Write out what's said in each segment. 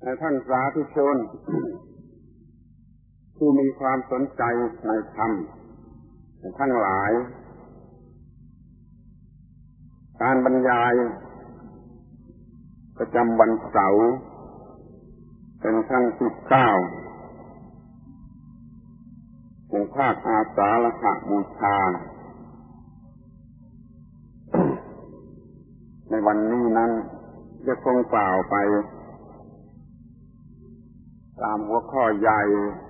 ท่านสาธุชนผู้มีความสนใจในธรรมทั้งหลายการบรรยายประจำวันเสาร์เป็นครั้งที่9ของภาคอาสาฬหบูชาในวันนี้นั้นจะคงกล่าวไปตามหัวข้อใหญ่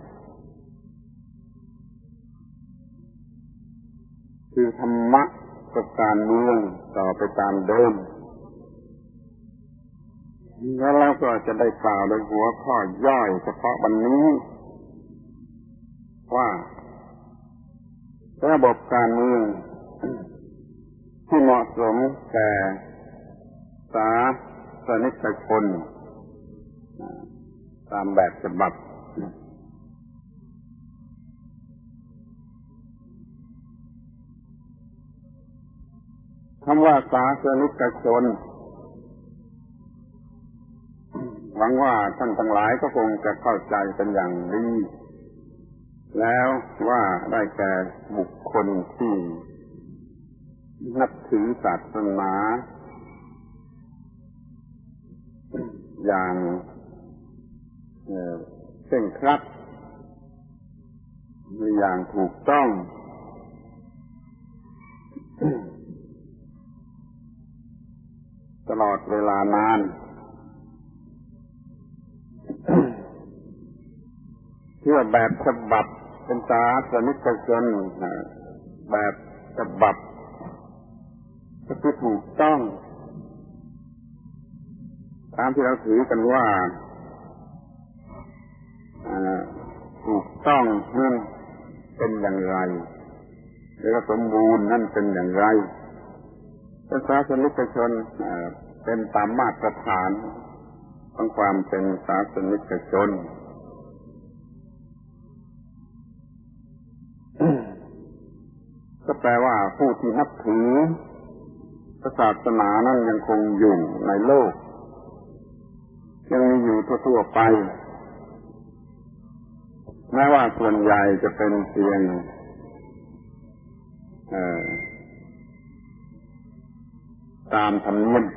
คือธรรมะกับการเมืองต่อไปตามเดิมแล้วเราก็จะได้กล่าวโดยหัวข้อย่อยเฉพาะวันนี้ว่าระบบการเมืองที่เหมาะสมแก่สาธารณชนตามแบบฉบับคำว่าสาธารณชนหวังว่าท่านทั้งหลายก็คงจะเข้าใจเป็นอย่างดีแล้วว่าได้แก่บุคคลที่นับถือศาสนาอย่างเคร่งครัดหรืออย่างถูกต้องตลอดเวลานานเพื่อแบบฉบับเป็นสาธารณชนแบบฉบับก็คือถูกต้องตามที่เราถือกันว่าถูกต้องนั่นเป็นอย่างไรหรือสมบูรณ์นั่นเป็นอย่างไรศาสนิกชนเป็นตามมาตรฐานของความเป็นศาสนิกชนก็แปลว่าผู้ที่นับถือศาสนานั้นยังคงอยู่ในโลกยังมีอยู่ทั่วๆไปแม้ว่าส่วนใหญ่จะเป็นเพียงตามธรรมเนียม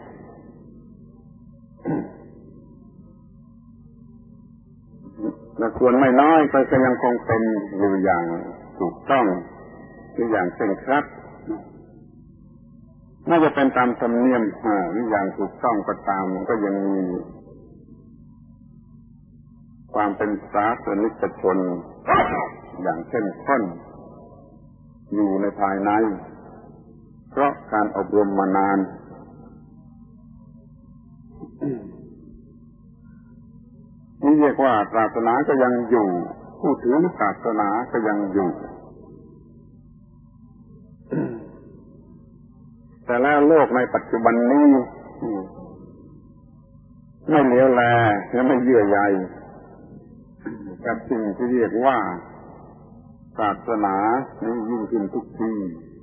และส่วนไม่น้อยก็ยังคงเป็นอยู่อย่างถูกต้องหรืออย่างเคร่งครัดน่าจะเป็นตามธรรมเนียมหรืออย่างถูกต้องก็ตามก็ยังมีความเป็นสาธารณชนอย่างเข้มข้นอยู่ในภายในเพราะการอบรมมานานนี่เรียกว่าศาสนาก็ยังอยู่ผู้ถือศาสนาก็ยังอยู่แต่แล้วโลกในปัจจุบันนี้ไม่เหลียวแลและไม่เยื่อใยกับสิ่งที่เรียกว่าศาสนานี้ยิ่งขึ้นทุกที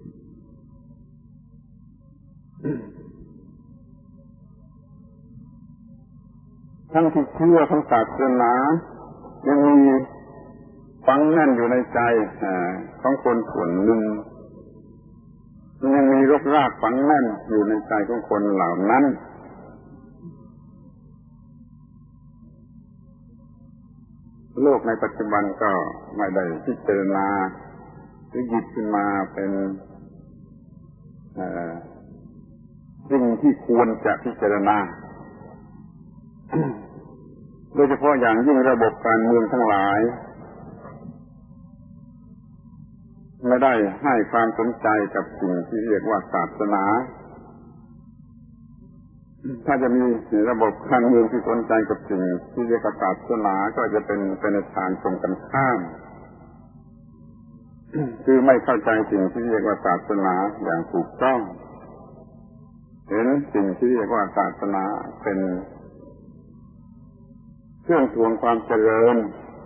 ทั้งที่เชื่อทั้งศาสนายังมีฝังแน่นอยู่ในใจของคนส่วนหนึ่งยังมีรกรากฝังแน่นอยู่ในใจของคนเหล่านั้นโลกในปัจจุบันก็ไม่ได้พิจารณาหรือหยิบขึ้นมาเป็นสิ่งที่ควรจะพิจารณาโดยเฉพาะอย่างยิ่งระบบการเมืองทั้งหลายไม่ได้ให้ความสนใจกับสิ่งที่เรียกว่าศาสนาถ้าจะมีระบบการเมืองที่สนใจกับสิ่งที่เรียกว่าศาสนาก็จะเป็นในทางตรงกันข้ามคือไม่เข้าใจสิ่งที่เรียกว่าศาสนาอย่างถูกต้องเห็นสิ่งที่เรียกว่าศาสนาเป็นเครื่องทวงความเจริญ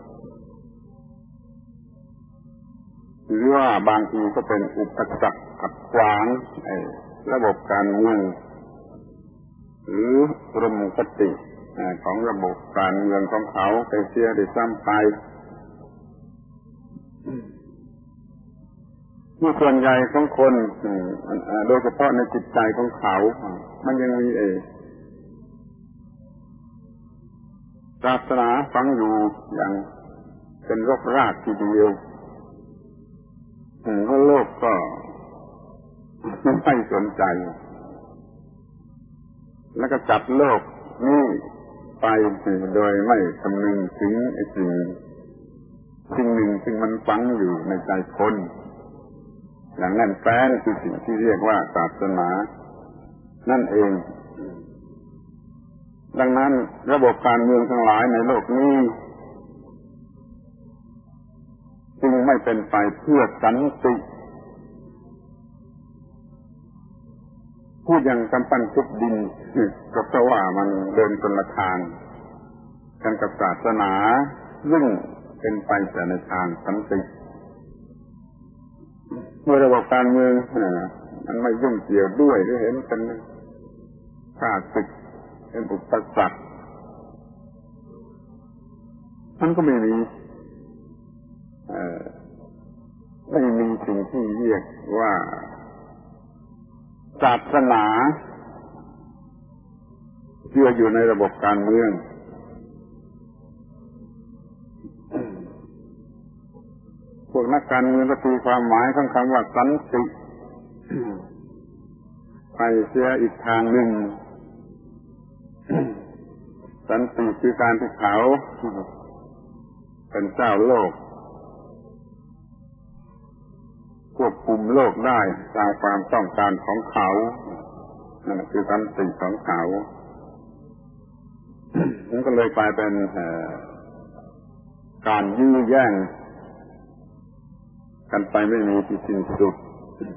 หรือว่าบางทีก็เป็นอุปสรรคขัดขวางระบบการเมืองหรืออุดมคติของระบบการเมืองของเขาไปเสียด้วยซ้ำไปที่ส่วนใหญ่ของคนโดยเฉพาะในจิตใจของเขามันยังมีศาสนาฝังอยู่อย่างเป็นรกรากทีเดียวเพราะโลกก็ไม่สนใจแล้วก็จับโลกนี้ไปโดยไม่คำนึงถึงสิ่งหนึ่งซึ่งมันฝังอยู่ในใจคนอย่างแน่นแฟ้นคือสิ่งที่เรียกว่าศาสนานั่นเองดังนั้นระบบการเมืองทั้งหลายในโลกนี้จึงไม่เป็นไปเพื่อสันติพูดอย่างกำปั้นทุบดินก็เพราะว่ามันเดินคนละทางกันกับศาสนาซึ่งเป็นไปแต่ในทางสันติเมื่อระบบการเมืองมันไม่ยุ่งเกี่ยวด้วยหรือเห็นเป็นข้าศึกเป็นอุปสรรคมันก็ไม่มีสิ่งที่เรียกว่าศาสนาเชื่ออยู่ในระบบการเมืองพวกนักการเมืองก็ตีความหมายของคำว่าสันติไปเสียอีกทางหนึ่งสันติคือการที่เขาเป็นเจ้าโลกควบคุมโลกได้ตามความต้องการของเขานั่นคือสันติของเขามันก็เลยกลายเป็นการยื้อแย่งกันไปไม่มีที่สิ้นสุด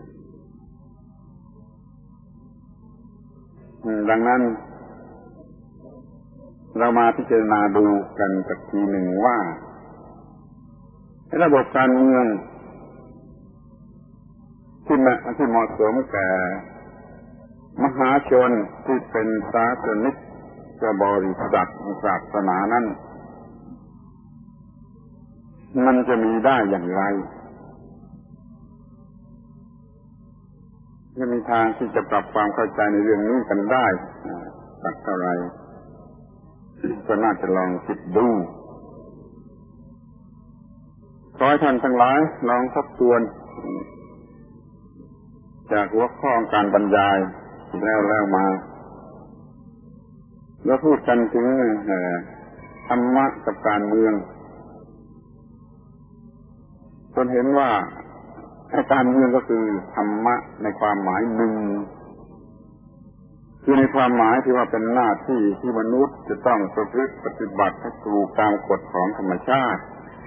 ดังนั้นเรามาพิจารณาดูกันสักทีหนึ่งว่าระบบการเมืองที่เหมาะสมแก่มหาชนที่เป็นศาสนิกบริษัทศาสนานั้นมันจะมีได้อย่างไรจะมีทางที่จะปรับความเข้าใจในเรื่องนี้กันได้สักเท่าไรก็น่าจะลองคิดดูขอให้ท่านทั้งหลายลองทบทวนจากหัวข้อการบรรยายแล้วมาแล้วพูดกันถึงธรรมะกับการเมืองจนเห็นว่าการเมืองก็คือธรรมะในความหมายหนึ่งคือในความหมายที่ว่าเป็นหน้าที่ที่มนุษย์จะต้องประพฤติปฏิบัติให้ถูกตามกฎของธรรมชาติ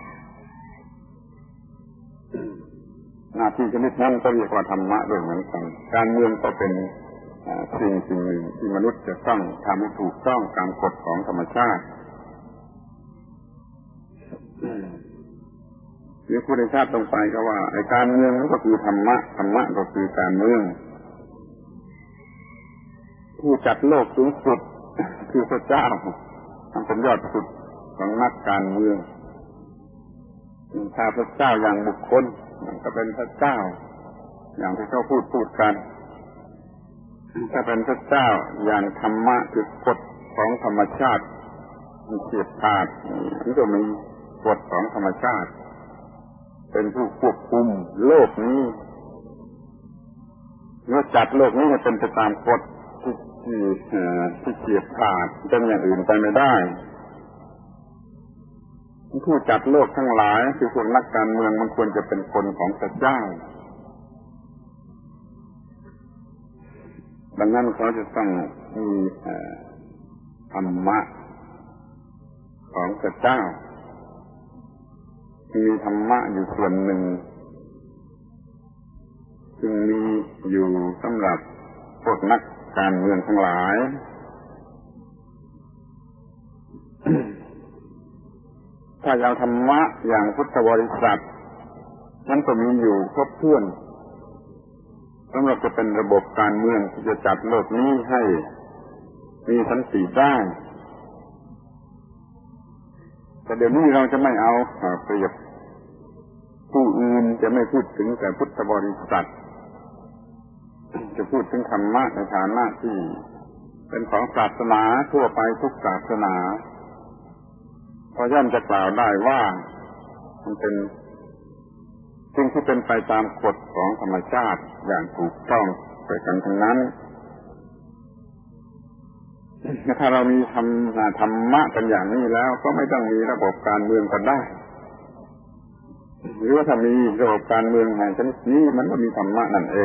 หน้าที่ชนิดนั้นก็เรียกว่าธรรมะด้วยเหมือนกันการเมืองก็เป็นสิ่งหนึ่งที่มนุษย์จะต้องทำให้ถูกต้องตามกฎของธรรมชาติหรือพูดในชาติตรงไปก็ว่าไอ้การเมืองก็คือธรรมะก็คือการเมืองผู้จัดโลกสูงสุดคือพระเจ้าเป็นยอดสุดของนักการเมืองถ้าพระเจ้าอย่างบุคคลก็เป็นพระเจ้าอย่างที่เขาพูดกันถ้าเป็นพระเจ้าอย่างธรรมะคือกฎของธรรมชาติมันเฉียบขาดมันก็มีกฎของธรรมชาติเป็นผู้ควบคุมโลกนี้เมื่อจัดโลกนี้ให้เป็นไปตามกฎที่เฉียบขาดเป็นอย่างอื่นไปไม่ได้ผู้จัดโลกทั้งหลายคือพวกนักการเมืองมันควรจะเป็นคนของพระเจ้าดังนั้นเขาจะต้องมีธรรมะของพระเจ้ามีธรรมะอยู่ส่วนหนึ่งจึงมีอยู่สำหรับพวกนักการเมืองทั้งหลายถ้าเอาธรรมะอย่างพุทธบริษัทนั้นก็มีอยู่ครบถ้วนสำหรับจะเป็นระบบการเมืองที่จะจัดโลกนี้ให้มีสันติได้แต่เดี๋ยวนี้เราจะไม่เอาเปรียบผู้อื่นจะไม่พูดถึงแต่พุทธบริษัทจะพูดถึงธรรมะในฐานะที่เป็นของศาสนาทั่วไปทุกศาสนาพอย่อมจะกล่าวได้ว่ามันเป็นสิ่งที่เป็นไปตามกฎของธรรมชาติอย่างถูกต้องไปกันทั้งนั้นถ้าเรามีธรรมะกันอย่างนี้แล้วก็ไม่ต้องมีระบบการเมืองก็ได้หรือว่าถ้ามีระบบการเมืองแห่งชนิดนี้มันก็มีธรรมะนั่นเอง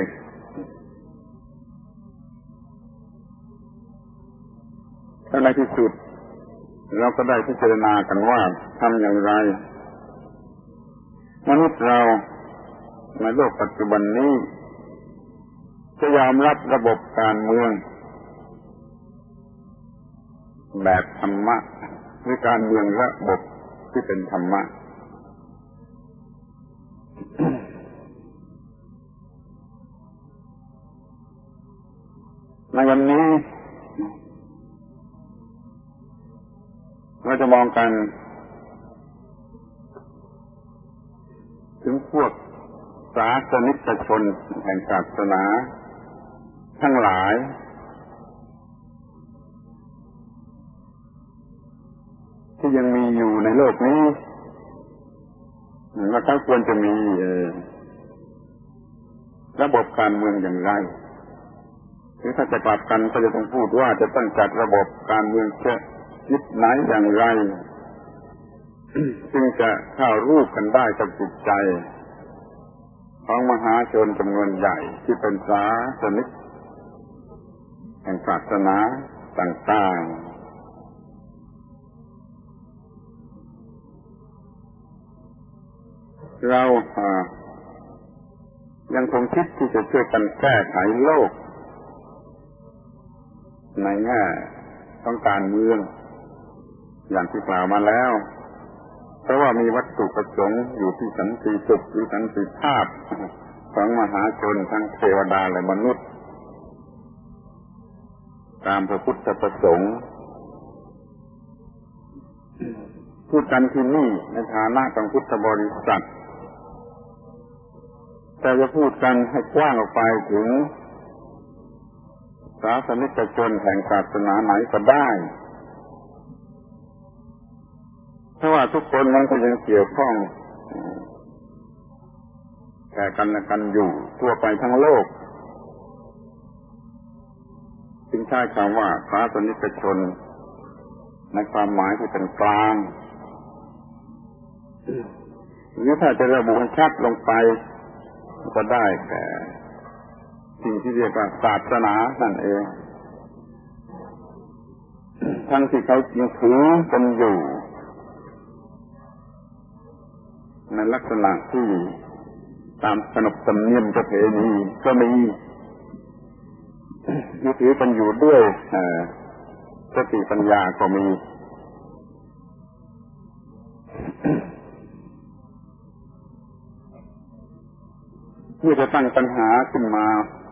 แล้วในที่สุดเราก็ได้พิจารณากันว่าทำอย่างไรมนุษย์เราในโลกปัจจุบันนี้จะยอมรับระบบการเมืองแบบธรรมะหรือการเมืองระบบที่เป็นธรรมะในวันนี้เราจะมองกันถึงพวกศาสนิกชนแห่งศาสนาทั้งหลายที่ยังมีอยู่ในโลกนี้ว่าเขาควรจะมีระบบการเมืองอย่างไรหรือถ้าจะกลับกันก็จะต้องพูดว่าจะต้องจัดระบบการเมืองชนิดไหนอย่างไรจึงจะเข้ารูปกันได้กับจิตใจของมหาชนจำนวนใหญ่ที่เป็นศาสนิกแห่งศาสนาต่างๆเรายังคงคิดที่จะช่วยกันแก้ไขโลกในแง่ของการเมืองอย่างที่กล่าวมาแล้วเพราะว่ามีวัตถุประสงค์อยู่ที่สันติสุขหรือสันติภาพของมหาชนทั้งเทวดาและมนุษย์ตามพระพุทธประสงค์พูดกันที่นี่ในฐานะของพุทธบริษัทแต่จะพูดกันให้กว้างออกไปถึงศาสนิกชนแห่งศาสนาไหนก็ได้เพราะว่าทุกคนมันก็ยังเกี่ยวข้องแก่กันและกันอยู่ทั่วไปทั้งโลกจึงใช้คำว่าศาสนิกชนในความหมายที่เป็นกลางหรือถ้าจะระบุชัดลงไปก็ได้แก่สิ่งที่เรียกว่าศาสนานั่นเองทั้งที่เขายังถือกันอยู่ในลักษณะที่ตามขนบธรรมเนียมประเพณีก็มียึดถือกันอยู่ด้วยสติปัญญาก็มีเมื่อจะตั้งปัญหาขึ้นมา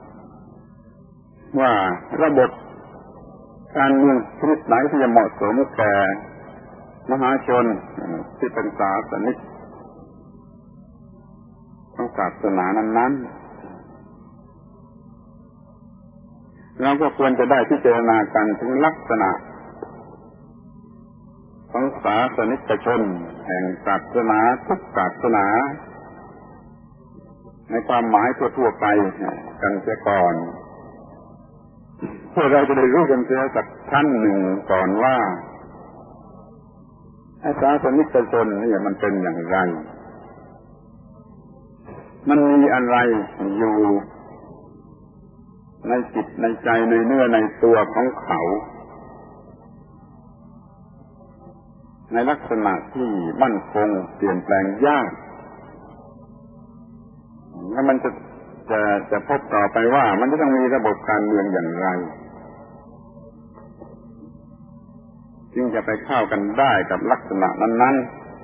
ว่าระบบการเมืองชนิดไหนที่จะเหมาะสมแก่มหาชนที่เป็นศาสนิกของศาสนานั้นๆเราก็ควรจะได้พิจารณากันถึงลักษณะของศาสนิกชนแห่งศาสนาทุกศาสนาในความหมายทั่วๆไปกันเสียก่อนเพื่อเราจะได้รู้กันเสียสักชั้นหนึ่งก่อนว่าศาสนิกชนนี่มันเป็นอย่างไรมันมีอะไรอยู่ในจิตในใจในเนื้อในตัวของเขาในลักษณะที่มั่นคงเปลี่ยนแปลงยากแล้วมันจะพบต่อไปว่ามันจะต้องมีระบบการเมืองอย่างไรจึงจะไปเข้ากันได้กับลักษณะนั้น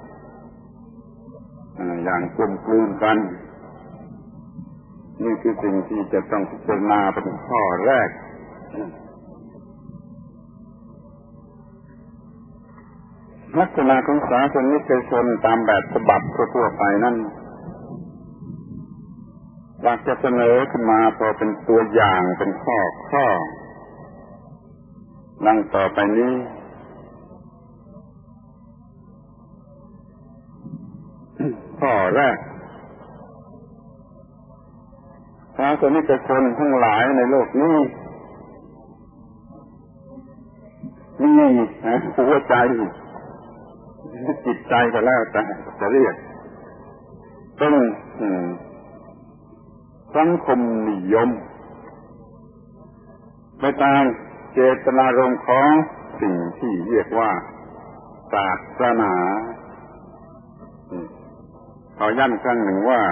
ๆอย่างกลมกลืนกันนี่คือสิ่งที่จะต้องพิจารณาเป็นข้อแรก ในลักษณะของศาสนิกชนตามแบบฉบับทั่วไปนั้นอยากจะเสนอขึ้นมาพอเป็นตัวอย่างเป็นข้อดังต่อไปนี้ข้อแรกศาสนิกชนทั้งหลายในโลกนี้มีหัวใจจิตใจก็แล้วแต่จะเรียกเป็นสังคมนิยมไปตามเจตนารมณ์ของสิ่งที่เรียกว่าศาสนาขอย้ำครั้งหนึ่งว่า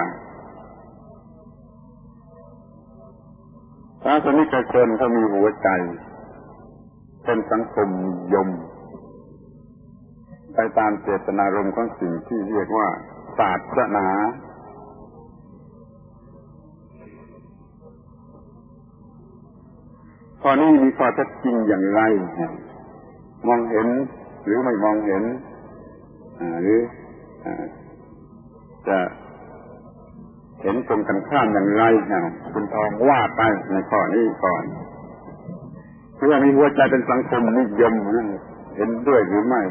ศาสนิกชนเขามีหัวใจเป็นสังคมนิยมไปตามเจตนารมณ์ของสิ่งที่เรียกว่าศาสนาข้อนี้มีข้อเท็จจริงอย่างไรมองเห็นหรือไม่มองเห็นหรือจะเห็นตรงกันข้ามอย่างไรคุณทองว่าไปในข้อนี้ก่อนคือว่ามีหัวใจเป็นสังคมนิยมเห็นด้วยหรือไม่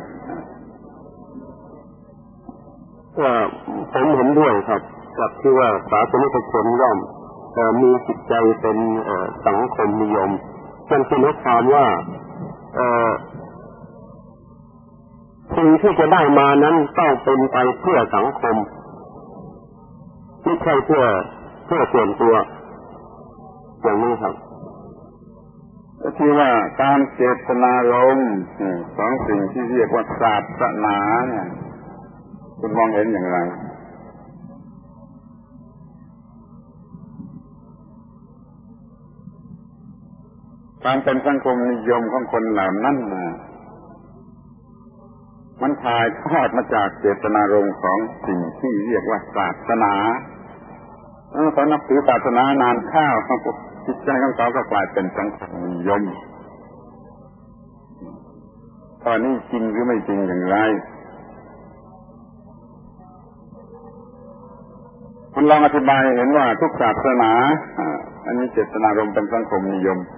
ว่าผมเห็นด้วยครับกับที่ว่าศาสนิกชนย่อมมีจิตใจเป็นสังคมนิยมเป็นคุณความว่าสิ่งที่จะได้มานั้นต้องเป็นไปเพื่อสังคมไม่ใช่เพื่อส่วนตัวอย่างนี้ครับก็คือว่าการเจตนารมณ์ของสิ่งที่เรียกว่าศาสนาเนี่ยคุณมองเห็นอย่างไรการเป็นสังคมนิยมของคนเหล่านั้นมันถ่ายทอดมาจากเจตนารมณ์ของสิ่งที่เรียกว่าศาสนาเขานับถือศาสนานานเข้าจิตใจของเขาก็กลายเป็นสังคมนิยมตอนนี้จริงหรือไม่จริงอย่างไรคุณลองอธิบายเห็นว่าทุกศาสนาอันนี้เจตนารมณ์เป็นสังคมนิยม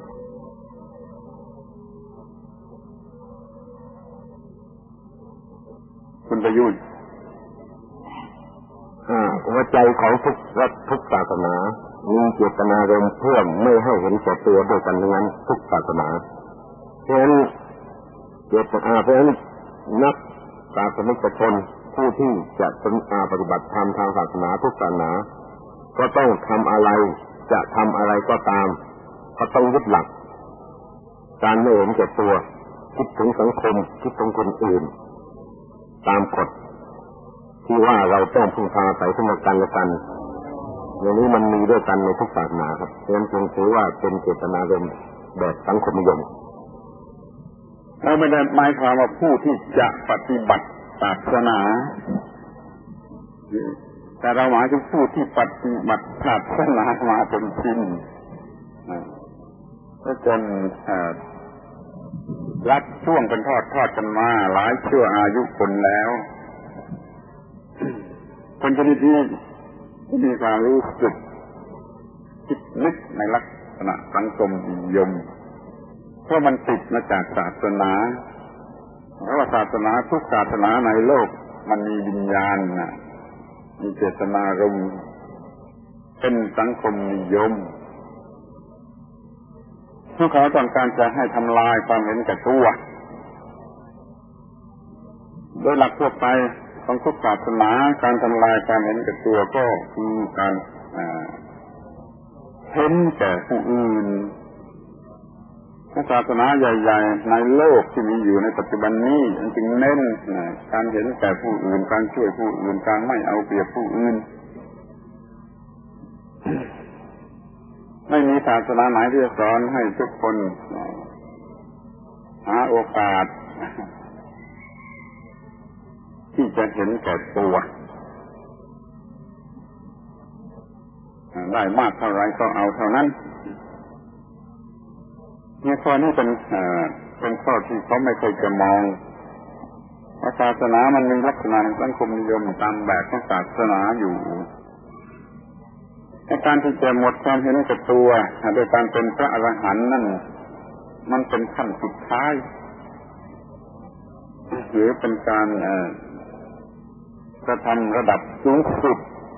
คุณประยุทธ์หัวใจของทุกศาสนามีเจตนารมณ์เพื่อไม่ให้เห็นแก่ตัวด้วยกันทั้งนั้นทุกศาสนาเพราะฉะนั้นนักศาสนิกชนผู้ที่จะปฏิบัติธรรมทางศาสนาทุกศาสนาก็ต้องทำอะไรจะทำอะไรก็ตามก็ต้องยึดหลักการไม่เห็นแก่ตัวคิดถึงสังคมคิดถึงคนอื่นตามกฎที่ว่าเราต้องพึ่งพาอาศัยซึ่งกันและกันอย่างนี้มันมีด้วยกันในทุกศาสนาครับเพราะฉะนั้นจึงถือว่าเป็นเจตนารมณ์แบบสังคมนิยมเราไม่ได้หมายความว่าผู้ที่จะปฏิบัติศาสนาแต่เราหมายถึงผู้ที่ปฏิบัติศาสนามาจนสิ้นก็จนรัดช่วงเป็นทอดกันมาหลายชั่วอายุคนแล้วคนชนิดนี้มีความรู้สึกคิดนึกในลักษณะสังคมนิยมเพราะมันติดมาจากศาสนาเพราะว่าศาสนาทุกศาสนาในโลกมันมีวิญญาณมีเจตนารมณ์เป็นสังคมนิยมพวกเขาต้องการจะให้ทำลายความเห็นแก่ตัวโดยหลักทั่วไปของทุกศาสนาการทำลายความเห็นแก่ตัวก็คือการเห็นแก่ผู้อื่นศาสนาใหญ่ๆในโลกที่มีอยู่ในปัจจุบันนี้จึงเน้นการเห็นแก่ผู้อื่นการช่วยผู้อื่นการไม่เอาเปรียบผู้อื่นไม่มีศาสนาไหนที่จะสอนให้ทุกคนหาโอกาสที่จะเห็นแก่ตัวได้มากเท่าไรก็เอาเท่านั้นเนี่ยข้อนี้เป็นข้อที่เขาไม่เคยจะมองศาสนามันมีลักษณะสังคมนิยมตามแบบของศาสนาอยู่ในการที่จะหมดความเห็นแก่ตัวโดยการเป็นพระอรหันต์นั่นมันเป็นขั้นสุดท้ายหรือเป็นการกระทำระดับสูงสุด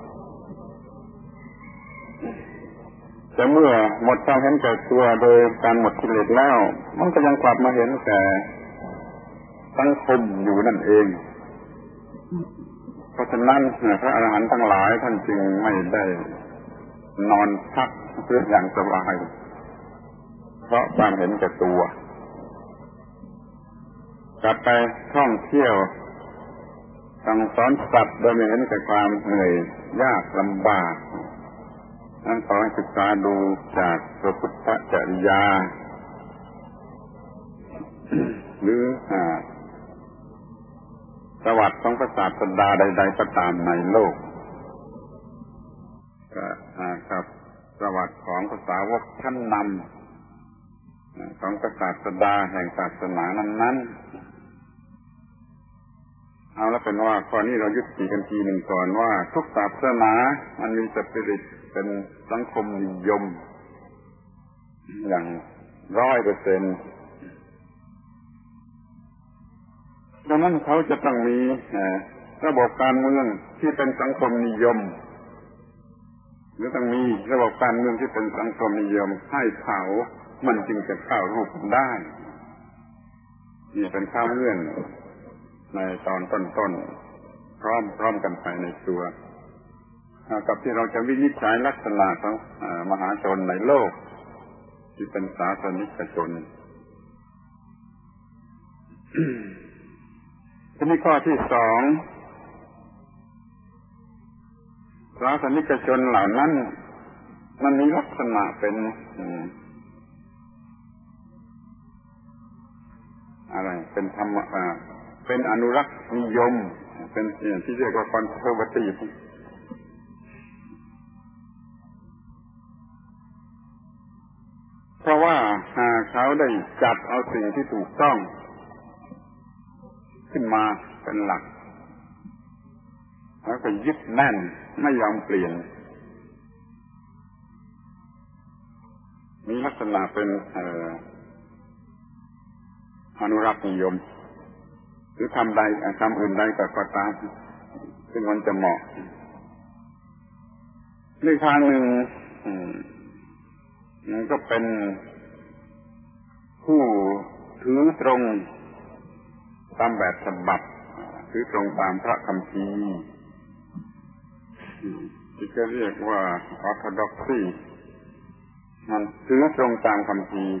แต่เมื่อหมดความเห็นแก่ตัวโดยการหมดกิเลสแล้วมันก็ยังกลับมาเห็นแก่สังคมอยู่นั่นเองเพราะฉะนั้นพระอรหันต์ทั้งหลายท่านจึงไม่ได้นอนพักเพื่ออย่างสบายเพราะความเห็นแก่ตัวกลับไปท่องเที่ยวสั่งสอนสัตว์โดยไม่เห็นแก่ความเหนื่อยยากลำบากนั้นขอให้ศึกษาดูจากพระพุทธจริยาหรือประวัติของพระศาสดาใดๆก็ตามในโลกครับประวัติของภาษาวกชั้นนำของพระศาสดาแห่งศาสนานั้นเอาละเป็นว่าข้อนี้เรายุติกันทีหนึ่งก่อนว่าทุกศาสนามันมีสปิริตเป็นสังคมนิยมอย่าง 100%ดังนั้นเขาจะต้องมีระบบการเมืองที่เป็นสังคมนิยมหรือต้องมีระบบการเมืองที่เป็นสังคมนิยมให้เขามันจึงจะเข้ารูปได้นี่เป็นข้อเงื่อนในตอนต้นๆพร้อมกันไปในตัวกับที่เราจะวินิจฉัยลักษณะของมหาชนในโลกที่เป็นสาสนิกชน ทีนี้ข้อที่ 2ศาสนิกชนเหล่านั้นมันมีลักษณะเป็นอะไรเป็นธรรมเป็นอนุรักษ์นิยมเป็นที่เรียกว่าคอนเซอร์เวทีฟเพราะว่าเขาได้จัดเอาสิ่งที่ถูกต้องขึ้นมาเป็นหลักแล้วก็ยึดแน่นไม่ยอมเปลี่ยนมีลักษณะเป็นอนุรักษ์นิยมหรือทำอื่นใดก็ตามซึ่งมันจะเหมาะในทางหนึ่งมันก็เป็นผู้ถือตรงตามแบบฉบับถือตรงตามพระคัมภีร์ที่จะเรียกว่า orthodoxy มันถือตรงตามคัมภีร์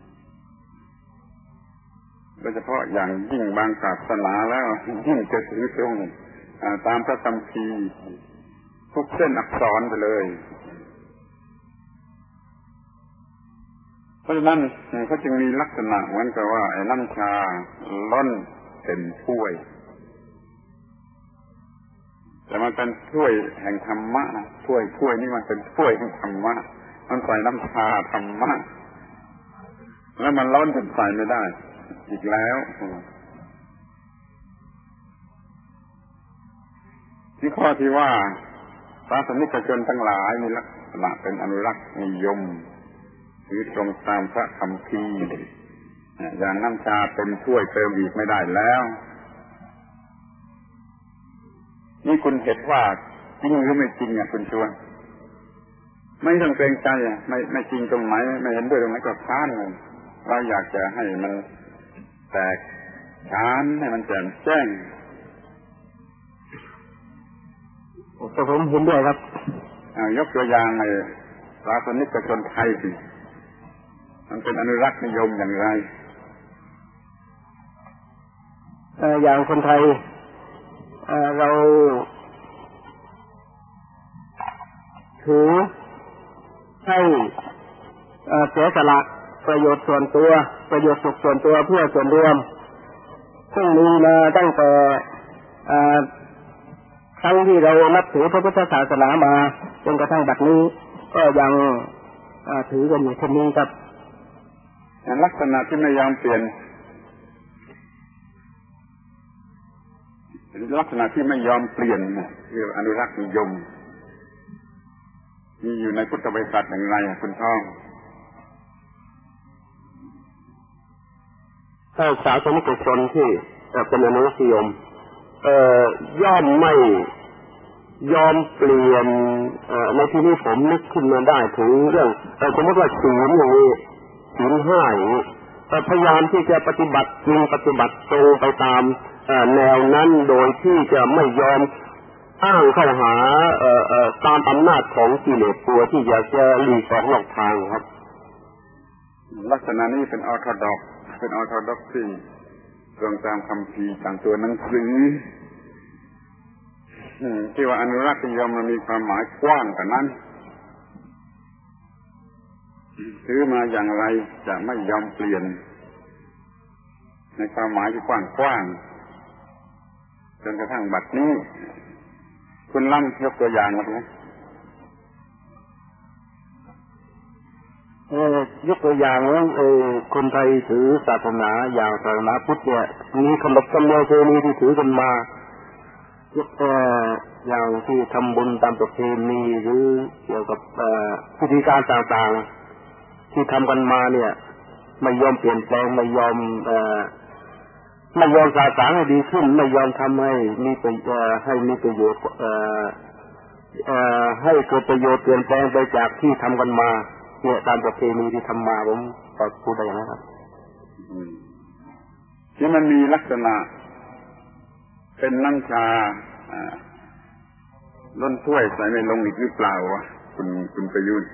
โดยเฉพาะอย่างยิ่งบางศาสนาแล้วยิ่งจะถือตรงตามพระคัมภีร์ทุกเส้นอักษรไปเลยเพราะฉะนั้นเขาจึงมีลักษณะเหมือนกับว่าไอ้น้ำชาล้นเต็มถ้วยแต่มันเป็นถ้วยแห่งธรรมะนะถ้วยนี่มันเป็นถ้วยแห่งธรรมะมันใส่น้ำชาธรรมะแล้วมันล้นจนใส่ไม่ได้อีกแล้วที่ข้อที่ว่าศาสนิกชนทั้งหลายมีลักษณะเป็นอนุรักษ์นิยมหรือตรงตามพระคัมภีร์อย่างน้ำชาเต็มถ้วยเติมอีกไม่ได้แล้วนี่คุณเห็นว่าจริงหรือไม่จริงคุณชวนไม่ต้องเกรงใจไม่จริงตรงไหนไม่เห็นด้วยตรงไหนก็ค้านเลยเราอยากจะให้มันแตกฉานให้มันแจ่มแจ้งแต่ผมเห็นด้วยครับยกตัวอย่างในศาสนิกชนไทยสิมันเป็นอนุรักษ์นิยมอย่างไรอย่างคนไทยเราถือให้เสียสละประโยชน์ส่วนตัวประโยชน์สุขส่วนตัวเพื่อส่วนรวมซึ่งมีมาตั้งแต่ครั้งที่เรานับถือพระพุทธศาสนามาจนกระทั่งบัดนี้ก็ยังถือกันอยู่เช่นนี้ครับลักษณะที่ไม่ยอมเปลี่ยนลักษณะที่ไม่ยอมเปลี่ยนคืออนุรักษ์นิยมมีอยู่ในพุทธบริษัทอย่างไรคุณท่องถ้าสาสนิกชนที่เป็นอนุรักษ์นิยมย่อมไม่ยอมเปลี่ยนในที่นี้ผมนึกขึ้นมาได้ถึงเรื่องสมมติว่าศีลอย่างนี้ศีลห้าอย่างนี้พยายามที่จะปฏิบัติจริงปฏิบัติตรงไปตามแนวนั้นโดยที่จะไม่ยอมอ้างเข้าหาตามอำนาจของกิเลสตัวที่อยากจะหลีกออกนอกทางครับลักษณะนี้เป็นออร์โธดอกซ์ตรงตามคำพีตามตัวหนังสือที่ว่าอนุรักษ์นิยมมันมีความหมายกว้างกว่านั้นถือมาอย่างไรจะไม่ยอมเปลี่ยนในความหมายที่กว้างจนกระทั่งบัดนี้คุณล่ำยกตัวอย่างมาไหมยกตัวอย่างว่าคนไทยถือศาสนาอย่างศาสนาพุทธเนี่ยมีขนบธรรมเนียมประเพณีที่ถือกันมายกอย่างที่ทำบุญตามประเพณีหรือเกี่ยวกับพิธีการต่างๆที่ทำกันมาเนี่ยไม่ยอมเปลี่ยนแปลงไม่ยอมสร้างให้ดีขึ้นไม่ยอมทำให้มีประโยชน์ให้เกิดประโยชน์เปลี่ยนแปลงไปจากที่ทำกันมาเนี่ยตามประเพณีที่ทำมาผมก็พูดได้นะครับที่มันมีลักษณะเป็นน้ำชาล้นถ้วยใส่ไม่ลงอีกหรือเปล่าวะคุณประยุทธ์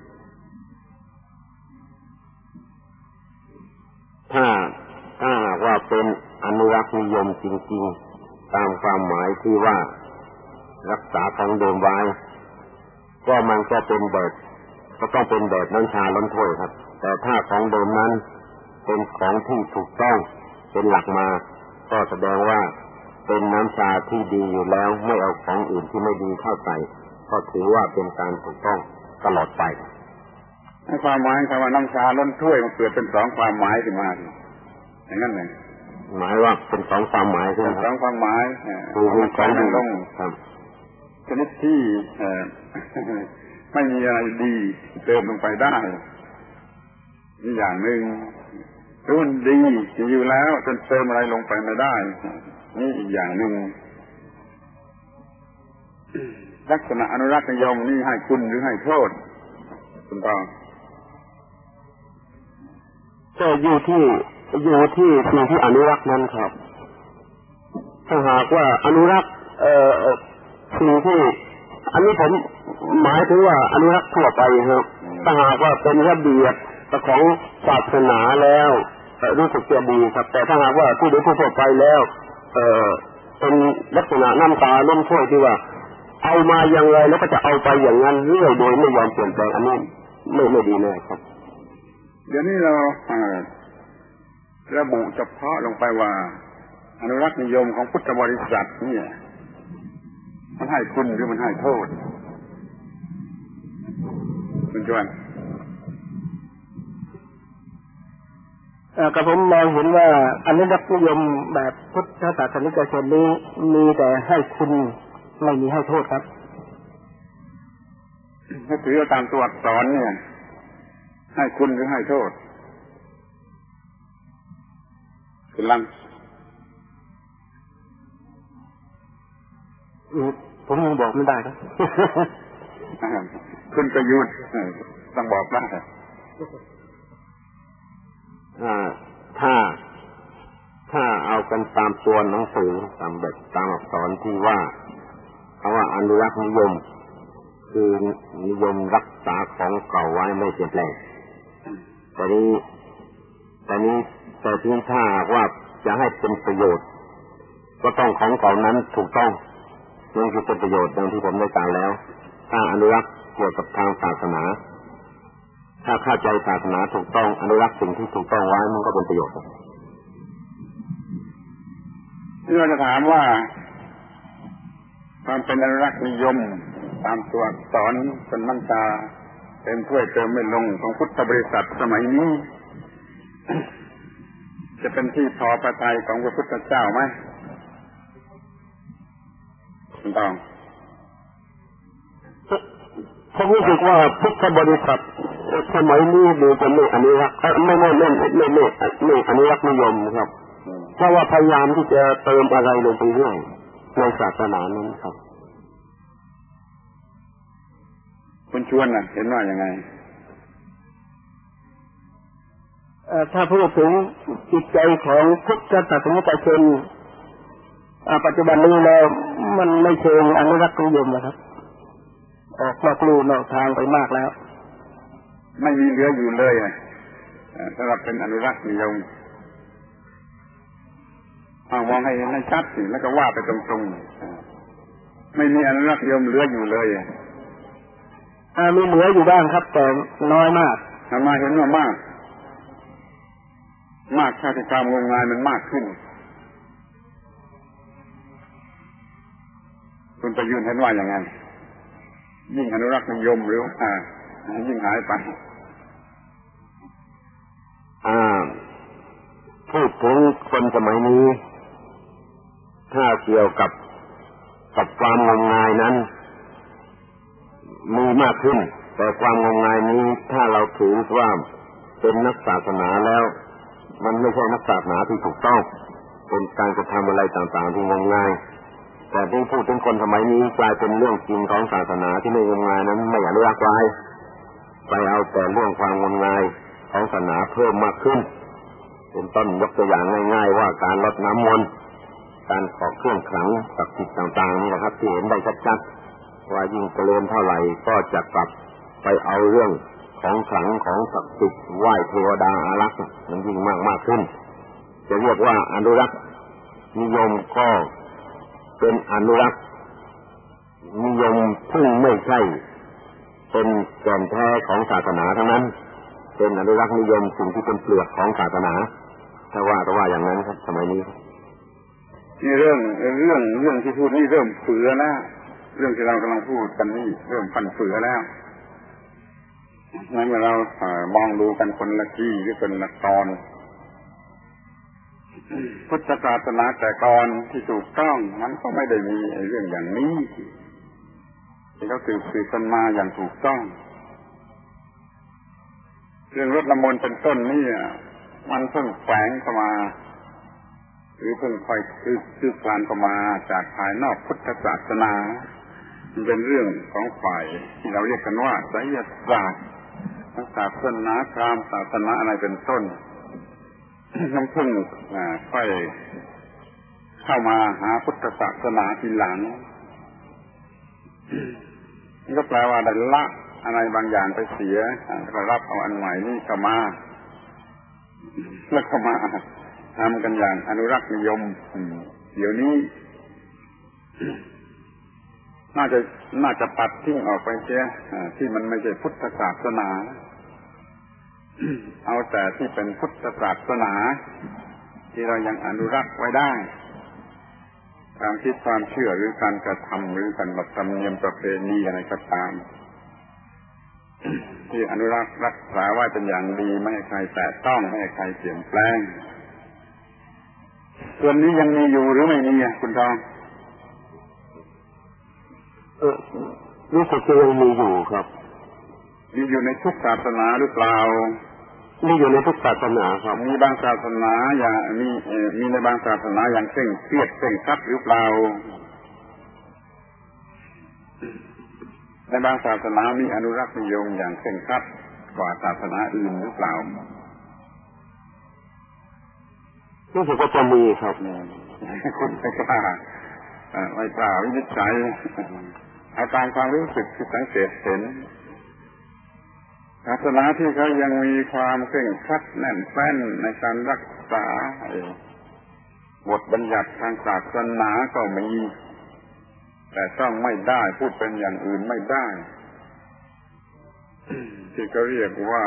ถ้าว่าเป็นอนุรักษ์นิยมจริงๆตามความหมายที่ว่ารักษาของเดิมไว้ก็มันก็เป็นแบบก็ต้องเป็นแบบน้ำชาล้นถ้วยครับแต่ถ้าของเดิมนั้นเป็นของที่ถูกต้องเป็นหลักมาก็แสดงว่าเป็นน้ำชาที่ดีอยู่แล้วไม่เอาของอื่นที่ไม่ดีเข้าใส่ก็ถือว่าเป็นการถูกต้องตลอดไปในความหมายคำว่าน้ำชาล้นถ้วยมันเกิดเป็นสองความหมายขึ้นมาอย่างนั้นเลยหมายว่าเป็นสองความหมายใช่ไหมสองความหมายคือของดีครับชนิดที่ไม่มีอะไรดีเติมลงไปได้นี่อย่างหนึ่งถ้ามันดีอยู่แล้วจนเติมอะไรลงไปไม่ได้นี่อีกอย่างหนึ่งลักษณะอนุรักษ์นิยมนี่ให้คุณหรือให้โทษคุณต้องก็อยู่ที่สิ่งที่อนุรักษ์นั้นครับถ้าหากว่าอนุรักษ์สิ่งที่อันนี้ผมหมายถึงว่าอนุรักษ์ทั่วไปครับถ้าหากว่าเป็นระเบียบของศาสนาแล้วรู้สึกจะดีครับแต่ถ้าหากว่าผู้โดยทั่วไปแล้วเป็นลักษณะน้ำตาล้นถ้วยที่ว่าเอามาอย่างไรแล้วก็จะเอาไปอย่างนั้นเรื่อยโดยไม่ยอมเปลี่ยนแปลงอันนี้ไม่ดีเลยครับเดี๋ยวนี้เราระบุเฉพาะลงไปว่าอนุรักษ์นิยมของพุทธบริษัทเนี่ยมันให้คุณหรือมันให้โทษคุณจวนกับผมมองเห็นว่าอนุรักษ์นิยมแบบพุทธศาสนิกชนนี้มีแต่ให้คุณไม่มีให้โทษครับถ้าถือตามตัวอักษรเนี่ยให้คุณหรือให้โทษคุณลังผมยังบอกไม่ได้ครับคุณประยุทธ์ต้องบอกได้ถ้าเอากันตามตัวหนังสือตามแบบตามอักษรที่ว่าคำว่าอนุรักษ์นิยมคือนิยมรักษาของเก่าไว้ไม่เปลี่ยนแปลงแต่ที่ถ้าว่าจะให้เป็นประโยชน์ก็ต้องของเก่านั้นถูกต้องนั่นคือเป็นประโยชน์อย่างที่ผมได้กล่าวแล้วถ้าอนุรักษ์เกี่ยวกับทางศาสนาถ้าเข้าใจศาสนาถูกต้องอนุรักษ์สิ่งที่ถูกต้องไว้มันก็เป็นประโยชน์ที่เราจะถามว่าความเป็นอนุรักษ์นิยมตามตัวอักษรเป็นน้ำตาเต็มถ้วยเติมไม่ลงของพุทธบริษัทสมัยนี้จะเป็นที่พอพระทัยของพระพุทธเจ้าไหมคุณต้องผมรู้สึกว่าพุทธบริษัทสมัยนี้ดูจะไม่อันนี้รักไม่อันนี้รักนิยมครับเพราะว่าพยายามที่จะเติมอะไรลงไปเรื่อยในศาสนานั้นครับคุณชวนน่ะเห็นว่ายังไงถ้าพูดถึงจิตใจของพุทธศาสนิกชนปัจจุบันนี้แล้วมันไม่เชิงอนุรักษ์นิยมนะครับออกนอกลู่นอกทางไปมากแล้วไม่มีเหลืออยู่เลยสำหรับเป็นอนุรักษ์นิยมมองให้เห็นให้ชัดสิแล้วก็ว่าไปตรงๆไม่มีอนุรักษ์นิยมเหลืออยู่เลยมีเหลืออยู่บ้างครับแต่น้อยมากมาเห็นว่ามากชาติความงมงายมันมากขึ้นคุณประยุทธ์เห็นว่าอย่างไงยิ่งอนุรักษ์นิยมหรือยิ่งหายไปพูดถึงคนสมัยนี้ถ้าเกี่ยวกับความงมงายนั้นมีมากขึ้นแต่ความงมงายนี้ถ้าเราถือว่าเป็นนักศาสนาแล้วมันไม่ใช่นักศาสนาที่ถูกต้องเป็นการกระทำอะไรต่างๆที่งมงายแต่ที่พูดถึงคนสมัยนี้กลายเป็นเรื่องจริงของศาสนาที่ไม่งมงายนั้นไม่อนุรักษ์ไว้ไปเอาแต่เรื่องความงมงายของศาสนาเพิ่มมากขึ้นเป็นต้นยกตัวอย่างง่ายๆว่าการรดน้ำมนต์การขอเครื่องขลังศักดิ์สิทธิ์ต่างๆนี่นะครับที่เห็นได้ชัดๆว่ายิ่งเจริญเท่าไหร่ก็จะกลับไปเอาเรื่องของขลังของศักดิ์สิทธิ์ไหว้เทวดาอารักษ์มันยิ่งมากขึ้นจะเรียกว่าอนุรักษ์นิยมก็เป็นอนุรักษ์นิยมซึ่งไม่ใช่เป็นแก่นแท้ของศาสนาทั้งนั้นเป็นอนุรักษ์นิยมสิ่งที่เป็นเปลือกของศาสนาถ้าว่าอย่างนั้นครับสมัยนี้นี่เรื่องที่พูดนี่เริ่มเฟือแล้วเรื่องที่เรากำลังพูดกันนี่เริ่มฟันเฟือแล้วงั้นเมื่อเรามองดูกันคนละที่หรือคนละตอนพุทธศาสนาแต่ก่อนที่ถูกต้องมันก็ไม่ได้มีเรื่องอย่างนี้ที่เขาสืบกันมาอย่างถูกต้องเรื่องรดน้ำมนต์เป็นต้นนี่มันเพิ่งแฝงเข้ามาหรือเพิ่งค่อยคืบคลานเข้ามาจากภายนอกพุทธศาสนามันเป็นเรื่องของฝ่ายที่เราเรียกกันว่าไสยศาสตร์ศาสนาพราหมณ์ศาสนาอะไรเป็นต้นน้ำพึ่งค่อยเข้ามาหาพุทธศาสนาทีหลังนี่ก็แปลว่าได้ละอะไรบางอย่างไปเสียก็รับเอาอันใหม่นี่เข้ามาแล้วเข้ามาทำกันอย่างอนุรักษ์นิยมเดี๋ยวนี้น่าจะปัดทิ้งออกไปเสียที่มันไม่ใช่พุทธศาสนาเอาแต่ที่เป็นพุทธศาสนาที่เรายังอนุรักษ์ไว้ได้ความคิดความเชื่อหรือการกระทำหรือการธรรมเนียมประเพณีอะไรก็ตามที่อนุรักษ์รักษาไว้เป็นอย่างดีไม่ให้ใครแตะต้องไม่ให้ใครเปลี่ยนแปลงส่วนนี้ยังมีอยู่หรือไม่มีคุณทองรู้สึกจะยังมีอยู่ครับมีอยู่ในทุกศาสนาหรือเปล่ามีอยู่ในทุกศาสนาครับมีบางศาสนาอย่างมีในบางศาสนาอย่างเคร่งเครียดเคร่งครัดหรือเปล่าในบางศาสนามีอนุรักษ์นิยมอย่างเคร่งครัดกว่าศาสนาอื่นหรือเปล่ารู้สึกว่าจะมีครับคุณไม่กล้าวินิจฉัยเอาตามความรู้สึกที่สังเกตเห็นศาสนาที่เขายังมีความเคร่งครัดแน่นแฟ้นในการรักษาบทบัญญัติทางศาสนาก็มีแต่ต้องไม่ได้พูดเป็นอย่างอื่นไม่ได้ที่เขาเรียกว่า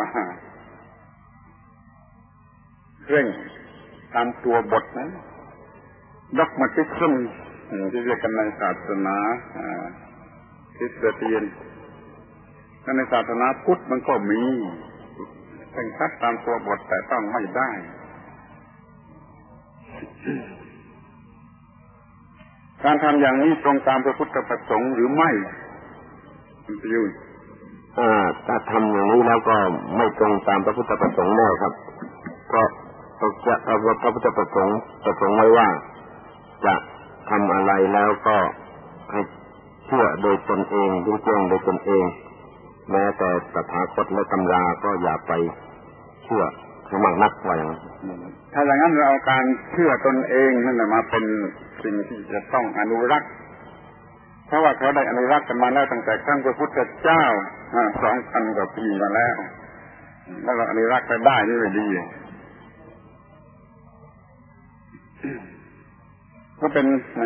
เคร่งตามตัวบทนะด็อกมาติซึมที่เรียกกันในศาสนาคริสเตียนในศาสนาพุทธมันก็มีเคร่งครัดตามตัวบทแต่ต้องไม่ได้การทำอย่างนี้ตรงตามพระพุทธประสงค์หรือไม่คุณประยุทธ์ถ้าทำอย่างนี้แล้วก็ไม่ตรงตามพระพุทธประสงค์แน่ครับเพราะพระพุทธประสงค์ไว้ว่าจะทำอะไรแล้วก็ให้เชื่อโดยตนเองรู้แจ้งโดยตนเองแม้แต่ตถาคตและตำราก็อย่าไปเชื่อให้มากนักว่าอย่างนั้นถ้าอย่างนั้นเราเอาการเชื่อตนเองนั่นแหละมาเป็นสิ่งที่จะต้องอนุรักษ์เพราะว่าเขาได้อนุรักษ์กันมาแล้วตั้งแต่ครั้งพระพุทธเจ้า2,000 กว่าปีมาแล้วเราอนุรักษ์ไปได้นี่ไม่ดีก็เป็น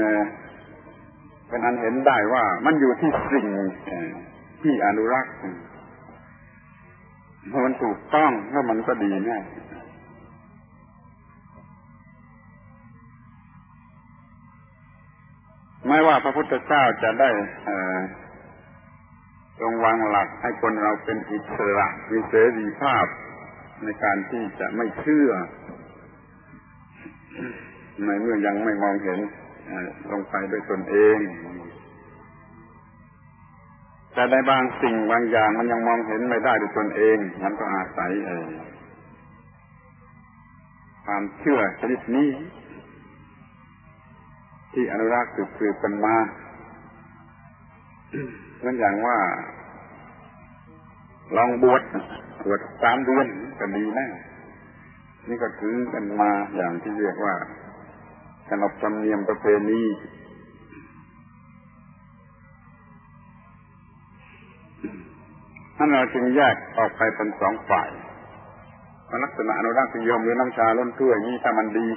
อันเห็นได้ว่ามันอยู่ที่สิ่งที่อนุรักษ์เมื่อมันถูกต้องแล้วมันก็ดีแน่ไม่ว่าพระพุทธเจ้าจะได้ทรงวางหลักให้คนเราเป็นอิสระมีเสรีภาพในการที่จะไม่เชื่อในเมื่อยังไม่มองเห็นลงไปด้วยตนเองแต่ในบางสิ่งบางอย่างมันยังมองเห็นไม่ได้ด้วยตนเองมันก็อาศัยความเชื่อชนิดนี้ที่อนุรักษ์สืบกันมาเหมือนอย่างว่าลองบวช3 เดือนก็ดีแน่นี่ก็ถือกันมาอย่างที่เรียกว่าขนบธรรมเนียมประเพณีนั่นเราจึงแยกออกไปเป็น2 ฝ่ายลักษณะอนุรักษ์นิยมหรือน้ำชาล้นถ้วยนี่ถ้ามันดี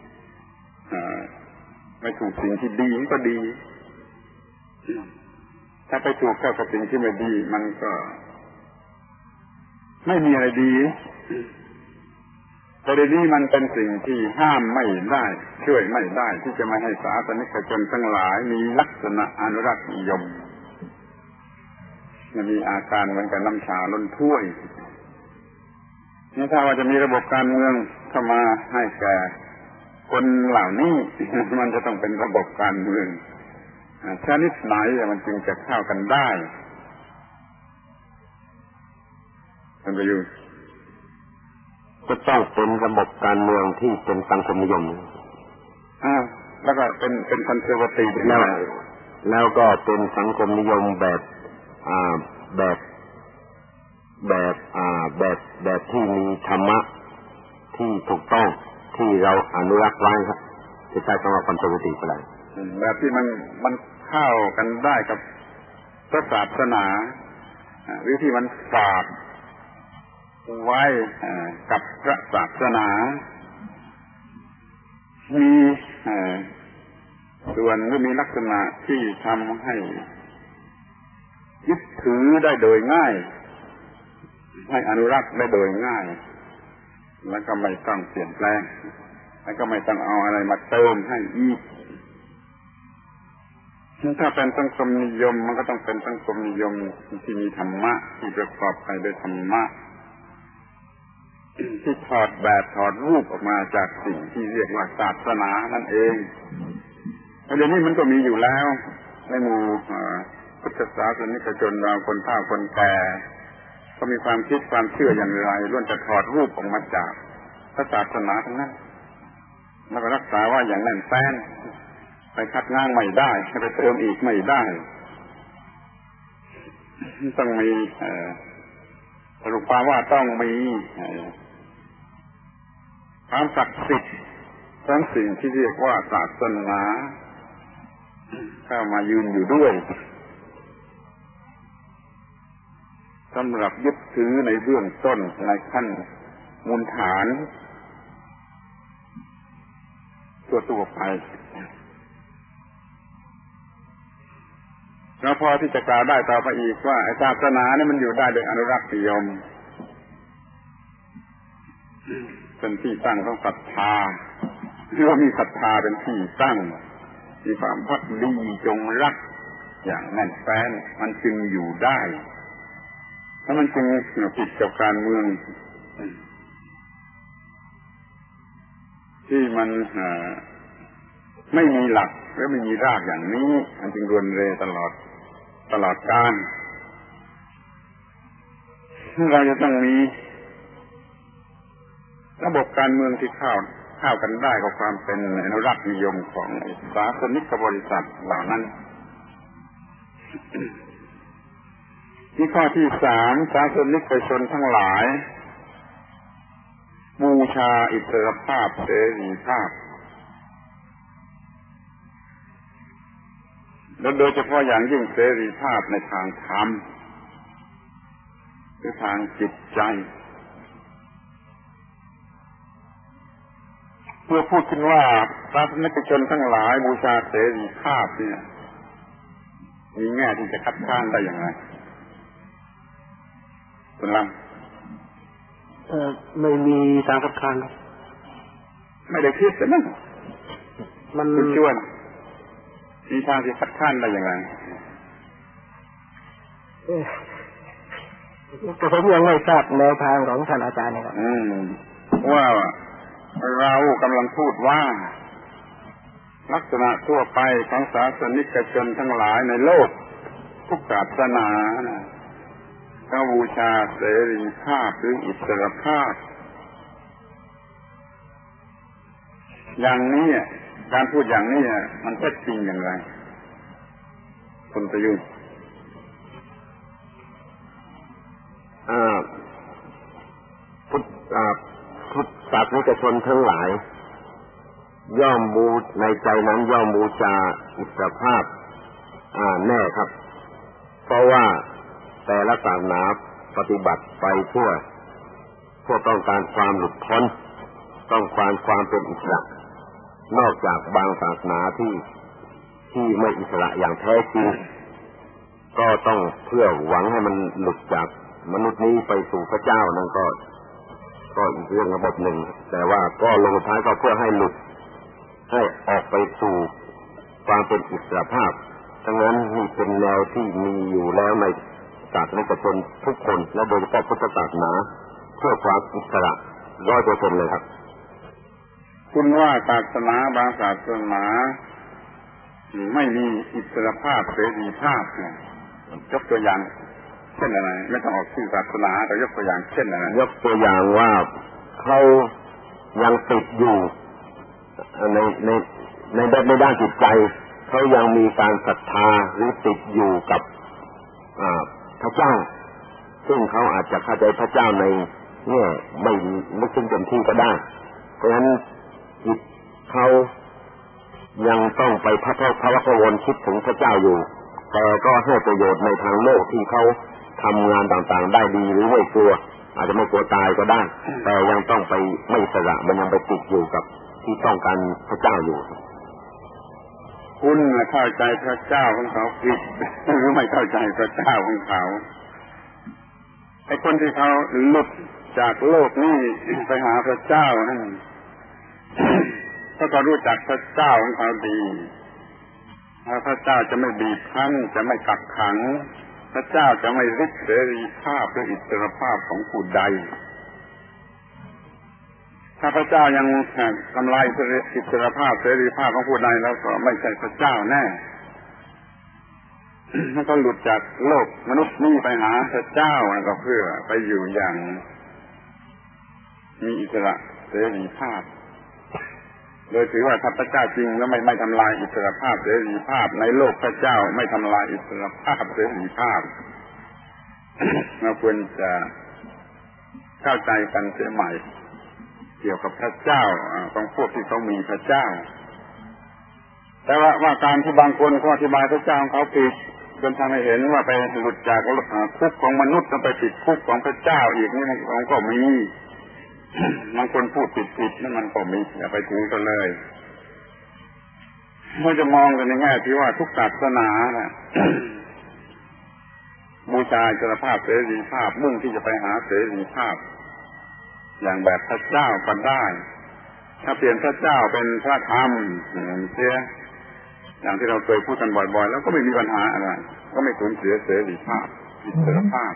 ไม่ถูกสิ่งที่ดีมันก็ดีถ้าไปถูกเข้ากับสิ่งที่ไม่ดีมันก็ไม่มีอะไรดีประเด็นนี้มันเป็นสิ่งที่ห้ามไม่ได้ช่วยไม่ได้ที่จะไม่ให้ศาสนิกชนทั้งหลายมีลักษณะอนุรักษ์นิยมมันมีอาการเหมือนกับน้ำชาล้นถ้วยนี่ถ้าว่าจะมีระบบการเมืองเข้ามาให้แก่คนเหล่านี้มันจะต้องเป็นระบบการเมืองชนิดไหนมันจึงจะเข้ากันได้ท่านประยุทธ์ก็ต้องเป็นระบบการเมืองที่เป็นสังคมนิยมแล้วก็เป็นคอนเซอร์วาทีฟแล้วก็เป็นสังคมนิยมแบบที่มีธรรมะที่ถูกต้องที่เราอนุรักษ์ไว้ครับที่ใช้คำว่าคอนเซอร์วาทีฟอะไรแบบที่มันเข้ากันได้กับพระศาสนาหรือที่มันฝากไว้กับพระศาสนามีส่วนหรือมีลักษณะที่ทำให้ยึดถือได้โดยง่ายให้อนุรักษ์ได้โดยง่ายแล้วก็ไม่ต้องเปลี่ยนแปลงแล้วก็ไม่ต้องเอาอะไรมาเติมให้อีกถ้าเป็นสังคมนิยมมันก็ต้องเป็นสังคมนิยมที่มีธรรมะที่ประกอบไปด้วยธรรมะที่ถอดแบบถอดรูปออกมาจากสิ่งที่เรียกว่าศาสนานั่นเองประเด็นนี้มันก็มีอยู่แล้วในหมู่พุทธศาสนิกชนเราคนเฒ่าคนแก่ก็มีความคิดความเชื่ออย่างไรล้วนจะถอดรูปออกมาจากพระศาสนาทั้งนั้นแล้วก็รักษาว่าอย่างนั้นแฟ้นไปคัดง้างไม่ได้ไปเติมอีกไม่ได้ต้องมีสรุปความว่าต้องมีความศักดิ์สิทธิ์ทั้งสิ่งที่เรียกว่าศาสนาเข้ามายืนอยู่ด้วยสำหรับยึดถือในเบื้องต้นในขั้นมูลฐานตัวไปแล้วพอที่จะกล่าวได้ต่อไปอีกว่าศาสนาเนี่ยมันอยู่ได้โดยอนุรักษ์นิยมเป็นที่ตั้งของศรัทธาหรือว่ามีศรัทธาเป็นที่ตั้งมีความภักดีจงรักอย่างแน่นแฟ้นมันจึงอยู่ได้แล้วมันจึงผิดกับการเมืองที่มันไม่มีหลักและไม่มีรากอย่างนี้มันจึงรวนเรตลอดกาลเราจะต้องมีระบบการเมืองที่เข้ากันได้กับความเป็นอนุรักษ์นิยมของศาสนิกบริษัทเหล่านั้นที่ข้อที่ 3ศาสนิกชนทั้งหลายบูชาอิสรภาพเสรีภาพและโดยเฉพาะอย่างยิ่งเสรีภาพในทางธรรมหรือทางจิตใจเมื่อพูดขึ้นว่าศาสนิกชนทั้งหลายบูชาเสรีภาพเนี่ยมีแง่ที่จะคัดค้านได้อย่างไรคุณลไม่มีทางคัดค้านไม่ได้คิดแต่นั่นมันคุณชวนมีทางที่คัดค้านได้อย่างไรแต่ผมยังไม่ทราบแนวทางของท่านอาจารย์นะครับว่าเรากำลังพูดว่าลักษณะทั่วไปของศาสนิกชนทั้งหลายในโลกทุกศาสนาเขาบูชาเสรีภาพหรืออิสรภาพอย่างนี้การพูดอย่างนี้มันแท้จริงอย่างไรคุณประยุทธ์พุทธศาสนิกชนทั้งหลายย่อมในใจนั้นย่อมบูชาอิสรภาพแน่ครับเพราะว่าแต่ละศาสนาปฏิบัติไปเพื่อต้องการความหลุดพ้นต้องการความเป็นอิสระนอกจากบางศาสนาที่ไม่อิสระอย่างแท้จริงก็ต้องเพื่อหวังให้มันหลุดจากมนุษย์นี้ไปสู่พระเจ้านั่นก็อีกเรื่องระบบหนึ่งแต่ว่าก็ลงท้ายก็เพื่อให้หลุดให้ออกไปสู่ความเป็นอิสรภาพดังนั้นนี่เป็นแนวที่มีอยู่แล้วในศาสนิกชนทุกคนและโดยเฉพาะพุทธศาสนาเพื่อความอิสระ 100% เลยครับคุณว่าศาสนาบางศาสนาไม่มีอิสรภาพเสรีภาพยกตัวอย่างเช่นอะไรไม่ต้องออกชื่อศาสนาแต่ยกตัวอย่างเช่นอะไรยกตัวอย่างว่าเขายังติดอยู่ในด้านจิตใจเขายังมีการศรัทธาหรือติดอยู่กับพระเจ้าซึ่งเขาอาจจะเข้าใจพระเจ้าในเนี่ยไม่ลึกซึ้งเต็มที่ก็ได้เพราะฉะนั้นจิตเขายังต้องไปพะวะวนคิดถึงพระเจ้าอยู่แต่ก็ให้ประโยชน์ในทางโลกที่เขาทำงานต่างๆได้ดีหรือไม่กลัวอาจจะไม่กลัวตายก็ได้แต่ยังต้องไปไม่อิสระมันยังไปติดอยู่กับที่ต้องการพระเจ้าอยู่คุณเข้าใจพระเจ้าของเขาผิดหรือไม่เข้าใจพระเจ้าของเขาไอ้คนที่เขาหลุดจากโลกนี้ไปหาพระเจ้านั่นเขาก็รู้จักพระเจ้าของเขาดีพระเจ้าจะไม่บีบคั้นจะไม่กักขังพระเจ้าจะไม่ริดเสรีภาพหรืออิสรภาพของผู้ใดถ้าพระเจ้ายังทำลายอิสรภาพเสรีภาพของผู้ใดแล้วก็ไม่ใช่พระเจ้าแน่ถ้าเขาหลุดจากโลกมนุษย์นี่ไปหาพระเจ้าก็เพื่อไปอยู่อย่างมีอิสระเสรีภาพโดยถือว่าถ้าพระเจ้าจริงแล้วไม่ทำลายอิสรภาพเสรีภาพในโลกพระเจ้าไม่ทำลายอิสรภาพเสรีภาพเราควรจะเข้าใจกันเสียใหม่เกี่ยวกับพระเจ้าของพวกที่เขามีพระเจ้าแต่ว่าการที่บางคนเขาอธิบายพระเจ้าของเขาผิดจนทำให้เห็นว่าไปหลุดจากคุกของมนุษย์แล้วไปติดคุกของพระเจ้าอีกนี่มันก็มีบางคนพูดผิดนั่นมันก็มีอย่าไปถือกันเลยเราจะมองกันในแง่ที่ว่าทุกศาสนาบูชาอิสรภาพเสรีภาพมุ่งที่จะไปหาเสรีภาพอย่างแบบพระเจ้าก็ได้ถ้าเปลี่ยนพระเจ้าเป็นพระธรรมเสียอย่างที่เราเคยพูดกันบ่อยๆแล้วก็ไม่มีปัญหาอะไรก็ไม่สูญเสียเสรีภาพอิสรภาพ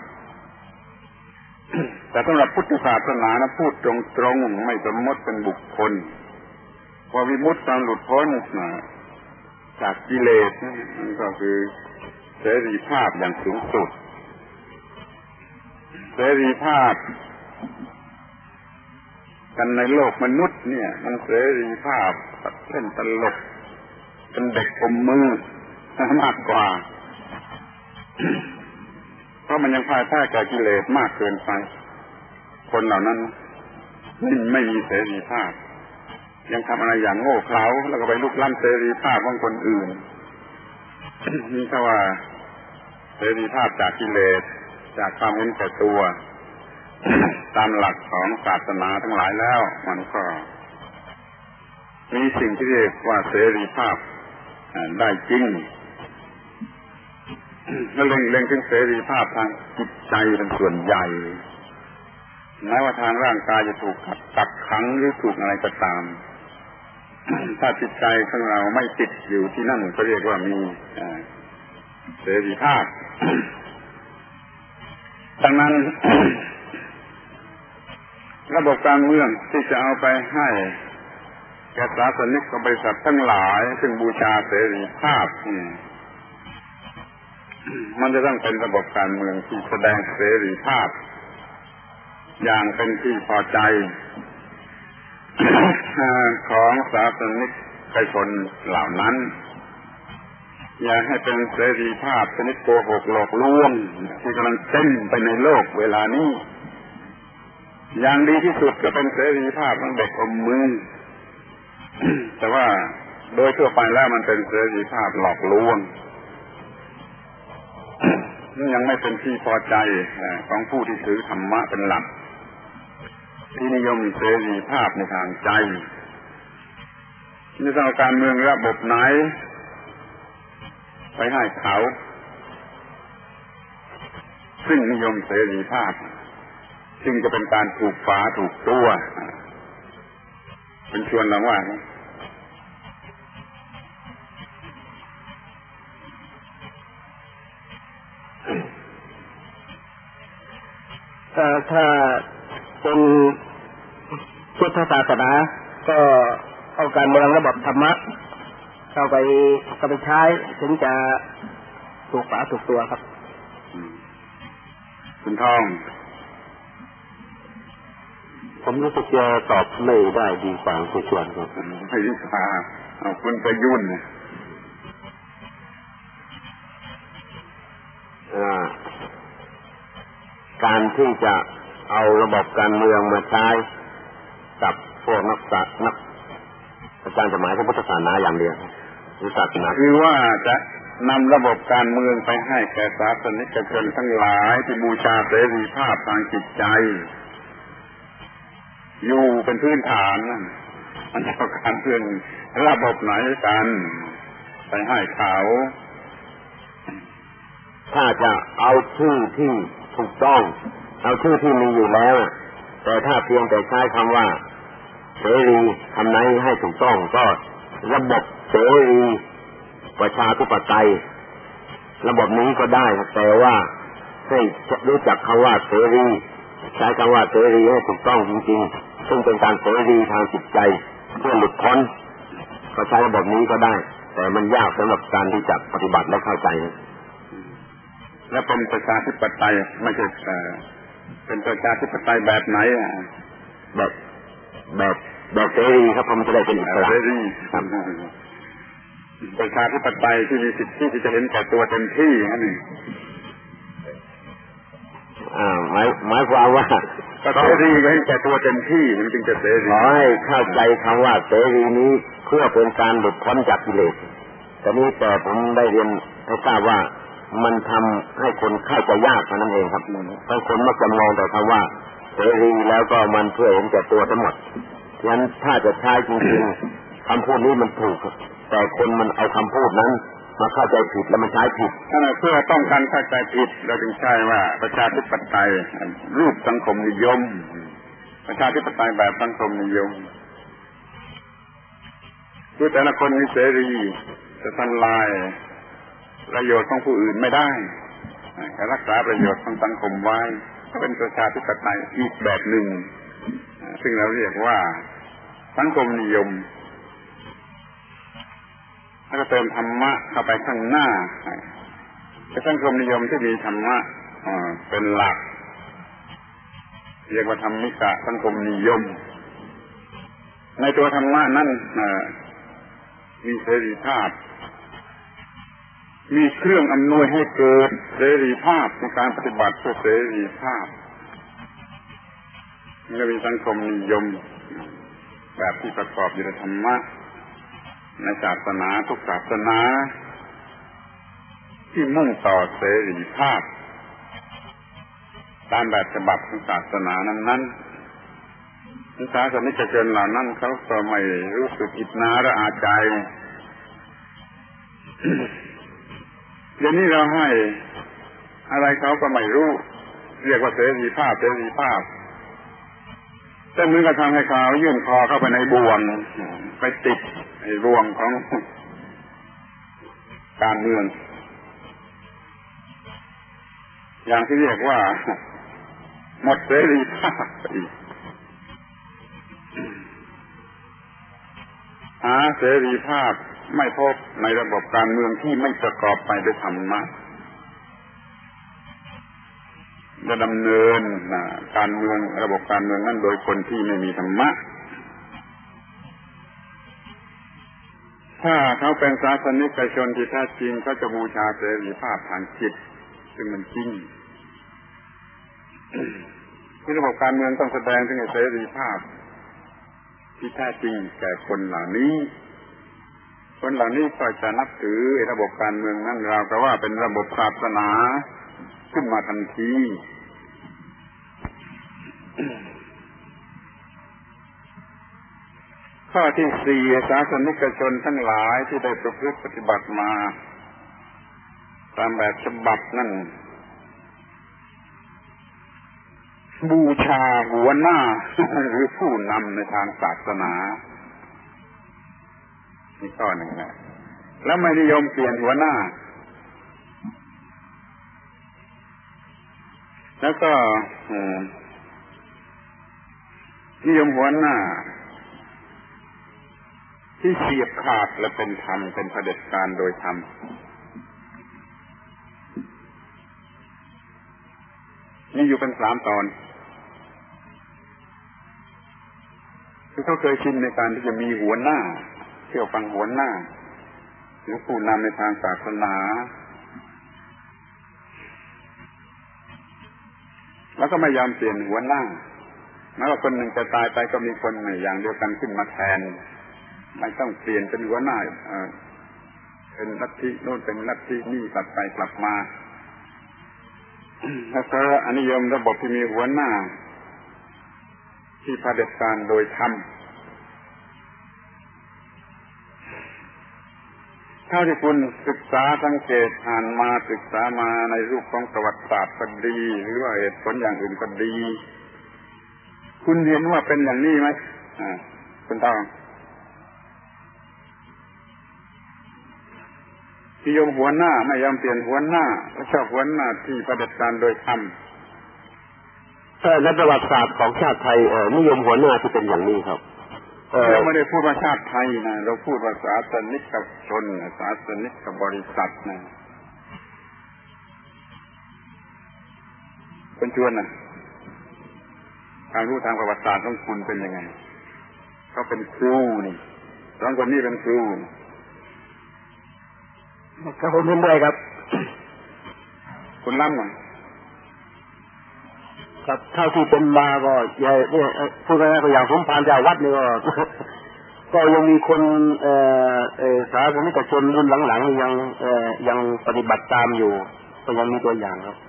แต่สำหรับพุทธศาสนานะพูดตรงๆไม่สมมติเป็นบุคคลพอวิมุตติการหลุดพ้นจากกิเลสนั่นก็คือเสรีภาพอย่างสูงสุดเสรีภาพกันในโลกมนุษย์เนี่ยมันเสรีภาพเล่นตลกเป็นเด็กอมมือมากกว่าเพราะมันยังพ่ายแพ้แก่กิเลสมากเกินไปคนเหล่านั้นไม่มีเสรีภาพยังทำอะไรอย่างโง่เขลาแล้วก็ไปลุกล้ำเสรีภาพของคนอื่นนี่ถ้าว่าเสรีภาพจากกิเลสจากความเห็นแก่ตัวตามหลักของศาสนาทั้งหลายแล้วมันก็มีสิ่งที่เรียกว่าเสรีภาพได้จริงแล้วเล็งถึงเสรีภาพทางจิตใจเป็นส่วนใหญ่แม้ว่าทางร่างกายจะถูกกักขังหรือถูกอะไรก็ตามถ้าจิตใจของเราไม่ติดอยู่ที่นั่นก็เรียกว่ามีเสรีภาพดังนั้น ระบบการเมืองที่จะเอาไปให้แก่ศาสนิกบริษัททั้งหลายซึ่งบูชาเสรีภาพมันจะต้องเป็นระบบการเมืองที่แสดงเสรีภาพอย่างเป็นที่พอใจของศาสนิกชนเหล่านั้นอย่าให้เป็นเสรีภาพชนิดโกหกหลอกลวงที่กำลังเต้นไปในโลกเวลานี้อย่างดีที่สุดก็เป็นเสรีภาพของเด็กอมมือแต่ว่าโดยทั่วไปแล้วมันเป็นเสรีภาพหลอกลวงยังไม่เป็นที่พอใจของผู้ที่ถือธรรมะเป็นหลักที่นิยมเสรีภาพในทางใจนี่ต้องเอาการเมืองระบบไหนไปให้เขาซึ่งนิยมเสรีภาพซึ่งจะเป็นการถูกฝาถูกตัวเป็นชวนเราว่าถ้าเป็นพุทธศาสนาก็เอาการเมืองระบบธรรมะเข้าไปใช้ถึงจะถูกฝาถูกตัวครับคุณทองผมรู้สึกจะตอบไม่ได้ดีกว่าคุณชวนครับให้วิชาคุณประยุ่นการที่จะเอาระบบการเมืองมาใช้กับพวกนักอาจารย์จะหมายถึงพุทธศาสนาอย่างเดียวหรือศาสนาคือว่าจะนำระบบการเมืองไปให้แก่ศาสนิกชนทั้งหลายที่บูชาเสรีภาพทางจิตใจอยู่เป็นพื้นฐานมันจะการเมืองระบบไหนกันไปให้เขาถ้าจะเอาชื่อที่ถูกต้องเอาชื่อที่มีอยู่แล้วแต่ถ้าเพียงแต่ใช้คำว่าเสรีทำไหนให้ถูกต้องก็ระบบเสรีประชาธิปไตยระบบนี้ก็ได้แต่ว่าให้รู้จักคำว่าเสรีใช้คำว่าเสรีให้ถูกต้องจริงๆซึ่งเป็นการเสรีทางจิตใจเพื่อหลุดพ้นก็ใช้ระบบนี้ก็ได้แต่มันยากสำหรับการที่จะปฏิบัติและเข้าใจและเป็นประชาธิปไตยไม่ใช่เป็นประชาธิปไตยแบบไหนแบบเสรีครับผมจะได้เป็นอิสระเสรีประชาธิปไตยที่มีสิทธิที่จะเห็นแก่ตัวเต็มที่นั่นเองหมายความว่าเสรีก็เห็นแก่ตัวเต็มที่มันจึงจะเสรีขอให้เข้าใจคำว่าเสรีนี้เพื่อเป็นการหลุดพ้นจากกิเลสแต่ผมได้เรียนให้ทราบว่ามันทำให้คนเข้าใจยากนั่นเองครับบางคนมักจะมองแต่คำว่าเสรีแล้วก็มันเพื่อเห็นแก่ตัวทั้งหมดฉะนั้นถ้าจะใช้จริงๆคำพูดนี้มันถูกแต่คนมันเอาคำพูดนั้นมาเข้าใจผิดแล้วมันใช้ผิดเพื่อป้องกันเข้าใจผิดเราจึงใช้ว่าประชาธิปไตยรูปสังคมนิยมประชาธิปไตยแบบสังคมนิยมคือแต่ละคนมีเสรีจะทำลายประโยชน์ของผู้อื่นไม่ได้การรักษาประโยชน์ของสังคมไว้เป็นประชาธิปไตยอีกแบบหนึ่งซึ่งเราเรียกว่าสังคมนิยมแล้วก็เติมธรรมะเข้าไปข้างหน้าเป็นสังคมนิยมที่มีธรรมะเป็นหลักเรียกว่าธรรมิกะสังคมนิยมในตัวธรรมะนั้นมีเสรีภาพมีเครื่องอำนวยให้เกิดเสรีภาพในการปฏิบัติเพื่อเสรีภาพนี่ก็มีสังคมนิยมแบบที่ประกอบอยู่ในธรรมะในศาสนาทุกศาสนาที่มุ่งต่อเสรีภาพตามแบบฉบับของศาสนานั้นๆศาสนิกชนเหล่านั้นเขาก็ไม่รู้สึกอิจฉาระอาใจเดี๋ยวนี้เราให้อะไรเขาก็ไม่รู้เรียกว่าเสรีภาพแต่มือก็ทำให้เขายื่นคอเข้าไปในบ่วงไปติดในบ่วงของการเมืองอย่างที่เรียกว่าหมดเสรีภาพอีกหาเสรีภาพไม่พบในระบบการเมืองที่ไม่ประกอบไปด้วยธรรมะจะดำเนินการเมืองระบบการเมืองนั้นโดยคนที่ไม่มีธรรมะถ้าเขาเป็นศาสนิกชนที่แท้จริงก็จะบูชาเสรีภาพทางจิตซึ่งมันจริงที่ระบบการเมืองต้องแสดงถึงเสรีภาพที่แท้จริงแก่คนเหล่านี้คนเหล่านี้ก็จะนับถือระบบการเมืองนั้นราวกับว่าเป็นระบบศาสนาขึ้นมาทันทีข้อที่ 4ศาสนิกชนทั้งหลายที่ได้ประพฤติปฏิบัติมาตามแบบฉบับนั้นบูชาหัวหน้าหรือผู้นำในทางศาสนานี่ข้อหนึ่งนะแล้วไม่นิยมเปลี่ยนหัวหน้าแล้วก็นิยมหัวหน้าที่เฉียบขาดและเป็นธรรมเป็นเผด็จการโดยธรรมนี่อยู่เป็น3 ตอนคือเขาเคยชินในการที่จะมีหัวหน้าเชื่อฟังหัวหน้าหรือผู้นำในทางศาสนาแล้วก็ไม่ยอมเปลี่ยนหัวหน้าแม้ว่าคนหนึ่งจะตายไปก็มีคนใหม่อย่างเดียวกันขึ้นมาแทนไม่ต้องเปลี่ยนเป็นหัวหน้าเป็นลัทธิโน่นเป็นลัทธินี่กลับไปกลับมาแล้วก็อนิยมระบบที่มีหัวหน้าที่เผด็จการโดยธรรมเท่าที่คุณศึกษาสังเกตอ่านมาศึกษามาในรูปของประวัติศาสตร์ก็ดีหรือว่าเหตุผลอย่างอื่นก็ดีคุณเห็นว่าเป็นอย่างนี้ไหมคุณต้องนิยมหัวหน้าไม่ยอมเปลี่ยนหัวหน้าและชอบหัวหน้าที่เผด็จการโดยธรรมในประวัติศาสตร์ของชาติไทยนิยมหัวหน้าที่เป็นอย่างนี้ครับเราไม่ได้พูดว่าชาติไทยนะเราพูดว่าศาสนิกชนศาสนิกบริษัทนะเป็นชวนนะการรู้ทางประวัติศาสตร์ของคุณเป็นยังไงเขาเป็นครูนี่2 คนนี้เป็นครูครับผมเห็นด้วยครับคุณล้ำน่ะครับเท่าที่เป็นมาก็เนี่ยพูดง่ายๆก็อย่างผมผ่านจากวัดนี่ก็ยังมีคนศาสนิกชนรุ่นหลังๆยังปฏิบัติตามอยู่ก็ยังมีตัวอย่างครับ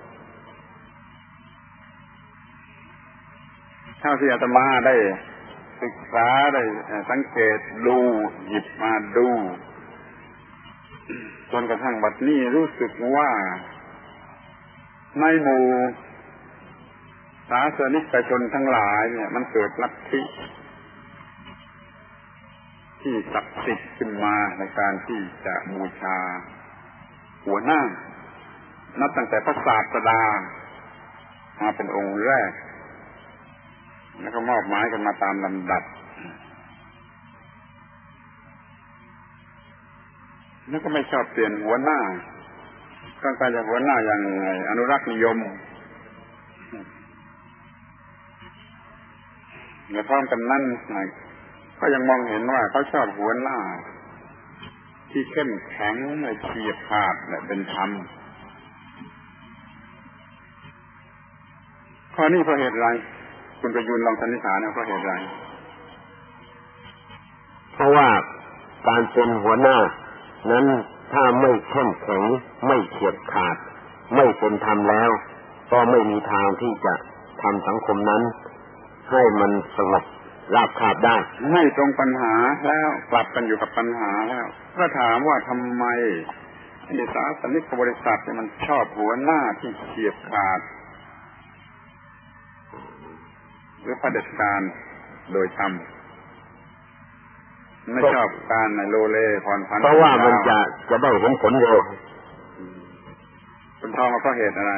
เท่าที่อาตมาได้ศึกษาได้สังเกตดูหยิบมาดูจนกระทั่งบัดนี้รู้สึกว่าในหมู่ศาสนิกชนทั้งหลายเนี่ยมันเกิดลัทธิที่ศักดิ์สิทธิ์ขึ้นมาในการที่จะบูชาหัวหน้านับตั้งแต่พระศาสดามาเป็นองค์แรกแล้วก็มอบหมายกันมาตามลำดับแล้วก็ไม่ชอบเปลี่ยนหัวหน้าต้องการจะหัวหน้าอย่างอนุรักษ์นิยมและพร้อมกันนั้นก็ยังมองเห็นว่าเขาชอบหัวหน้าที่เข้มแข็งเฉียบขาดและเป็นธรรมข้อนี้เพราะเหตุไรคุณประยุนลองสันนิษฐานเพราะเหตุไรเพราะว่าการเป็นหัวหน้านั้นถ้าไม่เข้มแข็งไม่เฉียบขาดไม่เป็นธรรมแล้วก็ไม่มีทางที่จะทำสังคมนั้นให้มันสงบราบคาบได้ไม่ตรงปัญหาแล้วกลับกันอยู่กับปัญหาแล้วก็ถามว่าทำไมศาสนิกบริษัทมันชอบหัวหน้าที่เฉียบขาดหรือเผด็จการโดยธรรมไม่ชอบการในโลเลผ่อนผันเพราะว่ามันจะได้เห็นผลเร็วคุณทองเพราะเหตุอะไร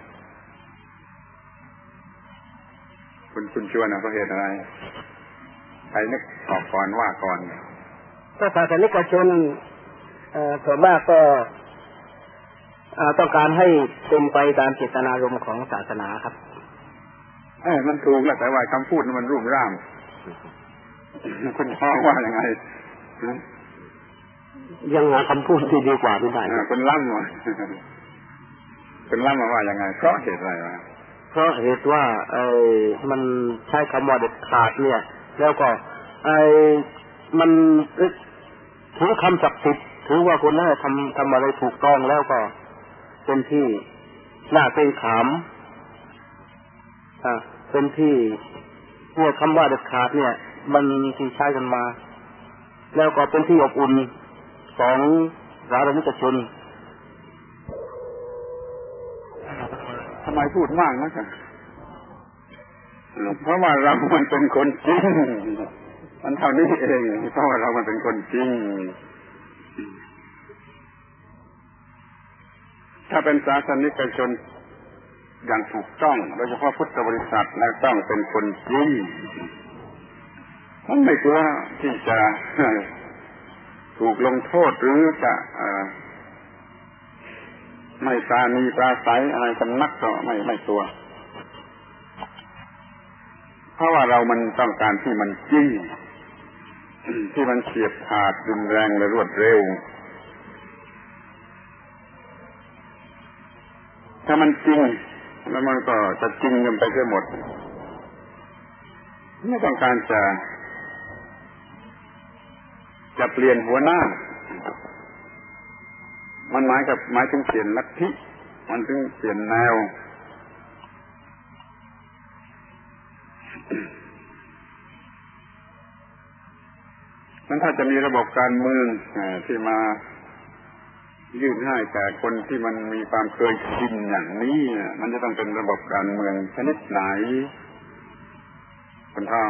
คุณชวนเพราะเหตุอะไรใครนึกออกก่อนว่าก่อนก็ศาสนิกชนส่วนมากก็ต้องการให้เป็นไปตามเจตนารมณ์ของศาสนาครับมันถูกแหละแต่ว่าคำพูดมันรูปร่างคุณพ่อว่ายังไงยังหาคำพูดที่ดีกว่าไม่ได้คุณล่ำว่ายังไงเพราะเหตุอะไรวะเพราะเหตุว่ามันใช้คำว่าเด็ดขาดเนี่ยแล้วก็มันถือคำศักดิ์สิทธิ์ถือว่าคนนั้นทำอะไรถูกต้องแล้วก็เป็นที่น่าเป็นขามเป็นที่พวกคำว่าเด็ดขาดเนี่ยมันที่ใช้กันมาแล้วก็เป็นที่อบอุ่นของสาธารณชนทำไมพูดมากนะจ๊ะเพราะว่าเรามันเป็นคนจริงมันเท่านี้เองเพราะว่าเรามันเป็นคนจริงถ้าเป็นศาสนิกชนอย่างถูกต้องโดยเฉพาะพุทธบริษัทแล้วต้องเป็นคนจริงมันไม่กลัวที่จะถูกลงโทษหรือจะไม่ปราณีปราศัยอะไรกันนักก็ไม่กลัวเพราะว่าเรามันต้องการที่มันจริงที่มันเฉียบขาดรุนแรงและรวดเร็วถ้ามันจริงแล้วมันก็จะจริงกันไปเสียหมดไม่ต้องการจะเปลี่ยนหัวหน้ามันหมายถึงเปลี่ยนลัทธิมันถึงเปลี่ยนแนวมันถ้าจะมีระบบการเมืองที่มายื่นให้แต่คนที่มันมีความเคยชินอย่างนี้มันจะต้องเป็นระบบการเมืองชนิดไหนคุณทอง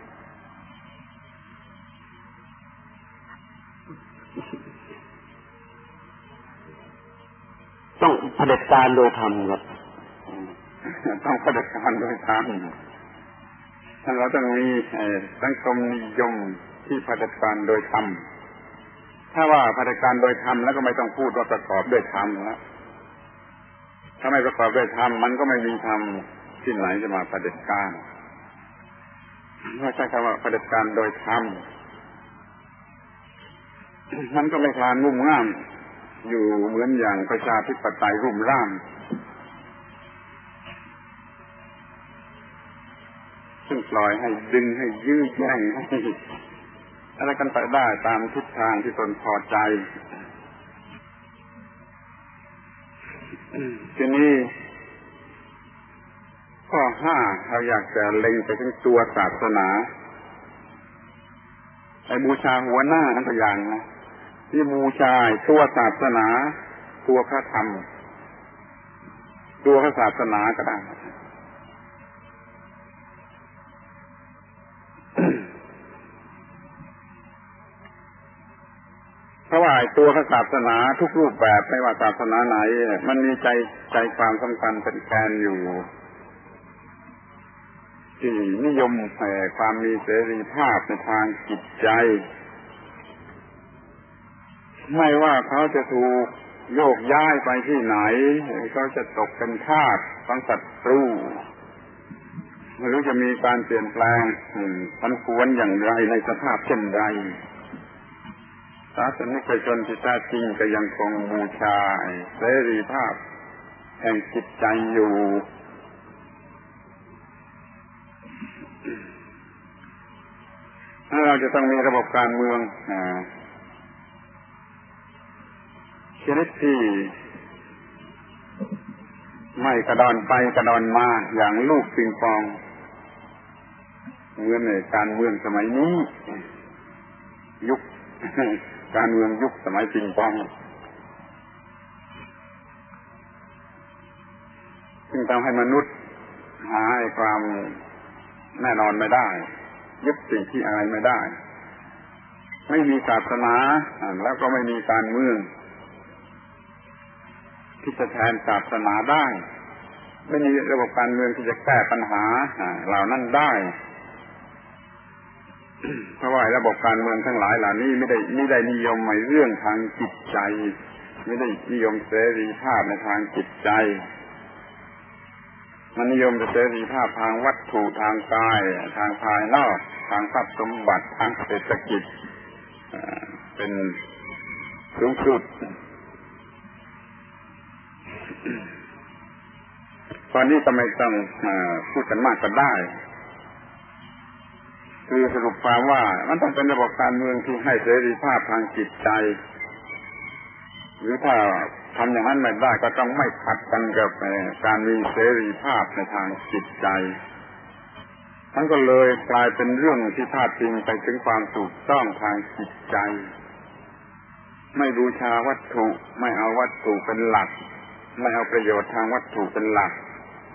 ต้องเผด็จการโดยธรรมครับต้องเผด็จการโดยธรรมถ้าเราต้องมีสังคมนิยมที่เผด็จการโดยธรรมถ้าว่าเผด็จการโดยธรรมแล้วก็ไม่ต้องพูดว่าประกอบด้วยธรรมแล้วถ้าไม่ประกอบด้วยธรรมมันก็ไม่มีธรรมที่ไหนจะมาเผด็จการเพราะใช้คำว่าเผด็จการโดยธรรมมันก็ไม่คลานงุ่มง่ามอยู่เหมือนอย่างประชาธิปไตยรุ่มร่ามซึ่งปล่อยให้ดึงให้ยื้อแย่งให้อะไรกันไปได้ตามทิศทางที่ตนพอใจทีนี้ข้อ 5เราอยากจะเล็งไปถึงตัวศาสนาไอ้บูชาหัวหน้านั่นก็อย่างนะที่บูชาตัวศาสนาตัวพระธรรมตัวพระศาสนาก็ได้เพราะว่าตัวพระศาสนาทุกรูปแบบไม่ว่าศาสนาไหนมันมีใจความสำคัญเป็นแกนอยู่ที่นิยมความมีเสรีภาพในทางจิตใจไม่ว่าเขาจะถูกโยกย้ายไปที่ไหนเขาจะตกเป็นทาสของศัตรูไม่รู้จะมีการเปลี่ยนแปลงผันผวนอย่างไรในสภาพเช่นไรศาสนิกชนที่แท้จริงก็ยังคงบูชาเสรีภาพแห่งจิตใจอยู่ถ้าเราจะต้องมีระบบการเมืองชนิดที่ไม่กระดอนไปกระดอนมาอย่างลูกปิงปองเหมือนในการเมืองสมัยนี้ยุคการเมืองยุคสมัยปิงปองซึ่งทำให้มนุษย์หาความแน่นอนไม่ได้ยึดสิ่งที่อะไรไม่ได้ไม่มีศาสนาแล้วก็ไม่มีการเมืองที่จะแทนศาสนาได้ไม่มีระบบการเมืองที่จะแก้ปัญหาเหล่านั้นได้เพราะว่าระบบการเมืองทั้งหลายเหล่านี้ไม่ได้นิยมในเรื่องทางจิตใจไม่ได้นิยมเสรีภาพในทางจิตใจมันนิยมเสรีภาพทางวัตถุทางกายทางภายนอกทางทรัพย์สมบัติทางเศรษฐกิจเป็นสูงสุดตอนนี้ทำไมต้องพูดกันมากก็ได้คือสรุปความว่ามันต้องเป็นระบบการเมืองที่ให้เสรีภาพทางจิตใจหรือถ้าทำอย่างนั้นไม่ได้ก็ต้องไม่ขัดกันกับการมีเสรีภาพในทางจิตใจมันก็เลยกลายเป็นเรื่องที่พาดพิงไปถึงความถูกต้องทางจิตใจไม่บูชาวัตถุไม่เอาวัตถุเป็นหลักไม่เอาประโยชน์ทางวัตถุเป็นหลัก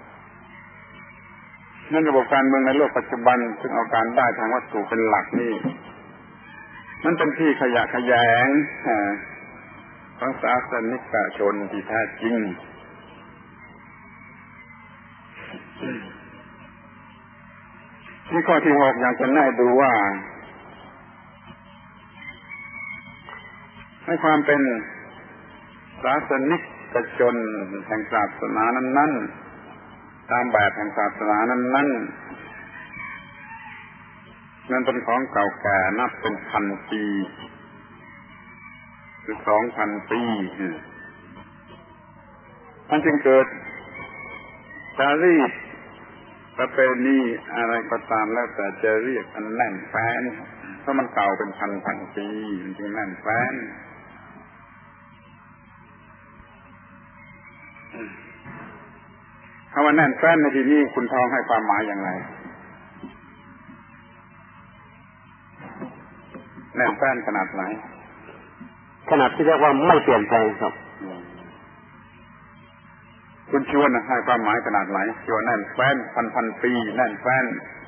นั่นระบบการเมืองในโลกปัจจุบันซึ่งเอาการได้ทางวัตถุเป็นหลักนี่มันเป็นที่ขยะแขยงของศาสนิกชนที่แท้จริงที่ข้อที่ 6อยากจะแนะดูว่าให้ความเป็นศาสนิกชนแห่งศาสนานั้นๆตามแบบแห่งศาสนานั้นๆนั่นเป็นของเก่าแก่นับเป็นพันปีหรือ 2,000 ปีมันจึงเกิดจารีตประเพณีอะไรก็ตามแล้วแต่จะเรียกอันแน่นแฟ้นเพราะมันเก่าเป็นพันปีมันจึงแน่นแฟ้นคำว่าแน่นแฟ้นในที่นี้คุณทองให้ความหมายอย่างไรแน่นแฟ้นขนาดไหนขนาดที่เรียกว่าไม่เปลี่ยนแปลงครับคุณชวนให้ความหมายขนาดไหนชวนแน่นแฟ้นพันปีแน่นแฟ้น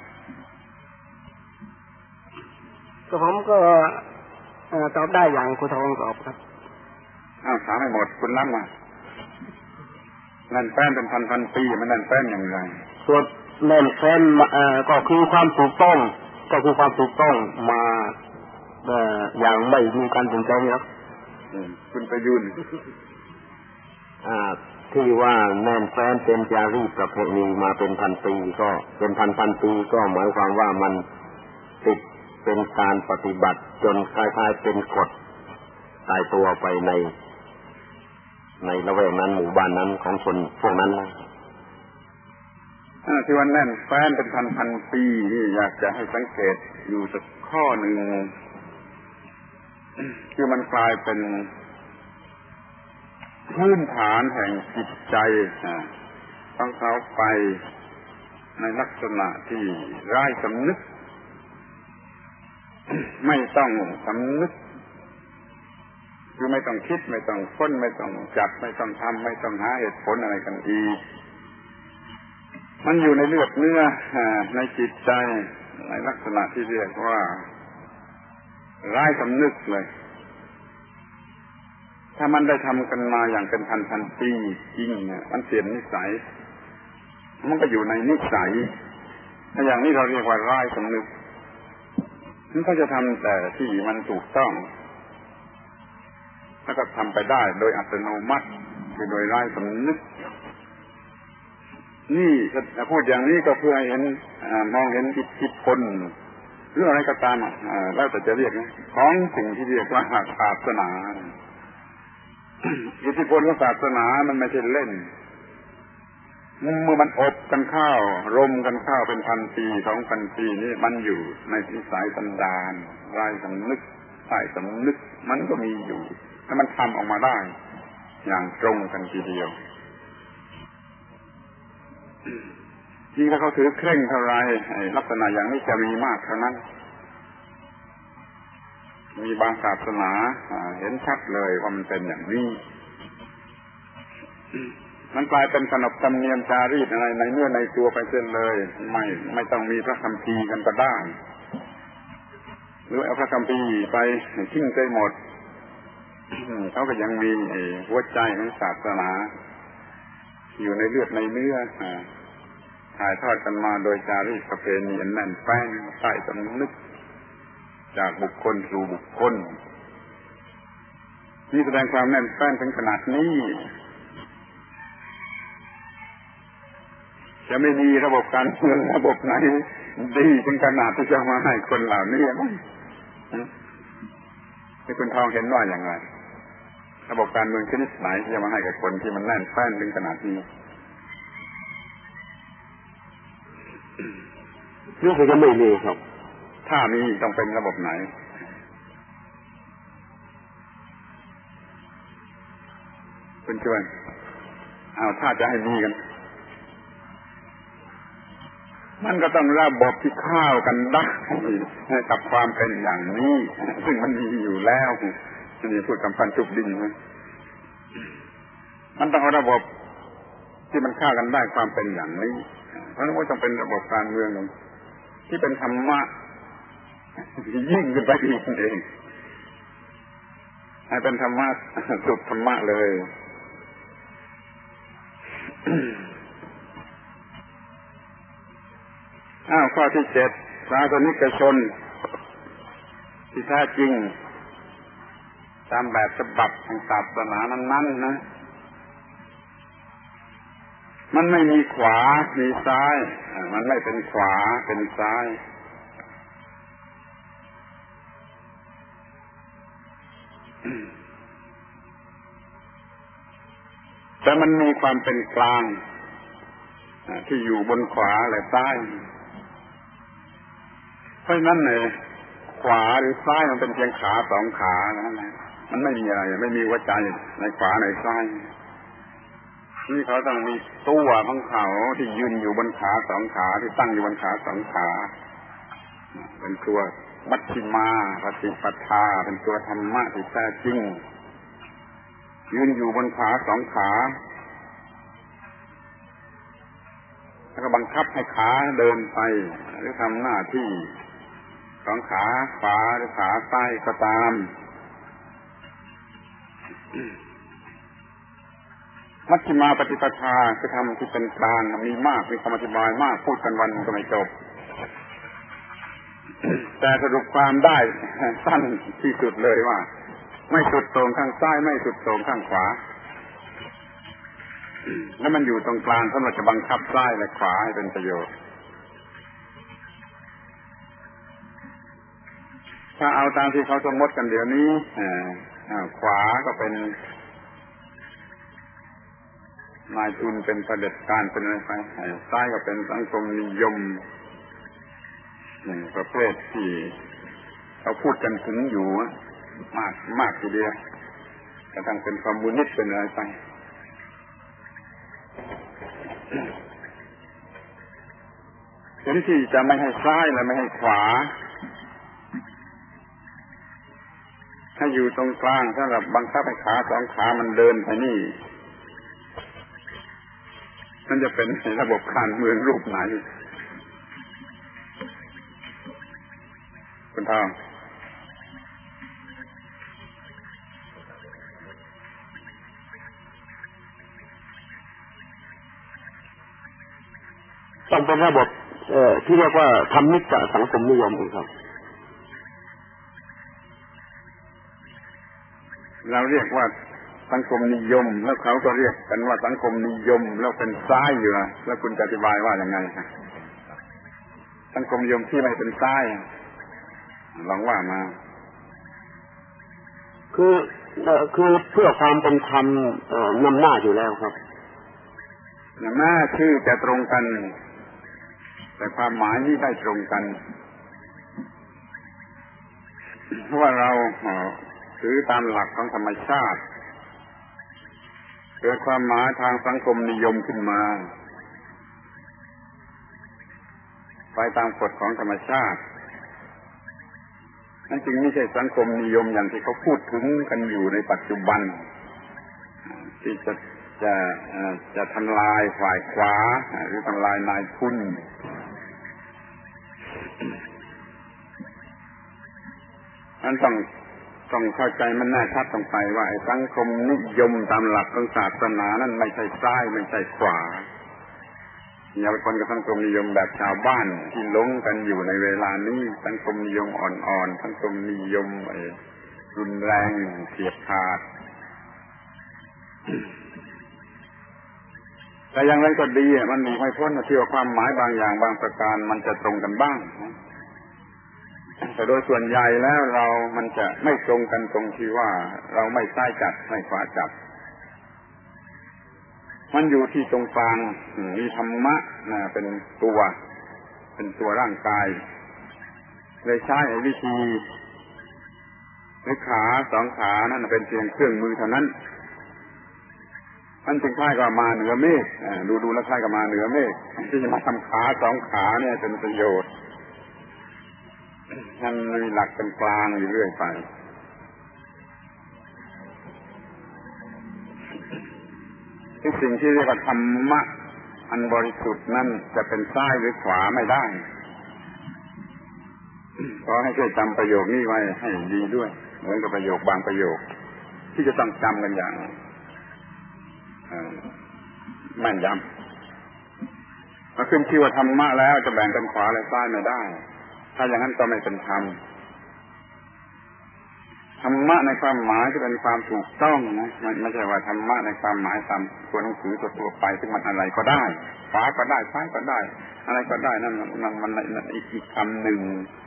ก็ผมก็ตอบได้อย่างคุณทองตอบครับถามให้หมดคุณรับมาแน่นแฟ้นเป็นพันปีมันแน่นแฟ้นอย่างไรส่วนแน่นแฟ้นก็คือความถูกต้องมาอย่างไม่มีการเปลี่ยนแปลงครับคุณประยุนที่ว่าแน่นแฟ้นเป็นจารีตประเพณีมาเป็นพันปีก็เป็นพันปีก็หมายความว่ามันติดเป็นการปฏิบัติจนคล้ายๆเป็นกฎตายตัวไปในละแวกนั้นหมู่บ้านนั้นของคนพวกนั้นที่ว่าแน่นแฟ้นเป็นพันปีนี่อยากจะให้สังเกตอยู่สักข้อหนึ่งคือมันกลายเป็นพื้นฐานแห่งจิตใจต้องเขาไปในลักษณะที่ไร้สำนึกไม่ต้องสำนึกคือไม่ต้องคิดไม่ต้องค้นไม่ต้องจับไม่ต้องทำไม่ต้องหาเหตุผลอะไรกันอีกมันอยู่ในเลือดเนื้อในจิตใจในลักษณะที่เรียกว่าไร้สำนึกเลยถ้ามันได้ทำกันมาอย่างเป็นพันปีจริงเนี่ยมันเปลี่ยนนิสัยมันก็อยู่ในนิสัยถ้าอย่างนี้เราเรียกว่าไร้สำนึกมันก็จะทำแต่ที่มันถูกต้องแล้วก็ทำไปได้โดยอัตโนมัติคือโดยไร้สำนึกนี่พูดอย่างนี้ก็เพื่อให้เห็นมองเห็นอิทธิพลหรืออะไรก็ตามแล้วแต่จะเรียกของสิ่งที่เรียกว่าศาสนาอิทธิพลของศาสนามันไม่ใช่เล่นเมื่อมันอบกันข้าวรมกันข้าวเป็น1,000 ปี2,000 ปีนี่มันอยู่ในนิสัยสันดานไร้สำนึกใต้สำนึกมันก็มีอยู่ถ้ามันทำออกมาได้อย่างตรงกันทีเดียวยิ่งถ้าเขาถือเคร่งเท่าไรลักษณะอย่างนี้จะมีมากเท่านั้นมีบางศาสนาเห็นชัดเลยว่ามันเป็นอย่างนี้มันกลายเป็นขนบธรรมเนียมจารีตอะไรในเนื้อในตัวไปเส้นเลยไม่ต้องมีพระคัมภีร์กันก็ได้หรือเอาพระคัมภีร์ไปทิ้งไปหมดเขาก็ยังมีหัวใจของศาสนาอยู่ในเลือดในเนื้อถ่ายทอดกันมาโดยจารีตประเพณีอันแน่นแฟ้นใต้สำนึกจากบุคคลสู่บุคคลนี่แสดงความแน่นแฟ้นถึงขนาดนี้จะไม่มีระบบการเมืองระบบไหนดีถึงขนาดที่จะมาให้คนเหล่านี้ที่คุณทองเห็นว่าอย่างไรระบบการเมืองชนิดไหนที่จะมาให้กับคนที่มันแน่นแฟ้นถึงขนาดนี้รู้สึกจะไม่มีครับถ้ามีต้องเป็นระบบไหนคุณชวนถ้าจะให้มีกันมันก็ต้องระบบที่เข้ากันได้กับความเป็นอย่างนี้ซึ่งมันมีอยู่แล้วนี่พูดกำปั้นทุบดินมันต้องเอาระบบที่มันเข้ากันได้ความเป็นอย่างนี้เพราะฉะนั้นว่าต้องเป็นระบบการเมืองที่เป็นธรรมะยิ่งขึ้นไปอีกเองให้เป็นธรรมะสุดธรรมะเลยข้อที่7ศาสนิกชนที่แท้จริงตามแบบฉบับของศาสนานั้นๆนะมันไม่มีขวามีซ้ายมันไม่เป็นขวาเป็นซ้ายแต่มันมีความเป็นกลางที่อยู่บนขวาและซ้ายเพราะฉะนั้นขวาหรือซ้ายมันเป็นเพียงขา2ขานั่นแหละมันไม่มีอะไรไม่มีหัวใจในขวาในซ้ายนี่เขาต้องมีตัวของเขาที่ยืนอยู่บนขา2ขาที่ตั้งอยู่บนขา2ขาเป็นตัวมัชฌิมาปฏิปทาเป็นตัวธรรมะที่แท้จริงยืนอยู่บนขา2ขาแล้วก็บังคับให้ขาเดินไปหรือทำหน้าที่2ขาขวาหรือขาซ้ายก็ตามมัชฌิมาปฏิปทาคือธรรมที่เป็นกลางมีมากมีคำอธิบายมากพูดกันวันก็ไม่จบแต่สรุปความได้สั้นที่สุดเลยว่าไม่สุดโต่งข้างซ้ายไม่สุดโต่งข้างขวาแล้วมันอยู่ตรงกลางสำหรับจะบังคับซ้ายและขวาให้เป็นประโยชน์ถ้าเอาตามที่เขาสมมติกันเดี๋ยวนี้ขวาก็เป็นนายทุนเป็นเผด็จการเป็นอะไรไปซ้ายก็เป็นสังคมนิยมประเภทที่เขาพูดกันถึงอยู่มากทีเดียวกระทั่งเป็นคอมมิวนิสต์เป็นอะไรไปทีนี้ที่จะไม่ให้ซ้ายและไม่ให้ขวาให้อยู่ตรงกลางสำหรับบังคับให้ขา2ขามันเดินไปนี่มันจะเป็นระบบการเมืองรูปไหนคุณทองต้องเป็นระบบที่เรียกว่าธรรมิกะสังคมนิยมครับเราเรียกว่าสังคมนิยมแล้วเขาก็เรียกกันว่าสังคมนิยมแล้วเป็นซ้ายอยู่แล้วคุณจะอธิบายว่าอย่างไงสังคมนิยมที่ไม่เป็นซ้ายลองว่ามาคือเพื่อความเป็นธรรมนำหน้าอยู่แล้วครับหน้าชื่อจะตรงกันแต่ความหมายนี่ได้ตรงกันเพราะว่าเราถือตามหลักของธรรมชาติเกิดความหมายทางสังคมนิยมขึ้นมาไปตามกฎของธรรมชาตินั่นจึงไม่ใช่สังคมนิยมอย่างที่เขาพูดถึงกันอยู่ในปัจจุบันที่จะทำลายฝ่ายขวาหรือทำลายนายทุนนั้นต้องเข้าใจมันแน่ชัดตรงไปว่าไอ้สังคมนิยมตามหลักของศาสนานั้นไม่ใช่ซ้ายไม่ใช่ขวาอย่าไปคนกับสังคมนิยมแบบชาวบ้านที่หลงกันอยู่ในเวลานี้สังคมนิยมอ่อนๆสังคมนิยมรุนแรงเฉียบขาดแต่อย่างไรก็ดีมันมีไม่พ้นที่ว่าความหมายบางอย่างบางประการมันจะตรงกันบ้างแต่โดยส่วนใหญ่แล้วมันจะไม่ตรงกันตรงที่ว่าเราไม่ซ้ายจัดไม่ขวาจัดมันอยู่ที่ตรงกลางมีธรรมะเป็นตัวร่างกายเลยใช้วิธีขาสองขานั่นเป็นเพียงเครื่องมือเท่านั้นมันจึงคล้ายกับมาเหนือเมฆดูแล้วคล้ายกับมาเหนือเมฆที่จะมาทำขาสองขาเนี่ยเป็นประโยชน์มันมีหลักเป็นกลางอยู่เรื่อยไปสิ่งที่เรียกว่าธรรมะอันบริสุทธิ์นั่นจะเป็นซ้ายหรือขวาไม่ได้ขอให้ช่วยจำประโยคนี้ไว้ให้ดีด้วยเหมือนกับประโยคบางประโยคที่จะต้องจำกันอย่างแม่นยำมาขึ้นชื่อว่าธรรมะแล้วจะแบ่งกันขวาและซ้ายไม่ได้ถ้าอย่างนั้นก็ไม่เป็นธรรมธรรมะในความหมายที่เป็นความถูกต้องนะไม่ใช่ว่าธรรมะในความหมายตามตัวหนังสือตัวไปซึ่งมันอะไรก็ได้ขวาก็ได้ซ้ายก็ได้อะไรก็ได้นั่นมันอีกคำหนึ่ง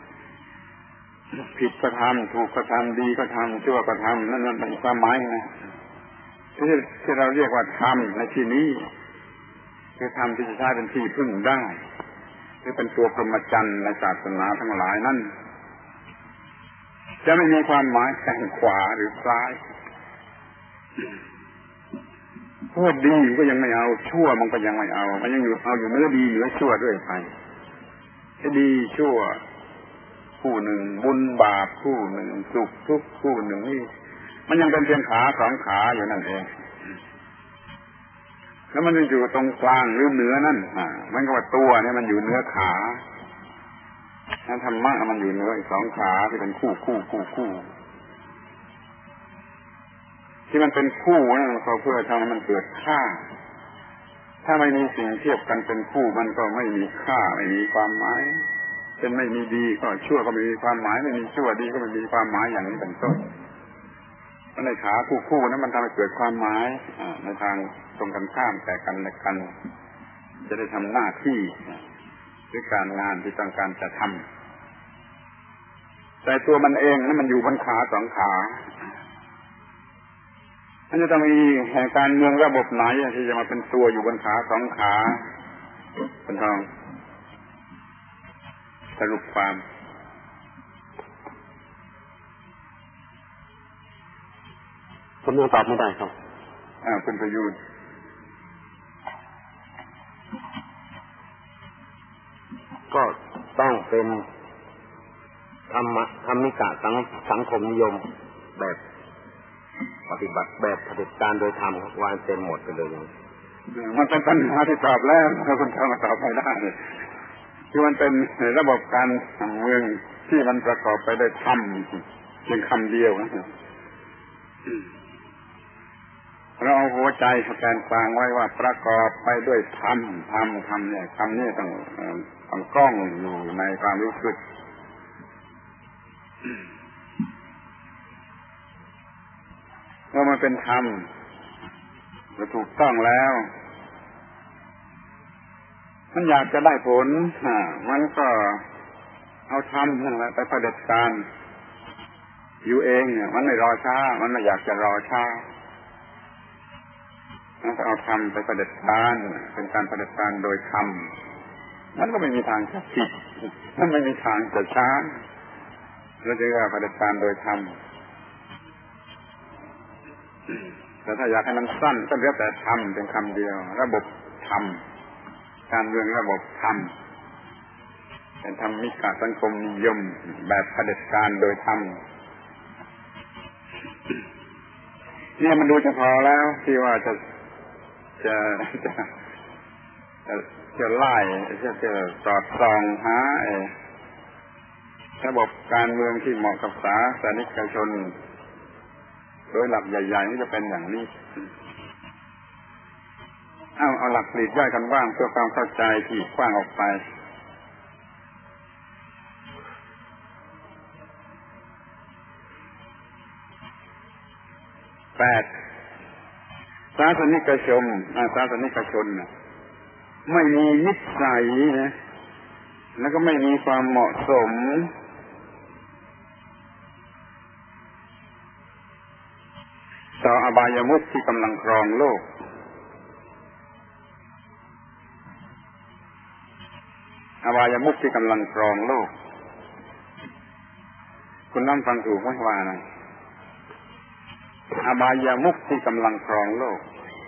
ผิดก็ทำถูกก็ทำดีก็ทำชั่วก็ทำนั่นเป็นความหมายนะที่เราเรียกว่าธรรมในที่นี้คือธรรมที่จะใช้เป็นที่พึ่งได้ที่เป็นตัวพรหมจรรย์ในศาสนาทั้งหลายนั่นจะไม่มีความหมายแข่งขวาหรือซ้ายโทษดีก็ยังไม่เอาชั่วมันก็ยังไม่เอามันยังอยู่เอาอยู่เนื้อดีเนื้อชั่วด้วยไปดีชั่วคู่หนึ่งบุญบาปคู่หนึ่งสุขทุกข์คู่หนึ่งนี่มันยังเป็นเพียงขาสองขาอยู่นั่นเองแล้วมันอยู่ตรงกลางหรือเหนือนั่นมันก็ว่าตัวเนี่ยมันอยู่เหนือขานั่นธรรมะมันอยู่เหนืออีกสองขาที่เป็นคู่ที่มันเป็นคู่นั่นเขาเพื่อทำให้มันเกิดค่าถ้าไม่มีสิ่งเทียบกันเป็นคู่มันก็ไม่มีค่าไม่มีความหมายเป็นไม่มีดีก็ชั่วก็ไม่มีความหมายไม่มีชั่วดีก็ไม่มีความหมายอย่างนี้เป็นต้นในขาคู่นั้นมันทำให้เกิดความหมายในทางตรงกันข้ามแต่กันและกันจะได้ทำหน้าที่หรือการงานที่ต้องการจะทำแต่ตัวมันเองนั้นมันอยู่บนขาสองขามันจะต้องมีแห่งการเมืองระบบไหนที่จะมาเป็นตัวอยู่บนขาสองขาเป็นทองสรุปความผมยังตอบไม่ได้ครับคุณประยุทธ์ก็ต้องเป็นธรรมิกะสังคมนิยมแบบปฏิบัติแบบเผด็จการโดยธรรมวางเต็มหมดไปเลยมันเป็นปัญหาที่ตอบแล้วคุณทำมาตอบไม่ได้คือมันเป็นระบบการเมืองที่มันประกอบไปด้วยธรรมเพียงคำเดียวเราเอาหัวใจแทนกลางไว้ว่าประกอบไปด้วยธรรมเนี่ยคำนี้ต้องกล้องอยู่ในความรู้สึกว่ามันเป็นธรรมจะถูกต้องแล้วมันอยากจะได้ผลมันก็เอาธรรมนั่นแหละไปเผด็จการอยู่เองเนี่ยมันไม่รอช้ามันไม่อยากจะรอช้ามันก็เอาธรรมไปเผด็จการเป็นการเผด็จการโดยธรรมมันก็ไม่มีทางจะผิดมันไม่มีทางจะช้าเราจะเรียกว่าเผด็จการโดยธรรมแต่ถ้าอยากให้มันสั้นก็เรียกแต่ธรรมเป็นคำเดียวระบบธรรมการเมืองระบบธรรมเป็นธรรมิกสังคมนิยมแบบเผด็จการโดยธรรมเนี่ยมันดูจะพอแล้วที่ว่าจะไล่จะสอดส่องหาระบบการเมืองที่เหมาะกับสาธารณชนโดยหลักใหญ่ๆนี่จะเป็นอย่างนี้เอาหลักปลีกย่อยกันบ้างเพื่อความเข้าใจที่กว้างออกไป8ศาสนิกชนไม่มีนิสัยนะแล้วก็ไม่มีความเหมาะสมต่ออบายมุขที่กำลังครองโลกอบายมุขที่กำลังครองโลกคุณน้ำฟังถูกไหมว่านะอบายมุขที่กำลังครองโลก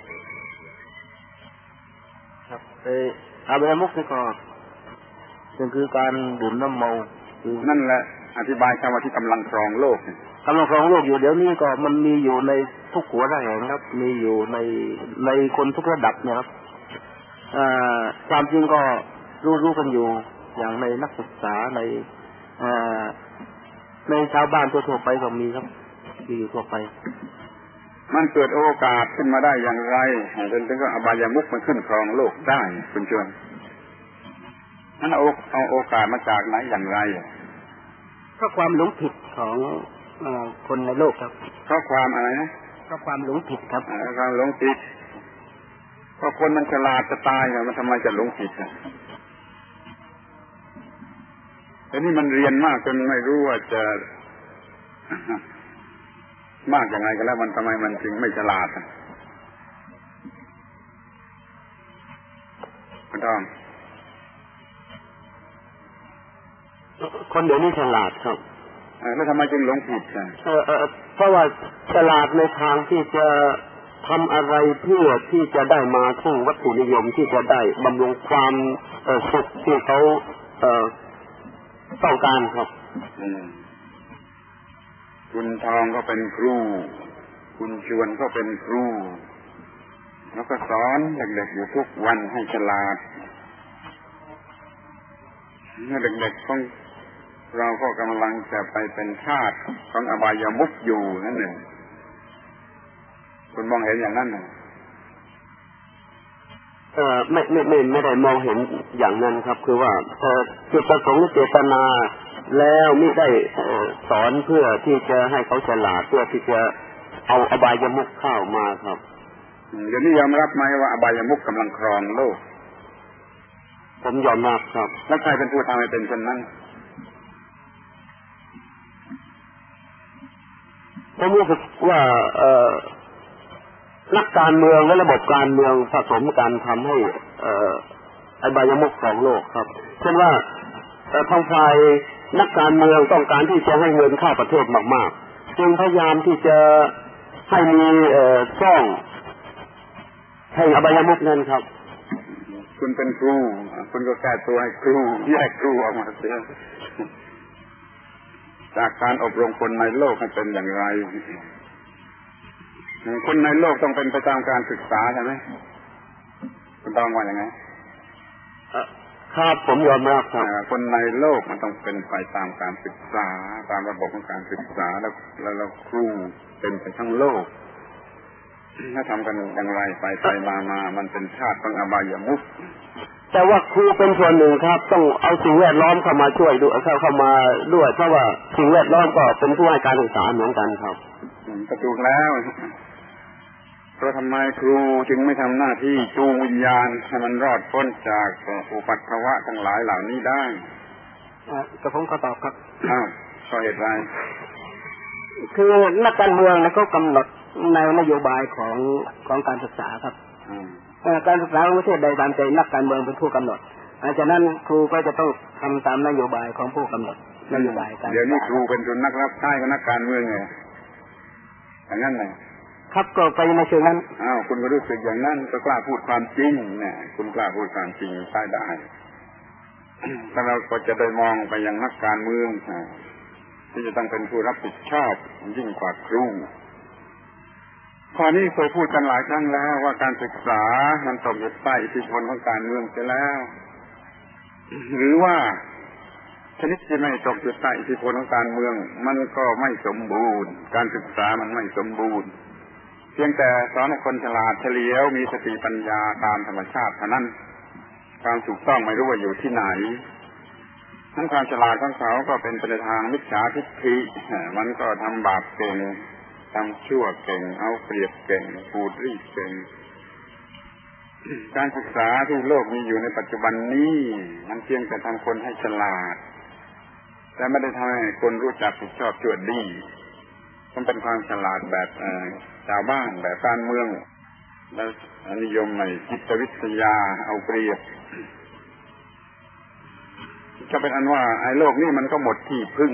ครับอบายมุขนี่ก็คือการดื่มน้ำเมานั่นแหละอธิบายคำว่าที่กำลังครองโลกกำลังครองโลกอยู่เดี๋ยวนี้ก็มันมีอยู่ในทุกหัวระแหงครับมีอยู่ในคนทุกระดับเนี่ยครับความจริงก็รู้กันอยู่อย่างในนักศึกษาในชาวบ้านทั่วไปก็มีครับมีอยู่ทั่วไปมันเกิดโอกาสขึ้นมาได้อย่างไรจนถึงก็อบายมุขมันขึ้นครองโลกได้คุณชวนนั่นเอาโอกาสมาจากไหนอย่างไรก็ความหลงผิดของคนในโลกครับเพราะความอะไรนะก็ความหลงผิดครับความหลงผิดเพราะคนมันฉลาดจะตายมันทำไมจะหลงผิดแต่นี่มันเรียนมากจนไม่รู้ว่าจะมากยังไงกันแล้วมันทำไมมันจึงไม่ฉลาดคุณต้องคนเดี๋ยวนี้ฉลาดครับแล้วทำไมจึงหลงผิดเพราะว่าฉลาดในทางที่จะทำอะไรเพื่อที่จะได้มาซึ่งวัตถุนิยมที่จะได้บำรุงความสุขที่เขาต้องการครับคุณทองก็เป็นครูคุณชวนก็เป็นครูแล้วก็สอนเด็กๆอยู่ทุกวันให้ฉลาดเมื่อเด็กๆของเราก็กำลังจะไปเป็นทาสของอบายมุขอยู่นั่นเองคุณมองเห็นอย่างนั้นไหมไม่ได้มองเห็นอย่างนั้นครับคือว่าจุดประสงค์เจตนาแล้วมิได้สอนเพื่อที่จะให้เขาฉลาดเพื่อที่จะเอาอบายมุขเข้ามาครับเดี๋ยวนี้ยอมรับไหมว่าอบายมุขกำลังครองโลกผมยอมรับครับแล้วใครเป็นผู้ทำให้เป็นเช่นนั้นผมรู้สึกว่านักการเมืองและระบบการเมืองผสมกันทำให้อบายมุขของโลกครับเช่นว่าทางฝ่ายนักการเมืองต้องการที่จะให้เงินเข้าประเทศมากๆจึงพยายามที่จะให้มีช่องให้อบายมุขนั้นครับคุณเป็นครูคุณก็แก้ตัวให้ครูแยกครูออกมาเสียจากการอบรมคนในโลกให้เป็นอย่างไรคนในโลกต้องเป็นไปตามการศึกษาใช่ไหมคุณต้องว่าอย่างไงครับผมยอมรับครับคนในโลกมันต้องเป็นไปตามการศึกษาตามระบบของการศึกษาแล้วครูเป็นไปทั้งโลกถ้าทำกันอย่างไรไปมามันเป็นชาติของอบายมุขแต่ว่าครูเป็นส่วนหนึ่งครับต้องเอาสิ่งแวดล้อมเข้ามาช่วยดูเข้ามาด้วยเพราะว่าสิ่งแวดล้อมก็เป็นผู้ให้การศึกษาเหมือนกันครับก็ถูกแล้วเพราะทำไมครูจึงไม่ทำหน้าที่จูงวิญญาณให้มันรอดพ้นจากอุปัตถวะทั้งหลายเหล่านี้ได้ก็ผมก็ตอบครับเพราะเหตุไรคือนักการเมืองเขากำหนดในนโยบายของการศึกษาครับการศึกษาของประเทศใดตามใจนักการเมืองเป็นผู้กำหนดฉะนั้นครูก็จะต้องทำตามนโยบายของผู้กำหนดนโยบายการเดี๋ยวนี้ครูเป็นจนนักรับใช้กับนักการเมืองไงอย่างนั้นเลยครับก็ไปในเชิงนั้นคุณก็รู้สึกอย่างนั้นก็กล้าพูดความจริงเนี่ยคุณกล้าพูดความจริงใช้ได้ถ้าเราก็จะได้มองไปยังนักการเมืองที่จะต้องเป็นผู้รับผิดชอบยิ่งกว่าครูข้อนี้เคยพูดกันหลายครั้งแล้วว่าการศึกษามันตกอยู่ใต้อิทธิพลของการเมืองเสียแล้วหรือว่าชนิดที่ไม่ตกอยู่ใต้อิทธิพลของการเมืองมันก็ไม่สมบูรณ์การศึกษามันไม่สมบูรณ์เพียงแต่สอนให้คนฉลาดเฉลียวมีสติปัญญาตามธรรมชาติเท่านั้นความถูกต้องไม่รู้ว่าอยู่ที่ไหนทั้งความฉลาดของเขาก็เป็นไปในทางมิจฉาทิฏฐิมันก็ทำบาปเก่งทำชั่วเก่งเอาเปรียบเก่งพูดรีดเก่งการศึกษาที่โลกมีอยู่ในปัจจุบันนี้มันเพียงแต่ทำคนให้ฉลาดแต่ไม่ได้ทำให้คนรู้จักผิดชอบชั่วดีมันเป็นความฉลาดแบบชาวบ้านแบบการเมืองแล้วนิยมในจิตวิทยาเอาเปรียบก็เป็นอันว่าไอ้โลกนี้มันก็หมดที่พึ่ง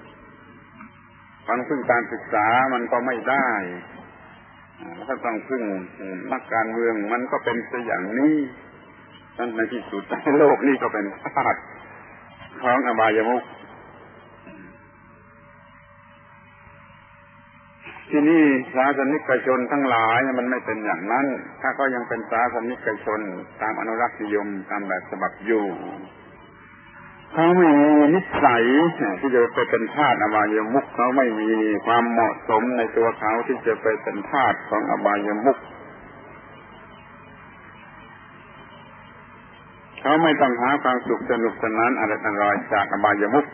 พึ่งการศึกษามันก็ไม่ได้ถ้าต้องพึ่งนักการเมืองมันก็เป็นไปอย่างนี้นั่นในที่สุดโลกนี้ก็เป็นธาตุของอบายมุขที่นี่ศาสนิกชนทั้งหลายมันไม่เป็นอย่างนั้นถ้าก็ยังเป็นศาสนิกชนตามอนุรักษ์นิยมตามแบบฉบับอยู่เขาไม่มีนิสัยที่จะไปเป็นทาสอบายมุขเขาไม่มีความเหมาะสมในตัวเขาที่จะไปเป็นทาสของอบายมุขเขาไม่ต้องหาความสุขสนุกสนานอร่อยจากอบายมุข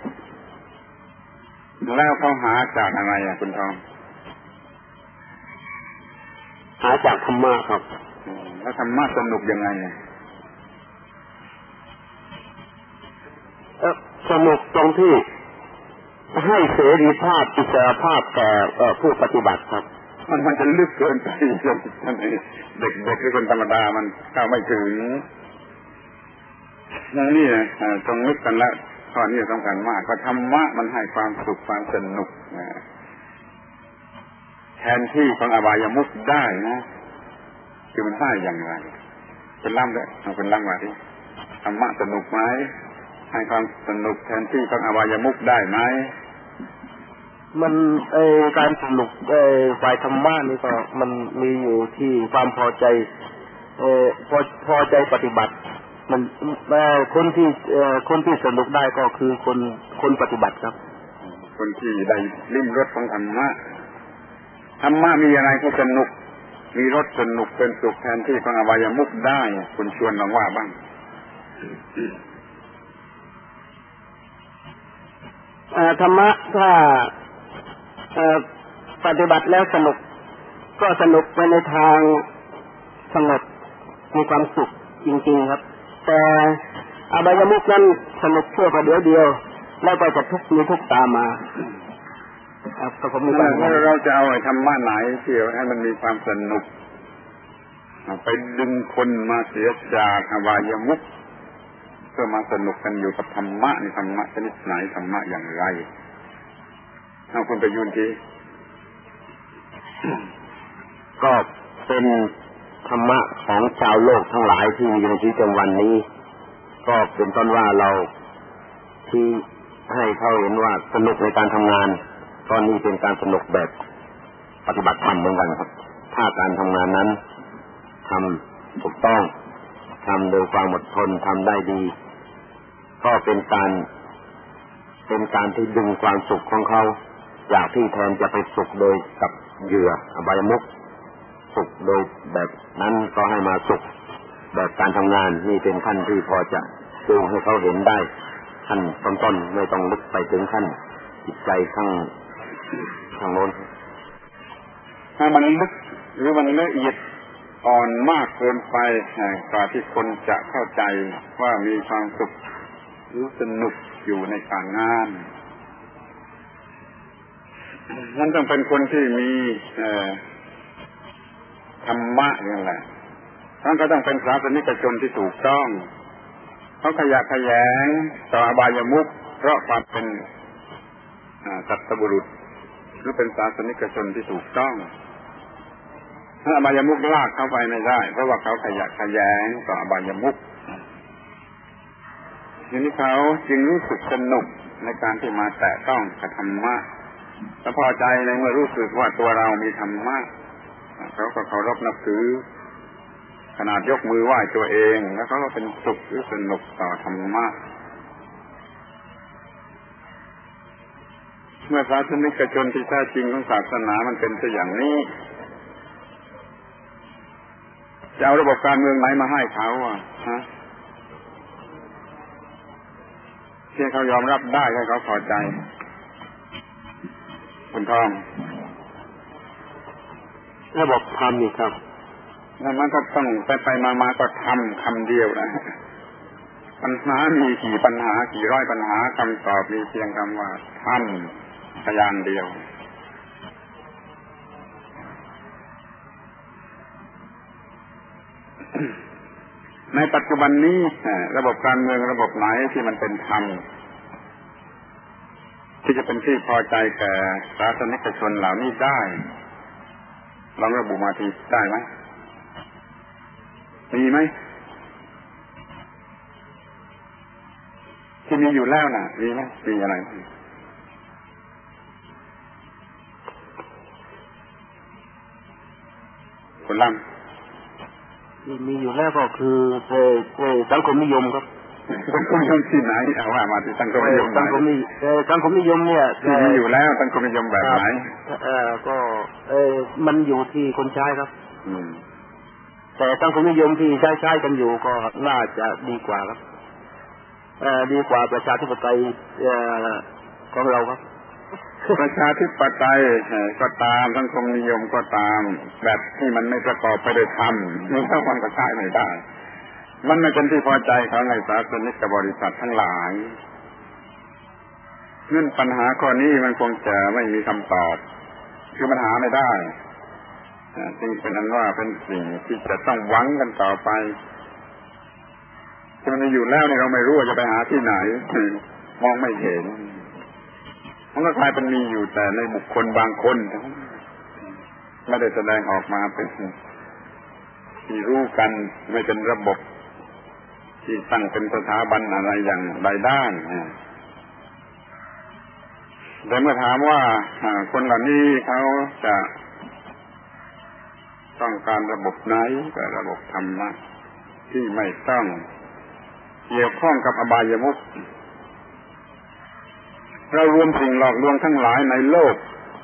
แล้วเขาหาจากอะไรคุณทองหาจากธรรมะครับแล้วธรรมะสนุกยังไงสนุกตรงที่ให้เสรีภาพอิสรภาพแก่ผู้ปฏิบัติครับมันจะลึกเกินไปเด็กๆหรือคนธรรมดามันเข้าไม่ถึงนี่ต้องนึกกันแล้วข้อนี้สำคัญมากก็ธรรมะมันให้ความสุขความสนุกแทนที่ของอบายมุขได้นะคือมันได้อย่างไรเป็นล่ำเลยเป็นล่ำว่าที่ธรรมะสนุกไหมให้ความสนุกแทนที่ของอบายมุขได้ไหมมันการสนุกฝ่ายธรรมะนี่ก็มันมีอยู่ที่ความพอใจพอใจปฏิบัติมันคนที่สนุกได้ก็คือคนปฏิบัติครับคนที่ได้ลิ้มรสของธรรมะธรรมะมีอะไรที่สนุกมีรสสนุกเป็นสุขแทนที่ของอบายมุขได้คุณชวนลองว่าบ้างธรรมะถ้าปฏิบัติแล้วสนุกก็สนุกไปในทางสงบมีความสุขจริงๆครับแต่อบายมุขนั้นสนุกชั่วประเดี๋ยวเดียวแล้วก็จะมีทุกข์ตามมาก็ผมมีความเราจะเอาธรรมะไหนที่ให้มันมีความสนุกไปดึงคนมาเสียจากอบายมุขเพื่อมาสนุกกันอยู่กับธรรมะนี่ธรรมะชนิดไหนธรรมะอย่างไรเอาคุณไปยืนทีก็เป็นธรรมะของชาวโลกทั้งหลายที่มีอยู่ในชีวิตประจำวันนี้ก็เป็นต้นว่าเราที่ให้เขาเห็นว่าสนุกในการทำงานตอนนี้เป็นการสนุกแบบปฏิบัติธรรมเหมือนกันครับถ้าการทำงานนั้นทำถูกต้องทำโดยความอดทนทำได้ดีก็เป็นการที่ดึงความสุขของเขาจากที่แทนจะไปสุขโดยกับเหยื่ออบายมุขสุขโดยแบบนั้นก็ให้มาสุขแบบการทำงานนี่เป็นขั้นที่พอจะจูงให้เขาเห็นได้ขั้นต้นๆไม่ต้องลึกไปถึงขั้นจิตใจข้างโน้นถ้ามันลึกหรือมันละเอียดอ่อนมากเกินไปกว่าที่คนจะเข้าใจว่ามีความสุขหรือสนุกอยู่ในการงานนั่นต้องเป็นคนที่มีธรรมะนี่แหละท่านก็ต้องเป็นศาสนิกชนที่ถูกต้องเขาขยะแขยงต่ออบายมุขเพราะความเป็นสัตบุรุษหรือเป็นศาสนิกชนที่ถูกต้องถ้าอบายมุขลากเข้าไปไม่ได้เพราะว่าเขาขยะแขยงต่ออบายมุขทีนี้เขาจึงรู้สึกสนุกในการที่มาแตะต้องกับธรรมะและพอใจในเมื่อรู้สึกว่าตัวเรามีธรรมะเขาก็เคารพนับถือขนาดยกมือไหว้ตัวเองแล้วเขาก็เป็นสุขหรือสนุกต่อธรรมะเมื่อศาสนิกชนที่แท้จริงของศาสนามันเป็นตัวอย่างนี้จะเอาระบบการเมืองไหนมาให้เขาที่เขายอมรับได้ให้เขาพอใจคุณทองระบบธรรมนี่ครับนั่นมันก็ต้องไปมาก็ทำคำเดียวนะปัญหามีกี่ปัญหากี่ร้อยปัญหาคำตอบมีเพียงคำว่าทำพยางค์เดียวในปัจจุบันนี้ระบบการเมืองระบบไหนที่มันเป็นธรรมที่จะเป็นที่พอใจแก่ศาสนิกชนเหล่านี้ได้ลองระบุมาทีได้ไหมมีไหมที่มีอยู่แล้วน่ะมีไหมมีอะไรคนล่ำที่มีอยู่แล้วก็คือสังคมนิยมครับสังคมนิยมที่ไหนเอาว่ามาที่สังคมนิยมสังคมนิยมเนี่ยที่มีอยู่แล้วสังคมนิยมแบบไหนก็มันอยู่ที่คนใช้ครับแต่สังคมนิยมที่ใช้กันอยู่ก็น่าจะดีกว่าครับดีกว่าประชาธิปไตยของเราครับประชาธิปไตยก็ตามสังคมนิยมก็ตามแบบที่มันไม่ประกอบไปด้วยธรรมนี่ถ้ามันก็ใช้ไม่ได้มันไม่เป็นที่พอใจของในศาสนิกบริษัททั้งหลายนั่นปัญหาข้อนี้มันคงจะไม่มีคำตอบคือปัญหาไม่ได้จึงเป็นอันว่าเป็นสิ่งที่จะต้องหวังกันต่อไปที่มันอยู่แล้วเนี่ยเราไม่รู้ว่าจะไปหาที่ไหนมองไม่เห็นมันก็กลายเป็นมีอยู่แต่ในบุคคลบางคนไม่ได้แสดงออกมาเป็นที่รู้กันไม่เป็นระบบที่ตั้งเป็นสถาบันอะไรอย่างใดด้านแต่เมื่อถามว่าคนเหล่านี้เขาจะต้องการระบบไหนก็ระบบธรรมะที่ไม่ต้องเกี่ยวข้องกับอบายมุขเรารวมสิ่งหลอกลวงทั้งหลายในโลก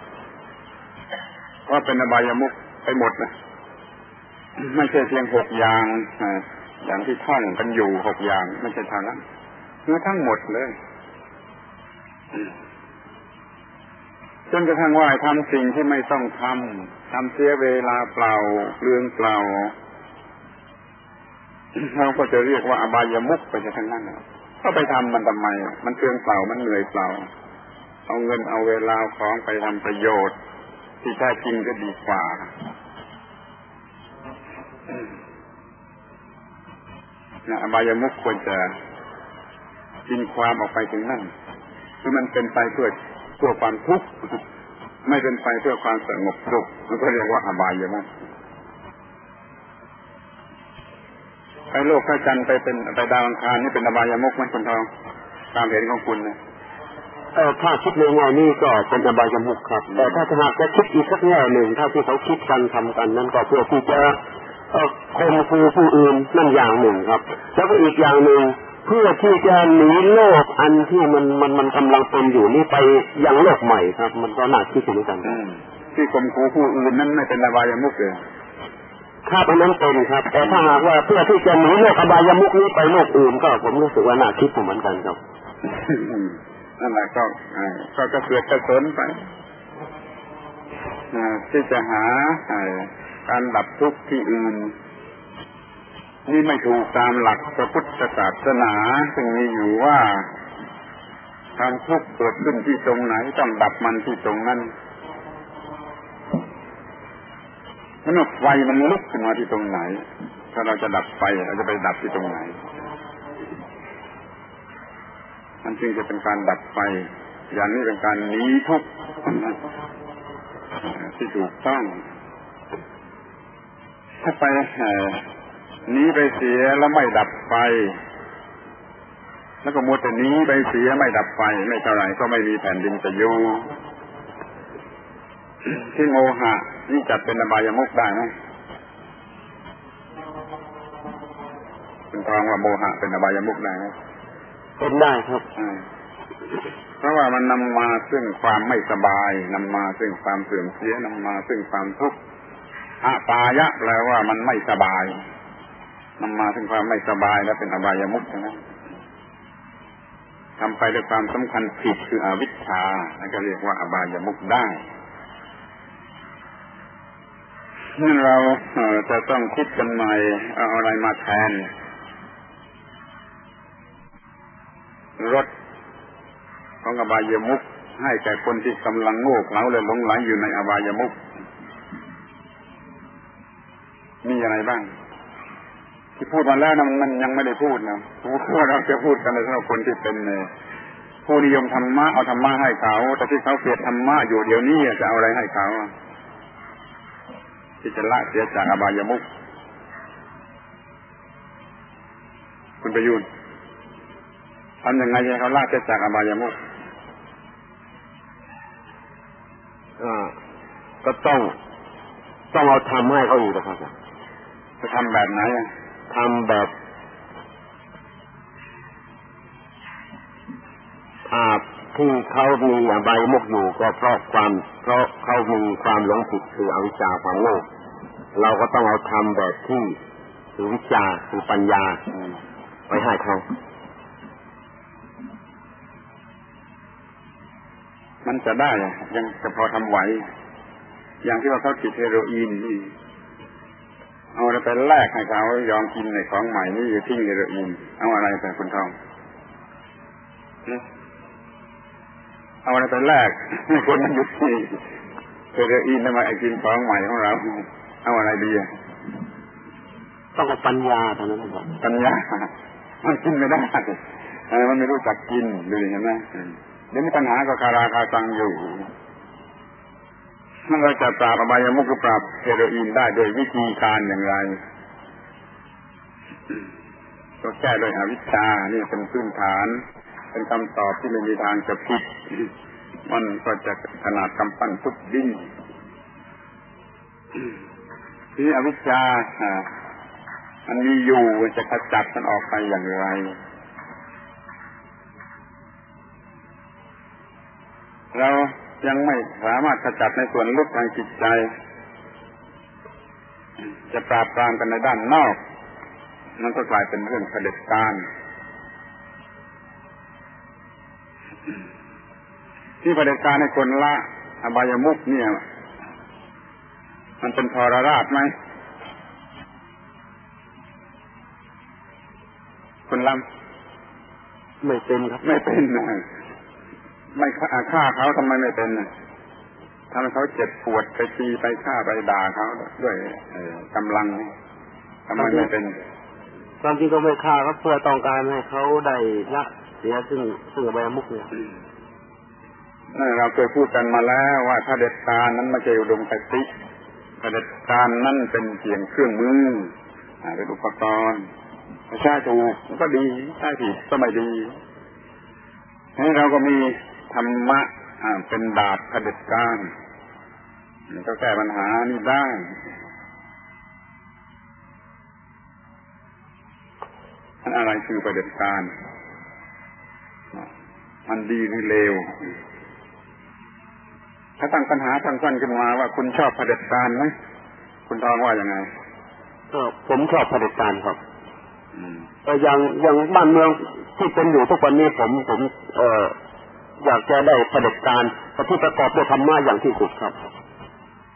ว่าเป็นอบายมุขไปหมดนะไม่ใช่เพียง6อย่างอย่างที่ท่องกันอยู่6อย่างไม่ใช่ทางนั้นคือทั้งหมดเลยจนกระทั่งว่าทำสิ่งที่ไม่ต้องทำเสียเวลาเปล่าเปลืองเปล่าเราก็จะเรียกว่าอบายมุขไปทั้งนั้นก็ไปทำมันทำไมมันเปลืองเปล่ามันเหนื่อยเปล่าเอาเงินเอาเวลาของไปทำประโยชน์ที่แท้จริงก็ดีกว่าอบายมุขควรจะกินความออกไปถึงนั่นคือมันเป็นไปเพื่อความทุกข์ไม่เป็นไปเพื่อความสงบสุขมันก็เรียกว่าอบายมุขไปโลกพระจันทร์ไปดาวอังคารนี่เป็นอบายมุขไหมคุณทองตามเห็นของคุณนะถ้าคิดในแง่นี้ก็เป็นอบายมุขครับแต่ถ้าหากจะคิดอีกสักแง่หนึ่งถ้าที่เขาคิดกันทำกันนั้นก็เพื่อที่จะข่มขู่ผู้อื่นนั่นอย่างหนึ่งครับแล้วก็อีกอย่างหนึ่งเพื่อที่จะหนีโลกอันที่มันกำลังเป็นอยู่นี้ไปยังโลกใหม่ครับมันก็น่าคิดเหมือนกันที่ข่มขู่ผู้อื่นนั้นไม่เป็นอบายมุขเลยถ้าเป็นนั้นเป็นครับแต่ถ้าหากว่าเพื่อที่จะหนีโลกอบายมุขนี้ไปโลกอื่นก็ผมรู้สึกว่าน่าคิดเหมือนกันครับนั่นแหละก็เกิดกระสนไปที่จะหาการดับทุกข์ที่อื่นนี่ไม่ถูกตามหลักพระพุทธศาสนาซึ่งมีอยู่ว่าความทุกข์เกิดขึ้นที่ตรงไหนต้องดับมันที่ตรงนั้นเมื่อไฟมันลุกขึ้นมาที่ตรงไหนถ้าเราจะดับไฟเราจะไปดับที่ตรงไหนมันจึงจะเป็นการดับไฟอย่างนี้เป็นการหนีทุกข์ที่ถูกต้องถ้าไปหนีไปเสียแล้วไม่ดับไฟแล้วก็มัวแต่หนีไปเสียไม่ดับไฟไม่เท่าไหร่ก็ไม่มีแผ่นดินจะอยู่ที่โมหะนี่จัดเป็นอบายมุขได้ไหมคุณทองว่าโมหะเป็นอบายมุขได้ไหมเป็นได้ครับเพราะว่ามันนำมาซึ่งความไม่สบายนำมาซึ่งความเสื่อมเสียนำมาซึ่งความทุกข์อปายะแปลว่ามันไม่สบายนำมาซึ่งความไม่สบายและเป็นอบายมุขนะทำไปด้วยความสำคัญผิดคืออวิชชานั่นก็เรียกว่าอบายมุขได้นั่นเราจะต้องคิดกันใหม่เอาอะไรมาแทนรสของอบายมุขให้แก่คนที่กำลังโง่เขลาและหลงไหลอยู่ในอบายมุขมีอะไรบ้างที่พูดมาแล้วนะมันยังไม่ได้พูดนะเราจะพูดกันในสำหรับคนที่เป็นผู้นิยมธรรมะเอาธรรมะให้เขาแต่ที่เขาเกลียดธรรมะอยู่เดี๋ยวนี้จะเอาอะไรให้เขาที่จะละเสียจากอบายมุขคุณประยุทธ์ทำยังไงให้เขาละเสียจากอบายมุขก็ต้องเอาทำให้เขาอีกนะครับจะทำแบบไหนทำแบบที่เขามีอบายมุขอยู่ก็เพราะเขามีความหลงผิดคืออวิชชาความโง่เราก็ต้องเอาทำแบบที่คือวิชาคือปัญญาไว้ให้เขามันจะได้ยังจะพอทำไหวอย่างที่ว่าเขาติดเฮโรอีนนี่เอาอะไรไปแลกให้เขายอมกินในของใหม่นี่อยู่ทิ้งเฮโรอีนเอาอะไรไปคุณทองเอาอะไรไปแลกให้คนมันหยุดที่เฮโรอีนทำไมไอ้กินของใหม่ของเราเอาอะไรดีต้องเอาปัญญาเท่านั้นครับปัญญามันกินไม่ได้มันไม่รู้จักกินดูเห็นไหมเดี๋ยวมีปัญหากับคาราคาซังอยู่มันเราจะปราบอบายมุขหรือปราบเฮโรอีนได้โดยวิธีการอย่างไรก็แก้โดยอวิชชานี่เป็นพื้นฐานเป็นคำตอบที่ไม่มีทางจะผิดมันก็จะขนาดกำปั้นทุบดินที่อวิชชามันมีอยู่จะขจัดมันออกไปอย่างไรเรายังไม่สามารถขจัดในส่วนลึกทางจิตใจจะปราบปรามกันในด้านนอกมันก็กลายเป็นเรื่องเผด็จการที่เผด็จการในคนละอบายมุขเนี่ยมันเป็นทรราชไหมคนลำไม่เป็นครับไม่เป็นนะไม่ฆ่าเขาทำไมไม่เป็นทำให้เขาเจ็บปวดไปตีไปฆ่าไปด่าเขาด้วยกำลังทำไมไม่เป็นความจริงก็ไม่ฆ่าเขาเพื่อต้องการให้เขาได้ละเสียซึ่งอบายมุขเนี่ยเราเคยพูดกันมาแล้วว่าเผด็จการนั้นไม่ใช่อุดมคติเผด็จการนั้นเป็นเพียงเครื่องมือเป็นอุปกรณ์ใช่ถูกก็ดีใช่ผิดก็ไม่ดีให้เราก็มีธรรมะเป็นดาบเผด็จการก็แก้ปัญหานี้ได้อะไรคือเผด็จการมันดีหรือเลวถ้าตั้งปัญหาสั้นๆขึ้นมาว่าคุณชอบเผด็จการไหมคุณทองว่ายังไงก็ผมชอบเผด็จการครับอย่างบ้านเมืองที่เป็นอยู่ทุกวันนี้ผมอยากจะได้เผด็จการที่ประกอบด้วยธรรมะอย่างที่สุดครับ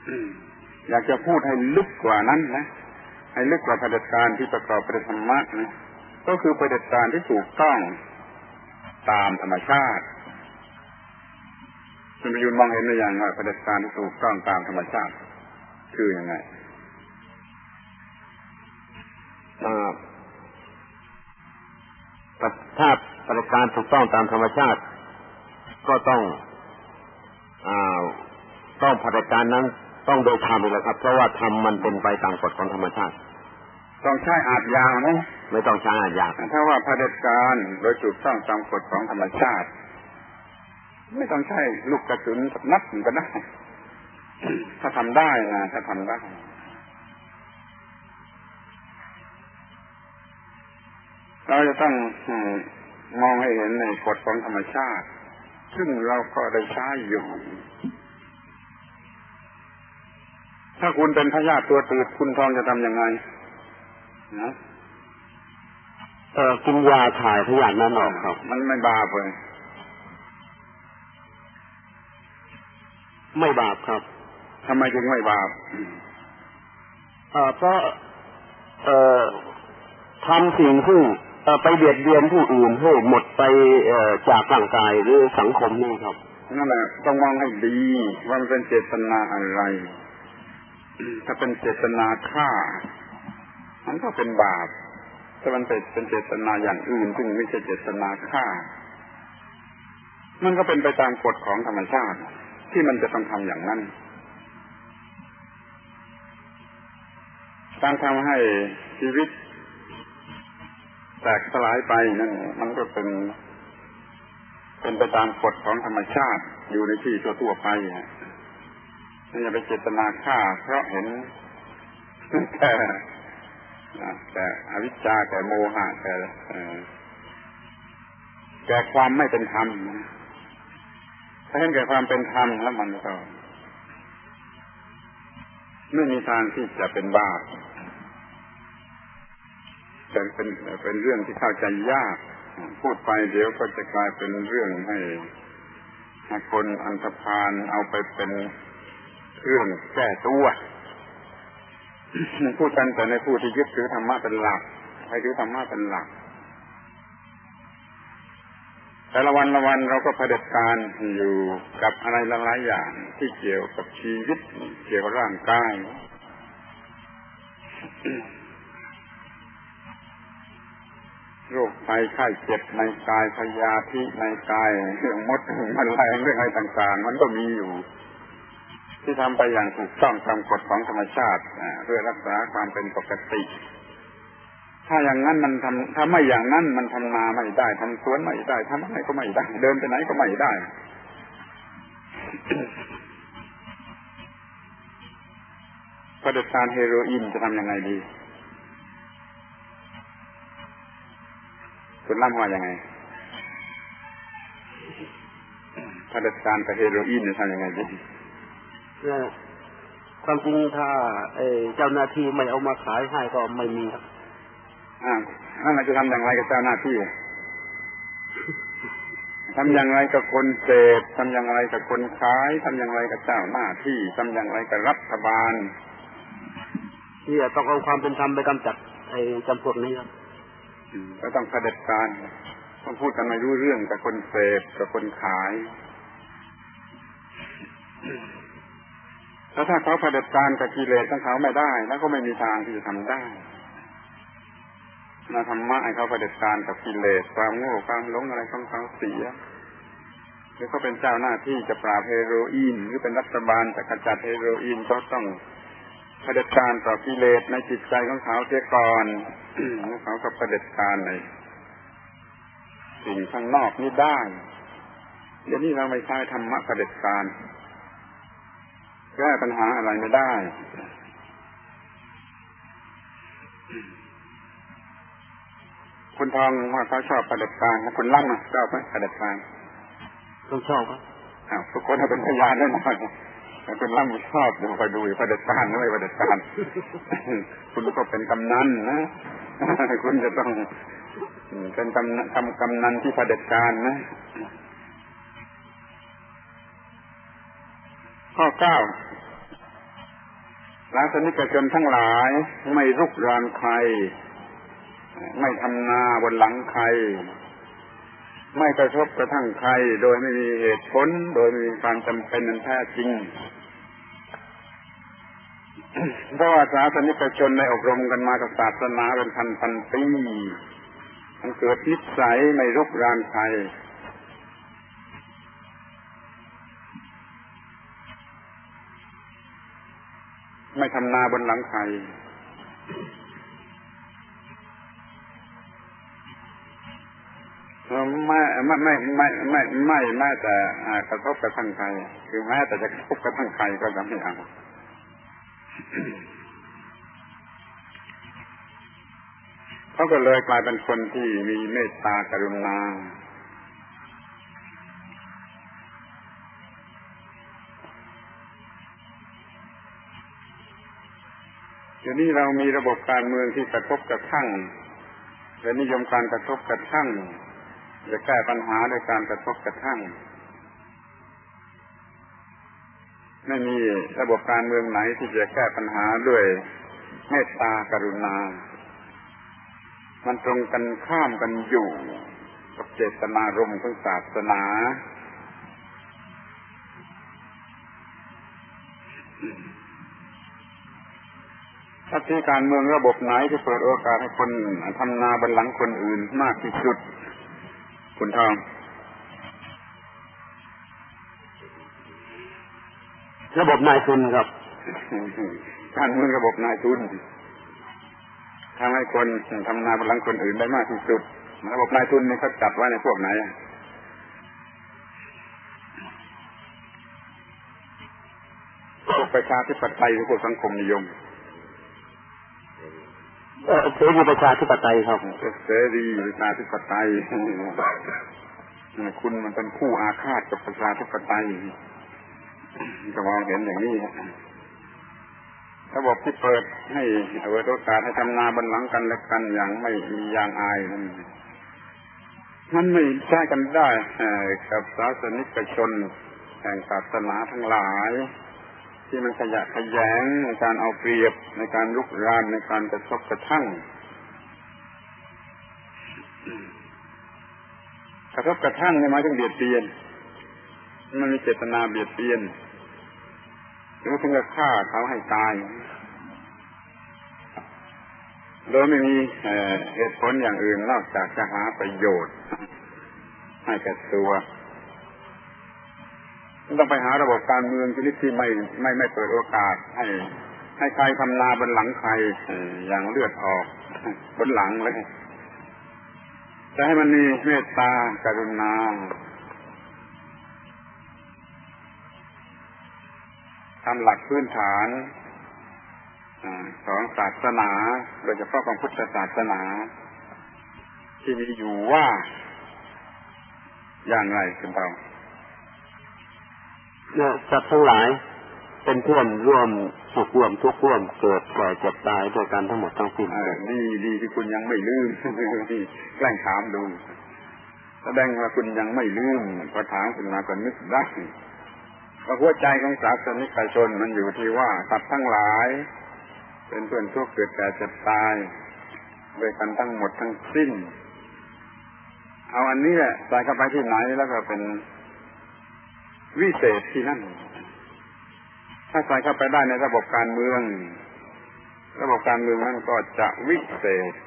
อยากจะพูดให้ลึกกว่านั้นนะให้ลึกกว่าเผด็จการที่ประกอบด้วยธรรมะนะก็คือเผด็จการที่ถูกต้องตามธรรมชาติคุณประยุทธ์มองเห็นหรือยังว่าเผด็จการที่ถูกต้องตามธรรมชาติคือยังไงถ้าเผด็จการถูกต้องตามธรรมชาติก็ต้องเผด็จการนั้นต้องโดยธรรมเลยครับเพราะว่าธรรมมันเป็นไปตามกฎของธรรมชาติต้องใช้อาทยาไหมไม่ต้องใช้อาทยาถ้าว่าเผด็จการโดยถูกต้องตามกฎของธรรมชาติไม่ต้องใช้ลูกกระสุนสักนัดก็ได้ถ้าทำได้นะถ้าทำได้เราจะต้องมองให้เห็นในกฎของธรรมชาติซึ่งเราก็ได้ใช้อยู่ถ้าคุณเป็นพยาธิตัวตืดคุณทองจะทำยังไงนะกินยาถ่ายพยาธินั้นออกครับมันไม่บาปเลยไม่บาปครับทำไมจึงไม่บาปเพราะทำสิ่งที่ไปเบียดเบียนผู้อื่นให้หมดไปจากร่างกายหรือสังคมนี่ครับนั่นแหละต้องมองให้ดีว่ามันเป็นเจตนาอะไรถ้าเป็นเจตนาฆ่ามันก็เป็นบาปถ้ามันเป็นเจตนาอย่างอื่นซึ่งไม่ใช่เจตนาฆ่ามันก็เป็นไปตามกฎของธรรมชาติที่มันจะต้องทำอย่างนั้นการทำให้ชีวิตแตกสลายไปนั่นมันก็เป็นไปตามกฎของธรรมชาติอยู่ในที่ทั่วไปไม่อย่าไปเจตนาฆ่าเพราะเห็นแต่อวิชชาแต่โมหะแต่ความไม่เป็นธรรมถ้าเห็นแก่ความเป็นธรรมแล้วมันก็ไม่มีทางที่จะเป็นบาปแต่เป็นเรื่องที่เข้าใจยากพูดไปเดี๋ยวก็จะกลายเป็นเรื่องให้คนอันธพาลเอาไปเป็นเรื่องแก้ตัวพูดกันแต่ในผู้ที่ยึดถือธรรมะเป็นหลักให้ถือธรรมะเป็นหลักแต่ละวันเราก็เผด็จการอยู่กับอะไรหลายๆอย่างที่เกี่ยวกับชีวิตเกี่ยวกับร่างกายโรคภัยไข้เจ็บในกายพยาธิในกายเรื่องมดมันแรงเรื่องอะไรต่างๆมันก็มีอยู่ที่ทำไปอย่างถูกต้องตามกฎของธรรมชาติเพื่อรักษาความเป็นปกติถ้าอย่างนั้นมันถ้าไม่อย่างนั้นมันทำนาไม่ได้ทำสวนไม่ได้ทำอะไรก็ไม่ได้เดินไปไหนก็ไม่ได้เผด็จการเฮโรอีนจะทำยังไงดีคุณล่ำว่ายังไงเผด็จการกับเฮโรอีนจะทำยังไงดีความจริงถ้าเจ้าหน้าที่ไม่เอามาขายให้ก็ไม่มีครับนั่นเราจะทำอย่างไรกับเจ้าหน้าที่ทำอย่างไรกับคนเสพทำอย่างไรกับคนขายทำอย่างไรกับเจ้าหน้าที่ทำอย่างไรกับรัฐบาลที่ต้องเอาความเป็นธรรมไปกำจัดจำพวกนี้ครับก็ต้องเผด็จการต้องพูดกันไม่รู้เรื่องกับคนเสพกับคนขายแล้วถ้าเขาเผด็จการกับกิเลสของเขาไม่ได้แล้วก็ไม่มีทางที่จะทำได้ธรรมะให้เขาเผด็จการกับกิเลสความโง่ความหลงอะไรของเขาเสียหรือเขาเป็นเจ้าหน้าที่จะปราบเฮโรอีนหรือเป็นรัฐบาลจะกำจัดเฮโรอีนก็ต้องเผด็จการต่อกิเลสในจิตใจของเขาเสียก่อนแล้วเขาก็เผด็จการในสิ่งข้างนอกนี้ได้เดี๋ยวนี้เราไม่ใช้ธรรมะเผด็จการแก้ปัญหาอะไรไม่ได้คุณทองว่าเขาชอบเผด็จการนะคุณล่ำนะชอบไหมเผด็จการต้องชอบครับทุกคนเป็นพยานได้หมดแต่คุณล่ำชอบดูไปดูเผด็จการไม่เผด็จการคุณก็เป็นกำนันนะคุณจะต้องเป็นกำนันที่เผด็จการนะข้อ 9 ศาสนิกชนทั้งหลายไม่รุกรานใครไม่ทำนาบนหลังใครไม่กระทบกระทั่งใครโดยไม่มีเหตุผลโดยไม่มีความจำเป็นอันแท้จริง เพราะว่าศาสนิกชนได้อบรมกันมากับศาสนาเป็นพันปีมันเกิดนิสัยไม่รุกรานใครไม่ทำนาบนหลังใครไม่แม้แต่กระทบกระทั่งใครคือแม้แต่จะกระทบกระทั่งใครก็จะไม่เอาเขาก็เลยกลายเป็นคนที่มีเมตตากรุณาเดี๋ยวนี้เรามีระบบการเมืองที่กระทบกระทั่งและนิยมการกระทบกระทั่งจะแก้ปัญหาด้วยการกระทบกระทั่งไม่มีระบบการเมืองไหนที่จะแก้ปัญหาด้วยเมตตากรุณามันตรงกันข้ามกันอยู่กับเจตนารมณ์ของศาสนาถ้าที่การเมืองระบบไหนที่เปิดโอกาสให้คนทำนาบนหลังคนอื่นมากที่สุดคุณทองระบบนายทุนครับการเมืองระบบนายทุนทำให้คนทำนาบนหลังคนอื่นได้มากที่สุดระบบนายทุนนี่เขาจัดไว้ในพวกไหนพวกประชาธิปไตยหรือพวกสังคมนิยมเสรีประชาธิปไตยครับเสรีประชาธิปไตยคุณมันเป็นคู่อาฆาตกับประชาธิปไตยจะมองเห็นอย่างนี้ระบบที่เปิดให้โอกาสให้ทำนาบนหลังกันและกันอย่างไม่มียางอายมันไม่ใช้กันได้กับศาสนิกชนแห่งศาสนาทั้งหลายที่มันขยะแขยงในการเอาเปรียบในการรุกรานในการกระทบกระทั่งนี่หมายถึงเบียดเบียนมันมีเจตนาเบียดเบียนหรือถึงกับฆ่าเขาให้ตายโดยไม่มีเหตุผลอย่างอื่นนอกจากจะหาประโยชน์ให้แก่ตัวต้องไปหาระบบการเมืองชนิดที่ไม่เปิดโอกาสให้ใครทำนาบนหลังใครอย่างเลือดออกบนหลังเลยจะให้มันมีเมตตากรุณาทำหลักพื้นฐานของศาสนาโดยเฉพาะของพุทธศาสนาที่มีอยู่ว่าอย่างไรคุณเปาสัตว์ทั้งหลายเป็นเพื่อนร่วมสุขร่วมทุกข์ร่วมเกิดแก่เจ็บตายด้วยกันทั้งหมดทั้งสิ้นดีที่คุณยังไม่ลืมแกล้งถามดูแสดงว่าคุณยังไม่ลืมพอถามคุณมาก็นึกได้ว่าหัวใจของศาสนิกชนมันอยู่ที่ว่าสัตว์ทั้งหลายเป็นเพื่อนทุกข์เกิดแก่เจ็บตายด้วยกันทั้งหมดทั้งสิ้นเอาอันนี้แหละใส่เข้าไปที่ไหนแล้วก็เป็นวิเศษที่นั่นถ้าใส่เข้าไปได้ในระบบการเมืองนั้นก็จะวิเศษ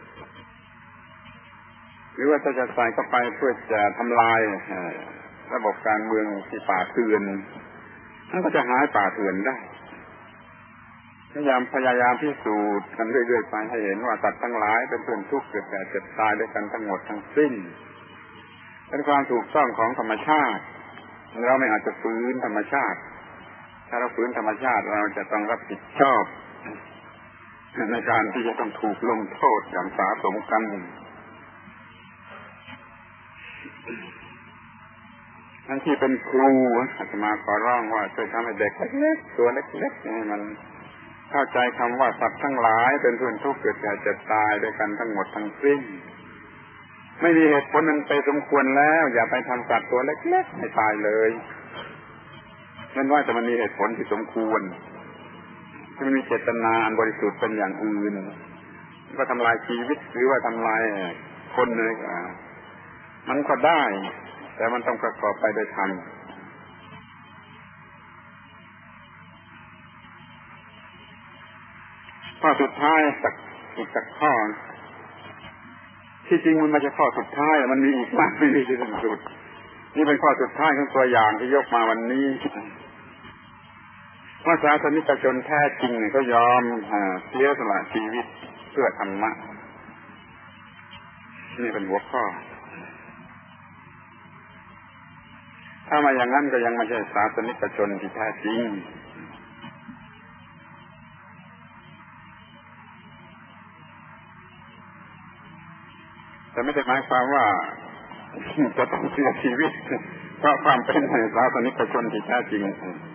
หรือว่าถ้าจะใส่เข้าไปเพื่อจะทำลายระบบการเมืองที่ป่าเถื่อนนั่นก็จะหายป่าเถื่อนได้พยายามพิสูจน์กันเรื่อยๆไปให้เห็นว่าสัตว์ทั้งหลายเป็นเพื่อนทุกข์เกิดแก่เจ็บตายด้วยกันทั้งหมดทั้งสิ้นเป็นความถูกต้องของธรรมชาติเราไม่อาจจะฝืนธรรมชาติถ้าเราฝืนธรรมชาติเราจะต้องรับผิดชอบในการที่จะต้องถูกลงโทษอย่างสาสมกันทั้งที่เป็นครูอาตมาขอร้องว่าช่วยทำให้เด็กเล็กๆตัวเล็กๆให้มันเข้าใจคำว่าสัตว์ทั้งหลายเป็นเพื่อนทุกข์เกิดแก่เจ็บตายด้วยกันทั้งหมดทั้งสิ้นไม่มีเหตุผลนั้นไปสมควรแล้วอย่าไปทำสัตว์ตัวเล็กๆให้ตายเลยนั่นว่าจะมันมีเหตุผลที่สมควรที่มันมีเจตนาอันบริสุทธิ์เป็นอย่างอื่นก็ทำลายชีวิตหรือว่าทำลายคนเลยมันก็ได้แต่มันต้องประกอบไปด้วยธรรมข้อสุดท้ายสักข้อที่จริงมันไม่ใช่ข้อสุดท้ายมันมีอีกมากไม่มีที่สุดนี่เป็นข้อสุดท้ายของตัวอย่างที่ยกมาวันนี้ว่าศาสนิกชนแท้จริงก็ยอมเสียสละชีวิตเพื่อธรรมะนี่เป็นหัวข้อถ้ามาอย่างนั้นก็ยังไม่ใช่ศาสนิกชนที่แท้จริงแต่ไม่ได้หมายความว่าจะต้องเสียชีวิตเพราะความเป็นศาสนิกชนที่แท้จริง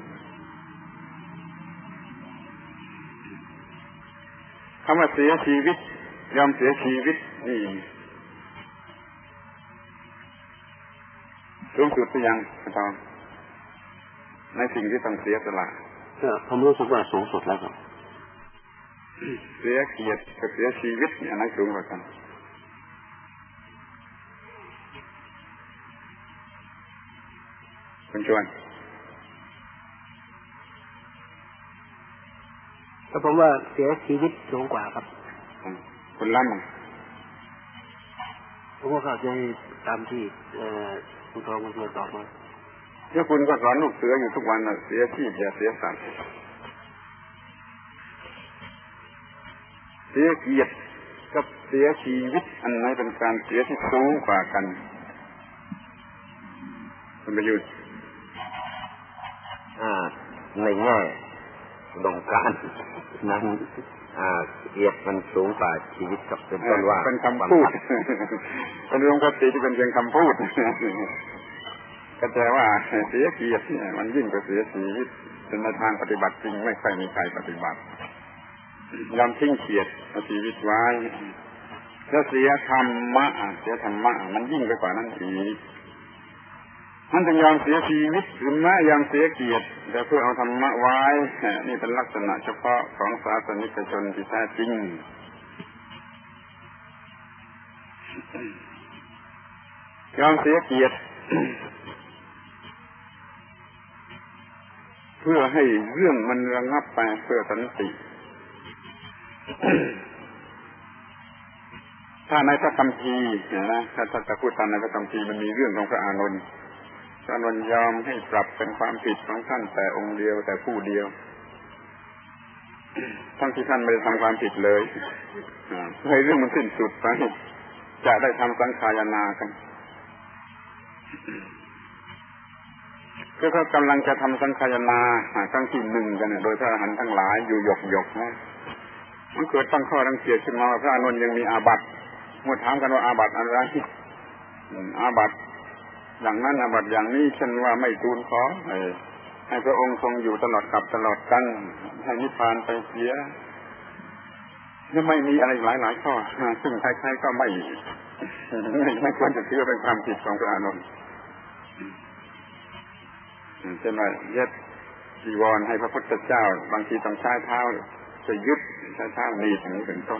คำว่าเสียชีวิตยอมเสียชีวิตนี่สูงสุดหรือยังครับในสิ่งที่ต้องเสียสละผมรู้สึกว่าสูงสุดแล้วครับเสียเกียรติกับเสียชีวิตเนี่ยอันไหนสูงกว่ากันคุณชวนแต่ผมว่าเสียชีวิตสูงกว่าครับคุณล้ำผมก็เข้าใจตามที่คุณทองคุณตอบมาถ้าคุณก็สอนลูกเสืออยู่ทุกวันน่ะเสียชีพอย่าเสียสัตว์เสียเกียรติกับเสียชีวิตอันไหนเป็นการเสียที่สูงกว่ากันคุณประยุทธ์ในแง่ดงการนั้นเกียรติมันสูงกว่าชีวิตกับเป็นต้นว่าเป็นคำพูดเป็นเรื่องปกติที่เป็นเพียงคำพูดก็แปลว่าเสียเกียรติมันยิ่งกว่าเสียชีวิตเป็นในทางปฏิบัติจริงไม่ค่อยมีใครปฏิบัติยอมทิ้งเกียรติเอาชีวิตไว้แล้วเสียธรรมะมันยิ่งไปกว่านั้นอีกมันจึงยอมเสียชีวิตหรือแม้ยอมเสียเกียรติแต่เพื่อเอาธรรมะไว้นี่เป็นลักษณะเฉพาะของศาสนิกชนที่แท้จริงยอมเสียเกียรติเพื่อให้เรื่องมันระงับไปเพื่อสันติถ้าในพระคัมภีร์นะถ้าจะพูดตามในพระคัมภีร์มันมีเรื่องของพระอานนท์ยอมให้ปรับเป็นความผิดของท่านแต่องค์เดียวแต่ผู้เดียวทั้งที่ท่านไม่ได้ทำความผิดเลยให้เรื่องมันสิ้นสุดไปจะได้ทำสังฆายนากันก็เขากำลังจะทำสังฆายนาครั้งที่หนึ่งกันโดยพระอรหันต์ทั้งหลายอยู่หยกนะมันเกิดตั้งข้อรังเกียจขึ้นมาว่าพระอานนท์ยังมีอาบัติเมื่อถามกันว่าอาบัติอะไรอาบัติอย่างนั้นอาบัติอย่างนี้เช่นว่าไม่ทูลขอให้พระองค์ทรงอยู่ตลอดกับตลอดกันให้นิพพานไปเสียไม่มีอะไรหลายข้อซึ่งใครๆก็ไม่ควรจะถือเป็นความผิดของพระอานนท์เช่นว่าเย็ดจีวรให้พระพุทธเจ้าบางทีต้องใช้เท้าจะยึดใช้เท้านี่อย่างนี้เป็นต้น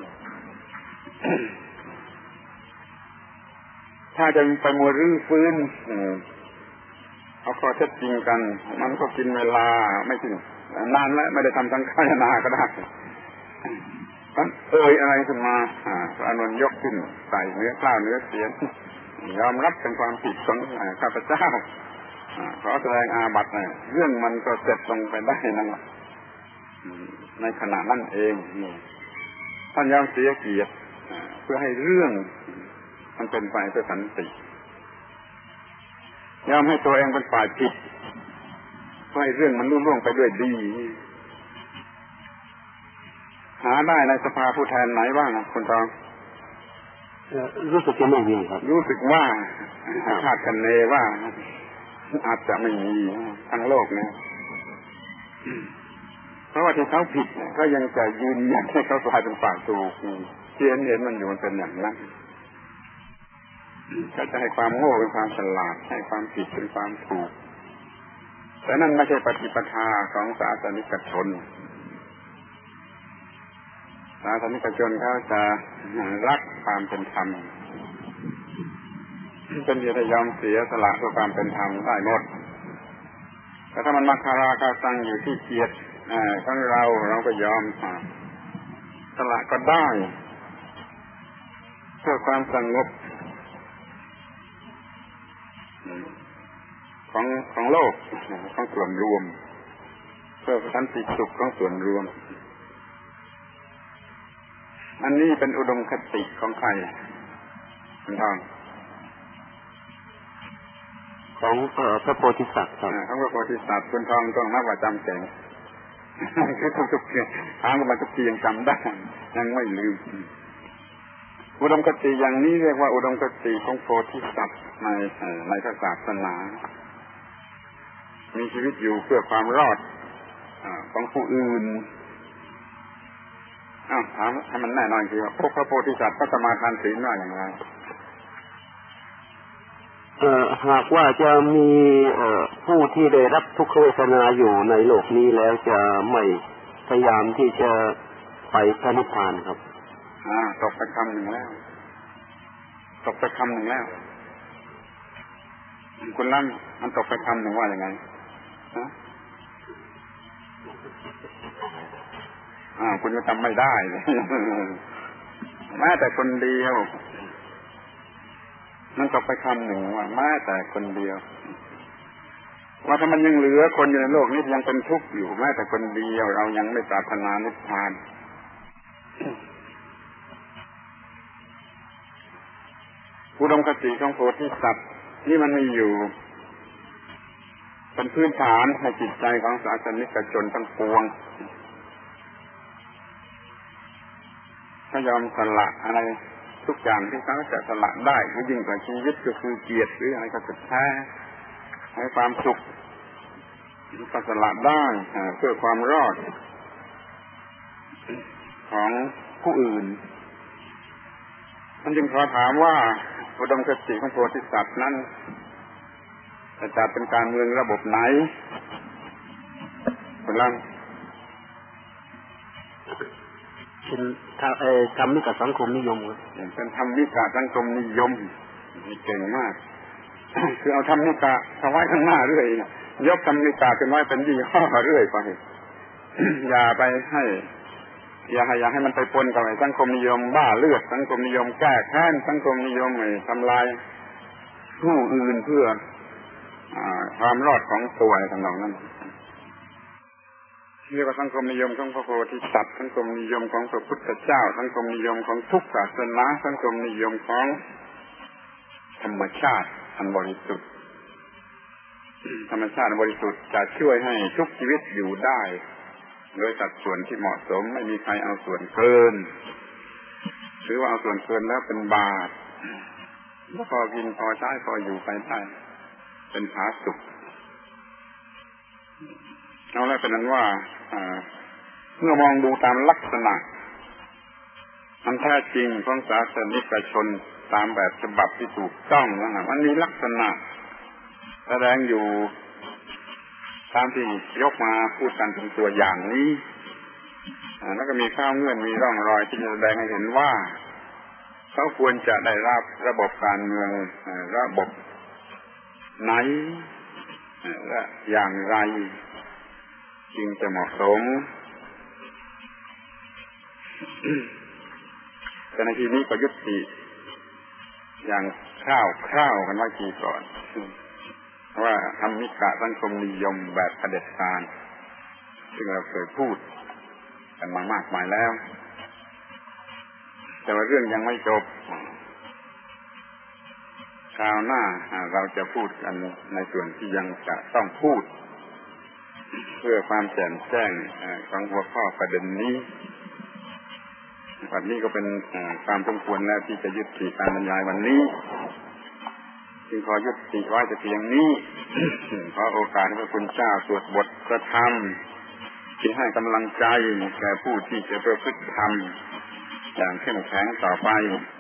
ถ้าจะไปมัวรื้อฟื้นเอาข้อเท็จจริงกันมันก็กินเวลาไม่ถึงนานแล้วไม่ได้ทำสังฆายนาก็ได้มันอะไรขึ้นมาพระอานนท์ยกขึ้นใส่เนื้อกล้าวเนื้อเสียงยอมรับเป็นความผิดของข้าพเจ้าขอแสดงอาบัติเรื่องมันก็เสร็จลงไปได้นั่นแหละในขณะนั้นเองท่านยอมเสียเกียรติเพื่อให้เรื่องมันเป็นไปเพื่อสันติยอมให้ตัวเองเป็นฝ่ายผิดเพื่อให้เรื่องมันรุ่งเรืองไปด้วยดีหาได้ในสภาผู้แทนไหนบ้างคุณตองรู้สึกจะไม่มีครับรู้สึกว่าคาดกันเนว่าอาจจะไม่มีทั้งโลกนะเพราะว่าที่เขาผิดก็ยังจะยืนยันให้เขากลายเป็นฝ่ายถูกที่เห็นมันอยู่มันเป็นอย่างนั้นก็จะให้ความโง่เป็นความฉลาดให้ความผิดเป็นความถูกแต่นั่นไม่ใช่ปฏิปทาของศาสนิกชนศาสนิกชนเขาจะรักความเป็นธรรมเป็นที่จะยอมเสียสละเพื่อความเป็นธรรมได้หมดแต่ถ้ามันมาคาราคาซังอยู่ที่เกียรติของเราก็ยอมสละก็ได้เพื่อความสงบของโลกของส่วนรวมเพื่อสันติสุขของส่วนรวมอันนี้เป็นอุดมคติของใครคุณทองของพระโพธิสัตว์ของพระโพธิสัตว์คุณทองต้องนับว่าจำเก่งคือทุกเรื่องทางมาทุกทียังจำได้ยังไม่ลืมอุดมคติอย่างนี้เรียกว่าอุดมคติของโพธิสัตว์ในพระศาสนามีชีวิตอยู่เพื่อความรอดของผู้อื่นถามให้มันแน่นอนทีว่าพระโพธิสัตว์ก็สมาทานศีลว่าอย่างไรหากว่าจะมีผู้ที่ได้รับทุกขเวทนาอยู่ในโลกนี้แล้วจะไม่พยายามที่จะไปพระนิพพานครับตกไปคำหนึ่งแล้วคุณลั่นมันตกไปคำหนึ่งว่าอย่างไงคุณก็จำไม่ได้เลยแม้แต่คนเดียวมันตกไปคำหนึ่งว่าแม้แต่คนเดียวว่าถ้ามันยังเหลือคนอยู่ในโลกนี้ยังเป็นทุกข์อยู่แม้แต่คนเดียวเรายังไม่ปรารถนานิพพานอุดมคติของโพธิสัตว์นี่มันมีอยู่เป็นพื้นฐานในจิตใจของศาสนิกชนทั้งปวงถ้ายอมสละอะไรทุกอย่างที่เขาจะสละได้ยิ่งกว่าชีวิตก็คือเกียรติหรืออะไรก็จะแท้ให้ความสุขก็สละได้เพื่อความรอดของผู้อื่นมันจึงขอถามว่าอุดมคติของโพธิสัตว์นั้นจะจัดเป็นการเมืองระบบไหนคุณลังเป็นธรรมิกสังคมนิยมเป็นธรรมิกสังคมนิยมนี่เก่งมากคือเอาธรรมิกะเอาไว้ข้างหน้าเรื่อยยกธรรมิกะขึ้นไว้เป็นยี่ห้อเรื่อยไปอย่าไปให้อย่าให้มันไปปนกับสังคมนิยมบ้าเลือดสังคมนิยมแก้แค้นสังคมนิยมทำลายผู้อื่นเพื่อความรอดของตัวทั้งเหล่านั้นเรียกว่าสังคมนิยมของพระโพธิสัตว์สังคมนิยมของพระพุทธเจ้าสังคมนิยมของทุกศาสนาสังคมนิยมของธรรมชาติอันบริสุทธิ์ธรรมชาติบริสุทธิ์จะช่วยให้ทุกชีวิตอยู่ได้โดยสัดส่วนที่เหมาะสมไม่มีใครเอาส่วนเกินหรือว่าเอาส่วนเกินแล้วเป็นบาปพอกินพอใช้พออยู่ไปได้เป็นผาสุกเอาแล้วเป็นนั้นว่าเมื่อมองดูตามลักษณะอันแท้จริงของศาสนิกชนตามแบบฉบับที่ถูกต้องมันมีลักษณะแสดงอยู่ตามที่ยกมาพูดกันเป็นตัวอย่างนี้แล้วก็มีข้าวเงื่อนมีร่องรอยที่จะแสดงให้เห็นว่าเขาควรจะได้รับระบบการเมืองระบบไหนและอย่างไรจึงจะเหมาะสมแต่ในที่นี้ก็ยุติอย่างคร่าวๆกันไว้ทีก่อนว่าธรรมิกะสังคมนิยมแบบเผด็จการซึ่งเราเคยพูดกันมามากมายแล้วแต่ว่าเรื่องยังไม่จบคราวหน้าเราจะพูดกันในส่วนที่ยังจะต้องพูดเพื่อความแจ่มแจ้งของหัวข้อประเด็นนี้วันนี้ก็เป็นความสมควรแล้วที่จะยุติการบรรยายวันนี้จึงขอยุติไว้แต่เพียงนี้ ขอโอกาสให้พระคุณเจ้าสวดบทพระธรรมที่ให้กำลังใจแก่ผู้ที่จะประพฤติธรรมอย่างเข้มแข็งต่อไป